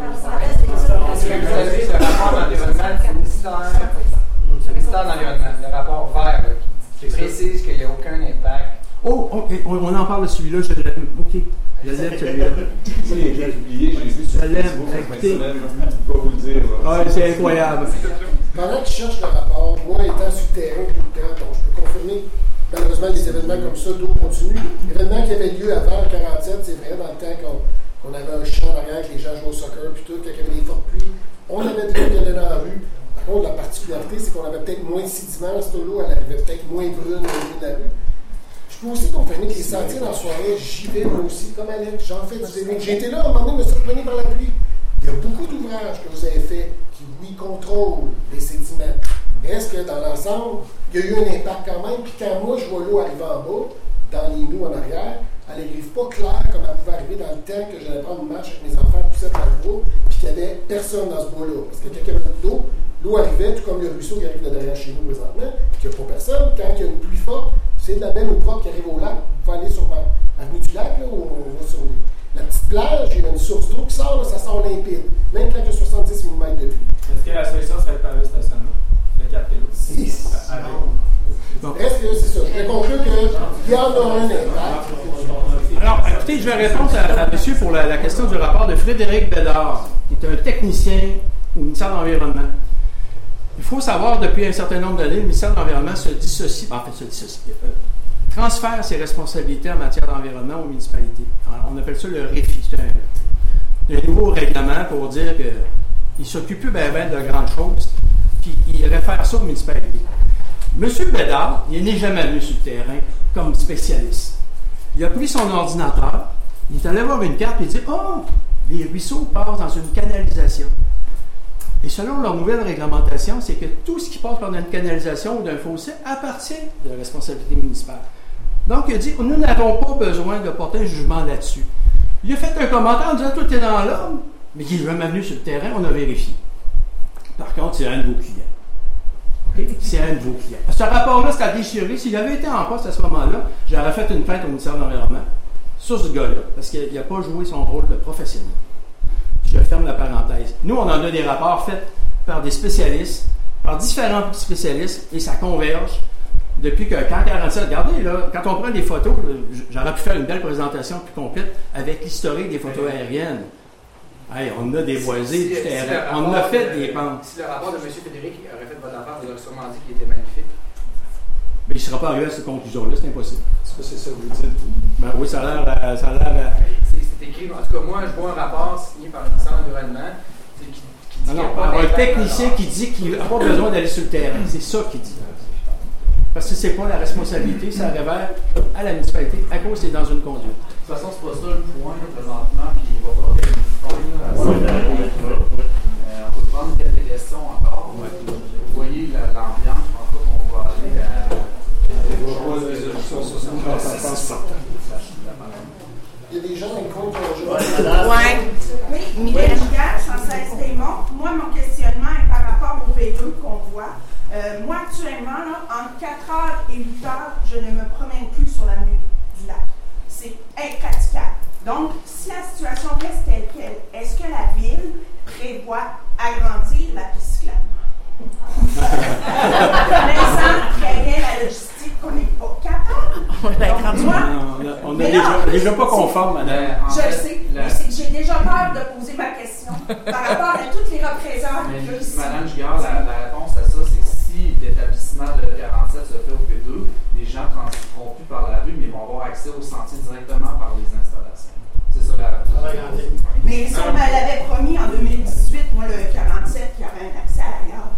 le rapport d'environnement du ministère de l'Environnement, le rapport vert, qui précise qu'il n'y a aucun impact. Oh, OK, on en parle de celui-là, je l'aime. OK. Je l'aime, celui-là. J'ai oublié, j'ai vu sur Facebook, écoutez. Je peux pas vous le dire. C'est incroyable. Pendant que je cherche le rapport, moi étant sur le terrain tout le temps, donc je peux confirmer, malheureusement, des événements comme ça, d'eau continue. L'événement qui avait lieu avant le 47, c'est vrai, dans le temps qu'on avait un champ derrière, que les gens jouaient au soccer, puis tout, quand il y avait des fortes pluies, on avait de l'eau qui allait dans la rue. Par contre, la particularité, c'est qu'on avait peut-être moins de sédiments, cette eau-là, elle arrivait peut-être moins brune au milieu de la rue. Je peux aussi confirmer que les sentiers dans la soirée, j'y vais moi aussi, comme Alex, j'en fais du vélo. J'ai été là, à un moment donné, me suis retenu par la pluie. Il y a beaucoup d'ouvrages que vous avez faits qui, oui, contrôlent les sédiments. Reste que dans l'ensemble, il y a eu un impact quand même. Puis quand moi, je vois l'eau arriver en bas, dans les nous en arrière, elle elle n'arrive pas claire comme elle pouvait arriver dans le temps que j'allais prendre une marche avec mes enfants poussés dans le bois, puis qu'il n'y avait personne dans ce bois-là. Parce que quand il y avait d'eau, l'eau arrivait, tout comme le ruisseau qui arrive de derrière chez nous présentement, puis qu'il n'y a pas personne. Quand il y a une pluie forte, c'est de la benne eau propre qui arrive au lac. Vous pouvez aller sur l'avenue du lac, là, où on va sur la petite plage, il y a une source d'eau qui sort, là, ça sort limpide. Même quand il y a 70 mm de pluie. Est-ce que la solution serait de faire le stationnement? Le capter l'eau? Est-ce que c'est ça? Je vais conclure qu'il y en a un impact. Alors, écoutez, je vais répondre à monsieur pour la question du rapport de Frédéric Bédard, qui est un technicien au ministère de l'Environnement. Il faut savoir, depuis un certain nombre d'années, le ministère de l'Environnement transfère ses responsabilités en matière d'environnement aux municipalités. Alors, on appelle ça le REFI. C'est un nouveau règlement pour dire qu'il ne s'occupe plus bien de grandes choses, puis il réfère ça aux municipalités. M. Bédard, il n'est jamais venu sur le terrain comme spécialiste. Il a pris son ordinateur, il est allé voir une carte et il dit « Oh, les ruisseaux passent dans une canalisation. » Et selon leur nouvelle réglementation, c'est que tout ce qui passe par une canalisation ou d'un fossé appartient de la responsabilité municipale. Donc, il a dit « Nous n'avons pas besoin de porter un jugement là-dessus. » Il a fait un commentaire en disant « Tout est dans l'ordre », mais qui est jamais venu sur le terrain, on a vérifié. Par contre, c'est un de vos clients. C'est un de vos clients. Ce rapport-là, c'est à déchirer. S'il avait été en poste à ce moment-là, j'aurais fait une plainte au ministère de l'Environnement sur ce gars-là, parce qu'il n'a pas joué son rôle de professionnel. Je ferme la parenthèse. Nous, on en a des rapports faits par des spécialistes, par différents spécialistes, et ça converge depuis que quand 47, regardez, là, quand on prend des photos, j'aurais pu faire une belle présentation plus complète avec l'historique des photos aériennes. Hey, on a déboisé du terrain, on a fait des pentes. Si le rapport de M. Frédéric aurait fait votre affaire, vous aurez sûrement dit qu'il était magnifique. Mais il ne sera pas arrivé à cette conclusion-là, c'est impossible. Est-ce que c'est ça que vous dites? Ben oui, ça a l'air. C'est écrit, en tout cas, moi, je vois un rapport signé par le ministère de l'Environnement qui dit un technicien qui dit qu'il n'a pas besoin d'aller sur le terrain. C'est ça qu'il dit. Parce que ce n'est pas la responsabilité, ça révèle à la municipalité à cause c'est dans une conduite. De toute façon, c'est pas ça le point présentement, puis il va falloir qu'il y ait une on peut prendre quelques questions encore. Vous voyez l'ambiance, je pense pas qu'on va aller à il y a des gens qui comptent Oui, Mylène Gage, 116 Démon. Moi, mon questionnement est par rapport au P2 qu'on voit. Moi, actuellement, là, entre 4h et 8h, je ne me promène plus sur l'avenue du lac. C'est impraticable. Donc, si la situation reste telle quelle, est-ce que la ville prévoit agrandir la piste cyclable? Connaissant très bien la logistique, on n'est pas capable. On n'est déjà pas conforme, madame. Je le sais, mais c'est que j'ai déjà peur de poser ma question par rapport à toutes les représentants. Madame Giguère, la réponse à ça, c'est que si l'établissement de 47 se fait au P2, les gens ne transigeront plus par la rue, mais ils vont avoir accès au sentier directement par les installations. C'est ça la réponse. Mais si on me l'avait promis en 2018, moi, le 47, qu'il y aurait un accès à l'arrière.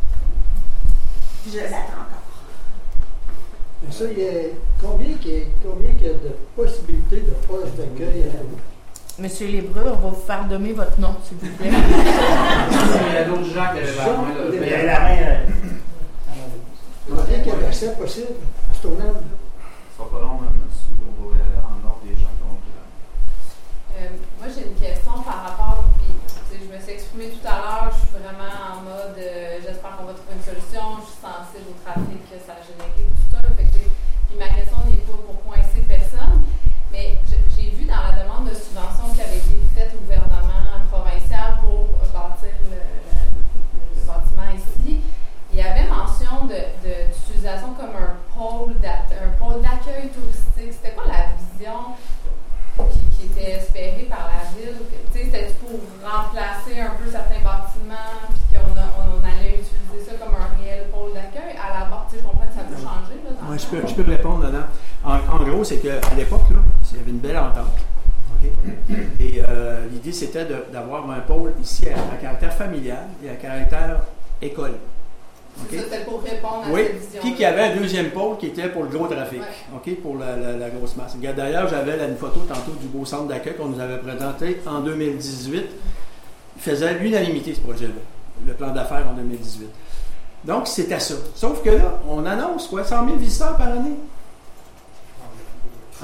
Je l'attends encore. Mais ça, il y a combien qu'il y a de possibilités de postes d'accueil à la rue? Monsieur Lébreux, on va vous faire donner votre nom, s'il vous plaît. Il y a d'autres gens qui avaient la main. Il y a la main. Combien qu'il y a d'accès possible à ce tournage? Ce sera pas long, monsieur. On va y aller en ordre des gens qui ont vu. Moi, j'ai une question par rapport, puis je me suis exprimée tout à l'heure, je suis vraiment en mode, j'espère qu'on va trouver une solution, je suis sensible au trafic que ça a généré, tout ça. Puis ma question n'est pas pour coincer personne, mais j'ai vu dans la demande de subvention qui avait été faite au gouvernement provincial pour bâtir le bâtiment ici, il y avait mention d'utilisation comme un pôle d'accueil touristique. C'était quoi la vision qui était espérée par la ville? C'était pour remplacer un peu certains bâtiments, puis qu'on allait utiliser ça comme un réel pôle d'accueil. À la base, je comprends que ça peut changer. Là, je peux répondre là-dedans. En gros, c'est qu'à l'époque, là, il y avait une belle entente. Okay? Et l'idée, c'était d'avoir un pôle ici à caractère familial et à caractère école. Okay? Ça, c'était pour répondre à cette vision. Puis qu'il y avait un deuxième pôle qui était pour le gros trafic, okay? Pour la grosse masse. D'ailleurs, j'avais une photo tantôt du beau centre d'accueil qu'on nous avait présenté en 2018. Il faisait l'unanimité, ce projet-là, le plan d'affaires en 2018. Donc, c'était ça. Sauf que là, on annonce 100 000 visiteurs par année. Hein?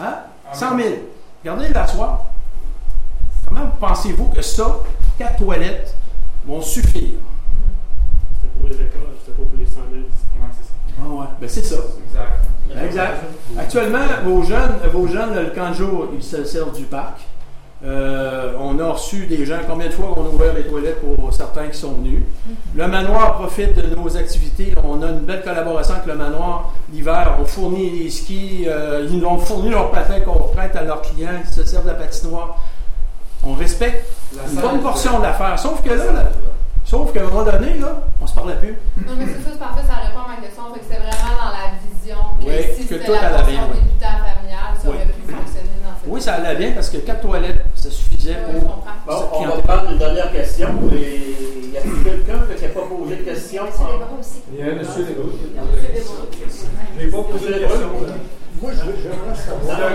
100 000. Regardez l'asseoir. Comment pensez-vous que ça, 4 toilettes, vont suffire? C'était pour les écoles, c'était pas pour les 100 000. C'est ça. Ah ouais, ben c'est ça. Exact. Actuellement, vos jeunes, le camp de jour, ils se servent du parc. On a reçu des gens, combien de fois on a ouvert les toilettes pour certains qui sont venus. Le manoir profite de nos activités. On a une belle collaboration avec le manoir. L'hiver, on fournit les skis, ils ont fourni leurs patins qu'on prête à leurs clients qui se servent de la patinoire. On respecte une bonne portion de l'affaire. Sauf que qu'à un moment donné, là, on se parlait plus. Non, mais c'est parfait, ça répond à ma question. Fait que c'est vraiment dans la vision que si que c'était tout la allait portion bien, débutant familiale, ça aurait pu fonctionner dans cette Oui, ça allait bien parce que 4 toilettes, ça suffisait pour. Bon, on va prendre une dernière question. Y a-t-il quelqu'un qui n'a pas posé de question? Il y a M. Desbraux. Je n'ai pas posé de question. Moi, j'aimerais savoir.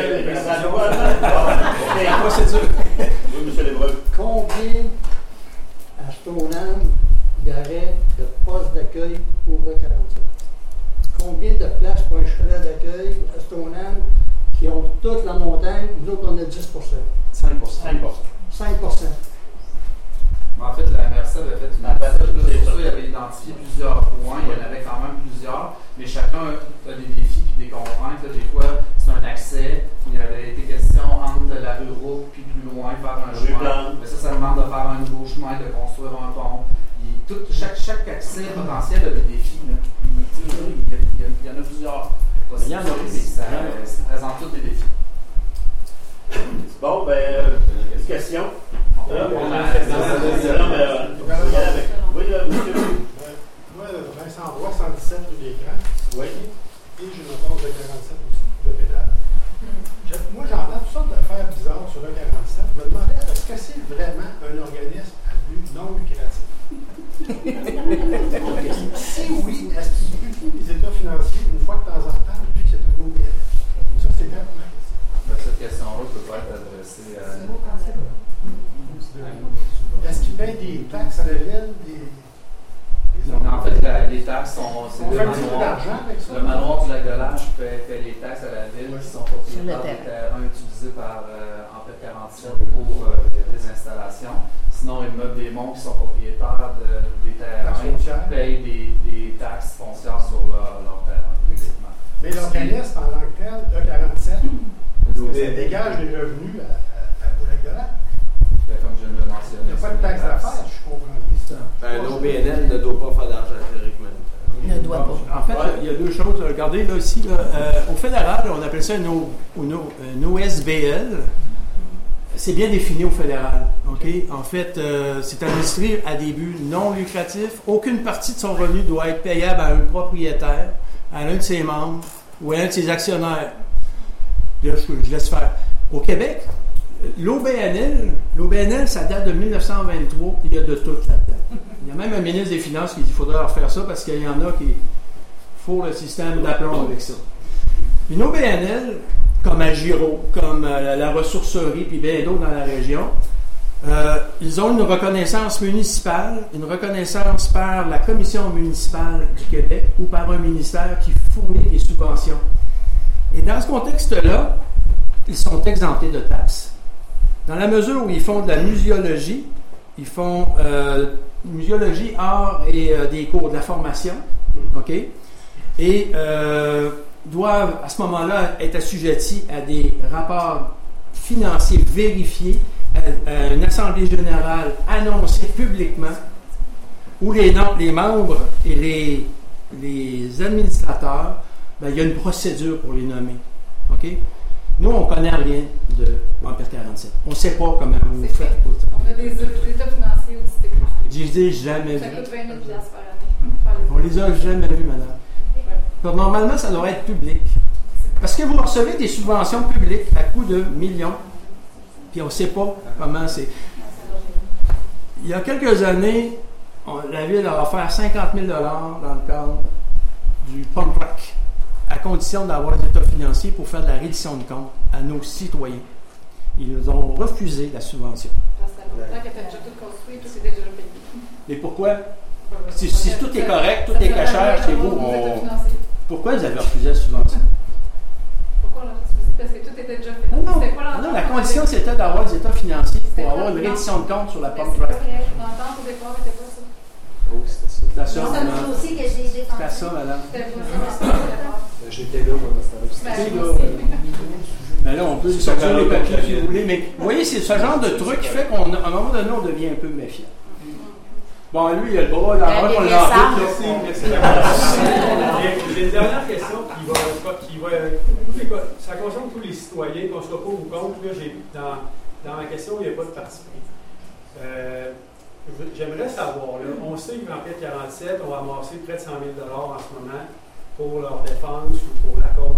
Oui, M. Desbraux. Combien à Stoneham il y aurait de postes d'accueil pour le 47? Combien de places pour un chalet d'accueil à Stoneham qui ont toute la montagne? Nous autres, on a 10%. 5%. 5%. En fait, la MRC avait fait une étude. Sur ça, il avait identifié plusieurs points. Il y en avait quand même plusieurs, mais chacun a des défis et des contraintes. Là, des fois, c'est un accès. Il y avait été question entre la rue Roux puis plus loin, faire un chemin. Mais ça demande de faire un nouveau chemin, de construire un pont. Chaque accès potentiel a des défis. Là. Il y en a plusieurs possibilités, mais ça présente tous des défis. Bon, ben, une question. Oui, moi, Vincent Roy, 117 rue des Grands. Oui. Et j'ai une base de 47 aussi, de pédale. Moi, j'entends toutes sortes d'affaires bizarres sur le 47. Je me demandais, est-ce que c'est vraiment un organisme à but non lucratif? Si oui, est-ce qu'il utilise les états financiers une fois de temps en temps, vu que c'est un OBNL? Ça, c'est quand même ma question. Cette question-là peut pas être adressée à... Est-ce qu'ils payent des taxes à la ville? En fait, les taxes sont... On fait un petit peu d'argent avec ça. Le manoir du Lac-de-L'Âge paie les taxes à la ville qui sont propriétaires des terrains utilisés par Ampère 47 pour des installations. Sinon, Immeubles des Monts qui sont propriétaires des terrains payent des taxes foncières sur leur terrain. Mais l'organisme en tant que tel, E47, ça dégage des revenus au Lac-de-l'Âge. Comme je viens de le mentionner. Il n'y a pas de taxe d'affaires, je comprends ça. L'OBNL ne doit pas faire d'argent théoriquement. Ne doit pas. En fait, il y a deux choses. Regardez, là, ici, au fédéral, on appelle ça un OSBL. C'est bien défini au fédéral. Okay? En fait, c'est administré à des buts non lucratifs. Aucune partie de son revenu doit être payable à un propriétaire, à l'un de ses membres ou à l'un de ses actionnaires. Là, je laisse faire. Au Québec, l'OBNL, ça date de 1923. Il y a de tout là-dedans. Il y a même un ministre des Finances qui dit qu'il faudrait leur faire ça parce qu'il y en a qui font le système d'aplomb avec ça. Une OBNL, comme Agiro, comme la ressourcerie, puis bien d'autres dans la région, ils ont une reconnaissance municipale, une reconnaissance par la Commission municipale du Québec ou par un ministère qui fournit des subventions. Et dans ce contexte-là, ils sont exemptés de taxes. Dans la mesure où ils font de la muséologie, ils font muséologie, art et des cours, de la formation, OK? Et doivent, à ce moment-là, être assujettis à des rapports financiers vérifiés, à une assemblée générale annoncée publiquement, où les membres et les administrateurs, ben, il y a une procédure pour les nommer. OK? Nous, on ne connaît rien de Ampère 47. On ne sait pas comment vous faites pour ça. On a des états financiers aussi techniques. Je les ai jamais vus. Ça coûte 20 000 par année. On les a jamais vus, madame. Donc, normalement, ça doit être public. Parce que vous recevez des subventions publiques à coût de millions, puis on ne sait pas comment c'est. Il y a quelques années, la Ville a offert 50 000 $ dans le cadre du pump track, à condition d'avoir des états financiers pour faire de la reddition de comptes à nos citoyens. Ils ont refusé la subvention. Ça fait longtemps que tu as déjà tout construit, tout est déjà payé. Mais pourquoi? Si tout est correct, tout est cachère chez vous, pourquoi ils avaient refusé la subvention? Pourquoi on l'a refusé? parce que tout était déjà fait. Non, la condition, c'était d'avoir des états financiers pour avoir une reddition de compte sur la pump drive. L'entente au départ n'était pas ça. Oui, c'était ça. C'était ça, madame. Aussi que j'ai défendu. C'était ça, madame. J'étais là, moi, Mais là, on peut sortir les papiers si vous voulez. Mais vous voyez, c'est ce genre de truc qui fait qu'à un moment donné, on devient un peu méfiant. Bon, lui, il a le bras, il a le bras, on l'a Merci. J'ai une dernière question qui va ça concerne tous les citoyens, qu'on soit pour ou contre. Là, dans ma question, il n'y a pas de parti pris. J'aimerais savoir, là, on sait qu'en fait 47, on va amasser près de 100 000 $ en ce moment pour leur défense ou pour la cause.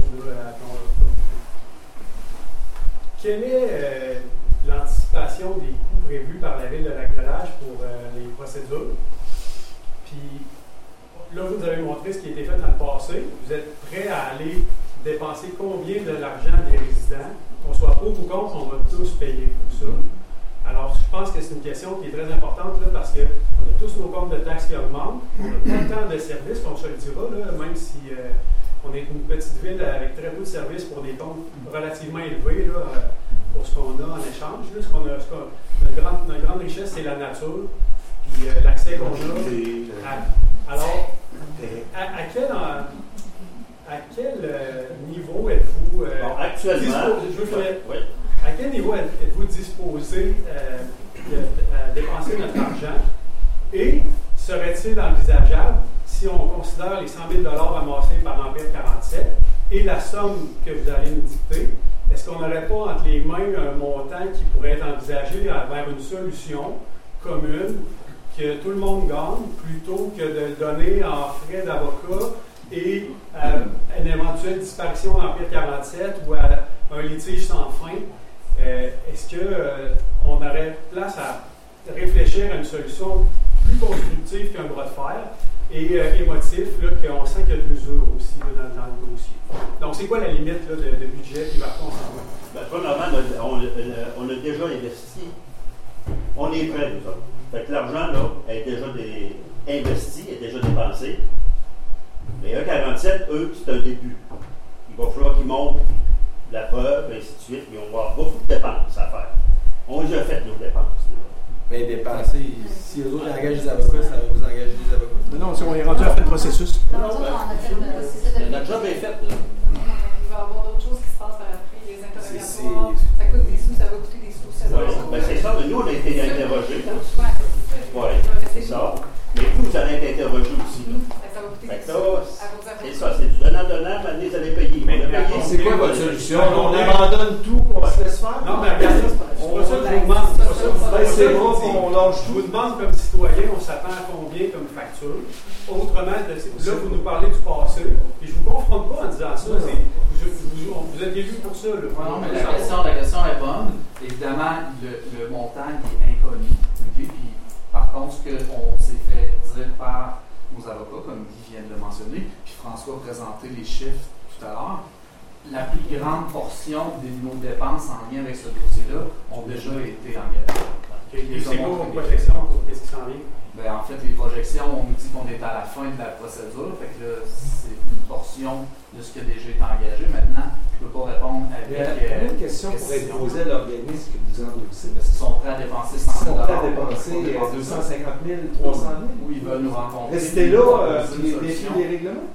Quelle est l'anticipation des coûts prévus par la Ville de Lac-de-Lage pour les procédures? Puis là, vous avez montré ce qui a été fait dans le passé. Vous êtes prêts à aller dépenser combien de l'argent des résidents? Qu'on soit pour ou contre, on va tous payer pour ça. Alors, je pense que c'est une question qui est très importante là, parce qu'on a tous nos comptes de taxes qui augmentent. On n'a pas tant de services, on se le dira, là, même si on est une petite ville avec très peu de services pour des comptes relativement élevés là, pour ce qu'on a en échange. Là, notre grande richesse, c'est la nature, puis l'accès qu'on a. Alors, à quel niveau êtes-vous à quel niveau êtes-vous disposé à dépenser notre argent? Et serait-il envisageable, si on considère les 100 000 $ amassés par Empire 47 et la somme que vous allez nous dicter, est-ce qu'on n'aurait pas entre les mains un montant qui pourrait être envisagé vers une solution commune que tout le monde gagne, plutôt que de le donner en frais d'avocat et à une éventuelle disparition d'Empire 47 ou à un litige sans fin? Est-ce qu'on aurait place à réfléchir à une solution plus constructive qu'un bras de fer et émotif, là, qu'on sent qu'il y a de l'usure aussi là, dans le dossier? Donc, c'est quoi la limite là, de budget qui va conserver? Premièrement, on a déjà investi. On est prêts, nous autres. Fait que l'argent, là, est déjà investi, est déjà dépensé. Mais E47, eux, c'est un début. Il va falloir qu'ils montrent la preuve, et ainsi de suite, mais on va avoir beaucoup de dépenses à faire. On a déjà fait nos dépenses. Mais dépenser, si eux autres engagent des avocats, ça va vous engager des avocats? Mais non, si on est rendu à faire le processus. Notre job est fait, là. Il va y avoir d'autres choses qui se passent par après, les interrogatoires, ça coûte des sous, ça va coûter des sous. C'est ça, mais nous, on a été interrogés. Oui, c'est ça. Mais vous allez être interrogés aussi. Ça va coûter des sous. C'est ça, c'est du donnant-donnant, maintenant, vous allez payer. C'est quoi votre solution? On abandonne tout, on se laisse faire? Non, mais regarde, c'est pas ça que je vous demande. C'est bon qu'on lâche. Je vous demande, comme citoyen, on s'attend à combien comme facture? Autrement, là, vous nous parlez du passé, et je ne vous confronte pas en disant ça. Vous êtes élu pour ça. Non, mais la question est bonne. Évidemment, le montant est inconnu. Okay? Puis, par contre, ce qu'on s'est fait dire par nos avocats, comme Guy vient de le mentionner, puis François a présenté les chiffres tout à l'heure, la plus grande portion de nos dépenses en lien avec ce dossier-là ont déjà été engagées. C'est quoi vos projections? Qu'est-ce qui s'en vient? Ben, en fait, les projections, on nous dit qu'on est à la fin de la procédure. Fait que là, c'est une portion de ce qui a déjà été engagé. Maintenant, je ne peux pas répondre avec... Il y a une question pour être posée à l'organisme que vous endossez. Parce qu'ils sont prêts à dépenser 100 000 $. Ils sont prêts à dépenser 250 000, 300 000. Oui, ils veulent nous rencontrer. Restez là, les défis des règlements.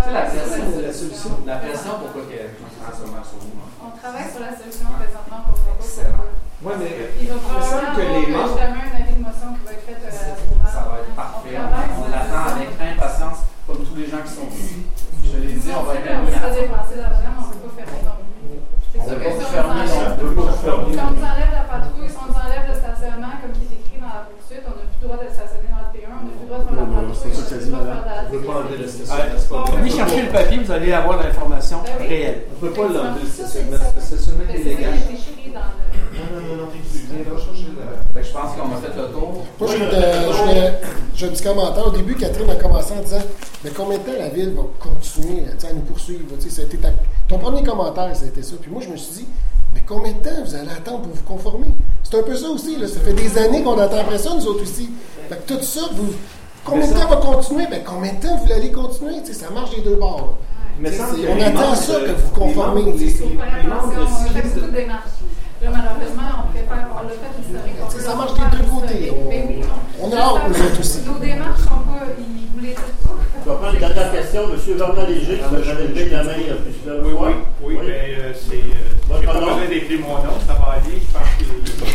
La pression, pourquoi qu'elle seulement sur nous? On travaille sur la solution présentement pour voir pourquoi. Oui, mais il va falloir que les membres... un avis de motion qui va être fait à la Sénat. Ça va être parfait. On l'attend avec impatience, comme tous les gens qui sont ici. Je l'ai dit, on va être on ne peut pas dépenser d'argent, on ne peut pas fermer non plus. On ne peut pas fermer non plus. Si on nous enlève la patrouille, si on nous enlève le stationnement, comme il est écrit dans la poursuite, on n'a plus le droit de stationner dans le P1, on n'a plus le droit de faire la patrouille, on n'a plus le droit de faire de la... On ne peut pas enlever le stationnement. Venez chercher le papier, vous allez avoir l'information réelle. On ne peut pas l'enlever le stationnement, c'est stationnement illégal. Non. Je pense qu'on a fait le tour. Moi, j'ai un petit commentaire. Au début, Catherine a commencé en disant mais combien de temps la ville va continuer à nous poursuivre? Ton premier commentaire, ça a été ça. Puis moi, je me suis dit mais combien de temps vous allez attendre pour vous conformer? C'est un peu ça aussi. Là. Ça fait des années qu'on attend après ça, nous autres aussi. Fait que tout ça, combien de temps va continuer? Ben, combien de temps vous allez continuer? Ça marche des deux bords. On attend ça que vous conformez. Il faut faire attention, on fait beaucoup de démarches. Là, malheureusement, on l'a fait historiquement. Ça marche des deux côtés. On a hâte, nous autres aussi. Nos démarches ne sont pas. Ils vous les disent pas. Je vais prendre une dernière question. M. Bernard Léger, qui j'avais levé la main plusieurs fois. Oui, mais c'est. J'ai pas besoin d'écrire mon nom, ça va aller, je pense que.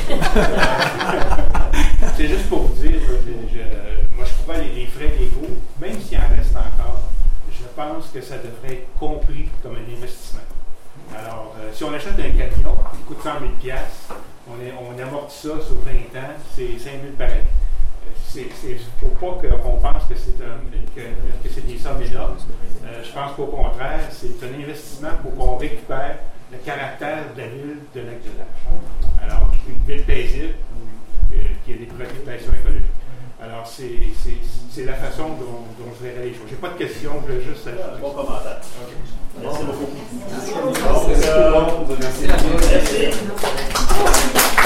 C'est juste pour vous dire, moi je crois les frais légaux, même s'il en reste encore, je pense que ça devrait être compris comme un investissement. Alors, si on achète un camion qui coûte 100 000 on amortit ça sur 20 ans, c'est 5 000 par année. Il ne faut pas qu'on pense que c'est des sommes énormes. Je pense qu'au contraire, c'est un investissement pour qu'on récupère le caractère de la ville de Lac-de-Lache. Alors, une ville paisible qui a des préoccupations écologiques. Alors, c'est la façon dont je verrai les choses. Je n'ai pas de questions, je veux juste... Bon commentaire. Okay. Merci beaucoup. Merci. Merci.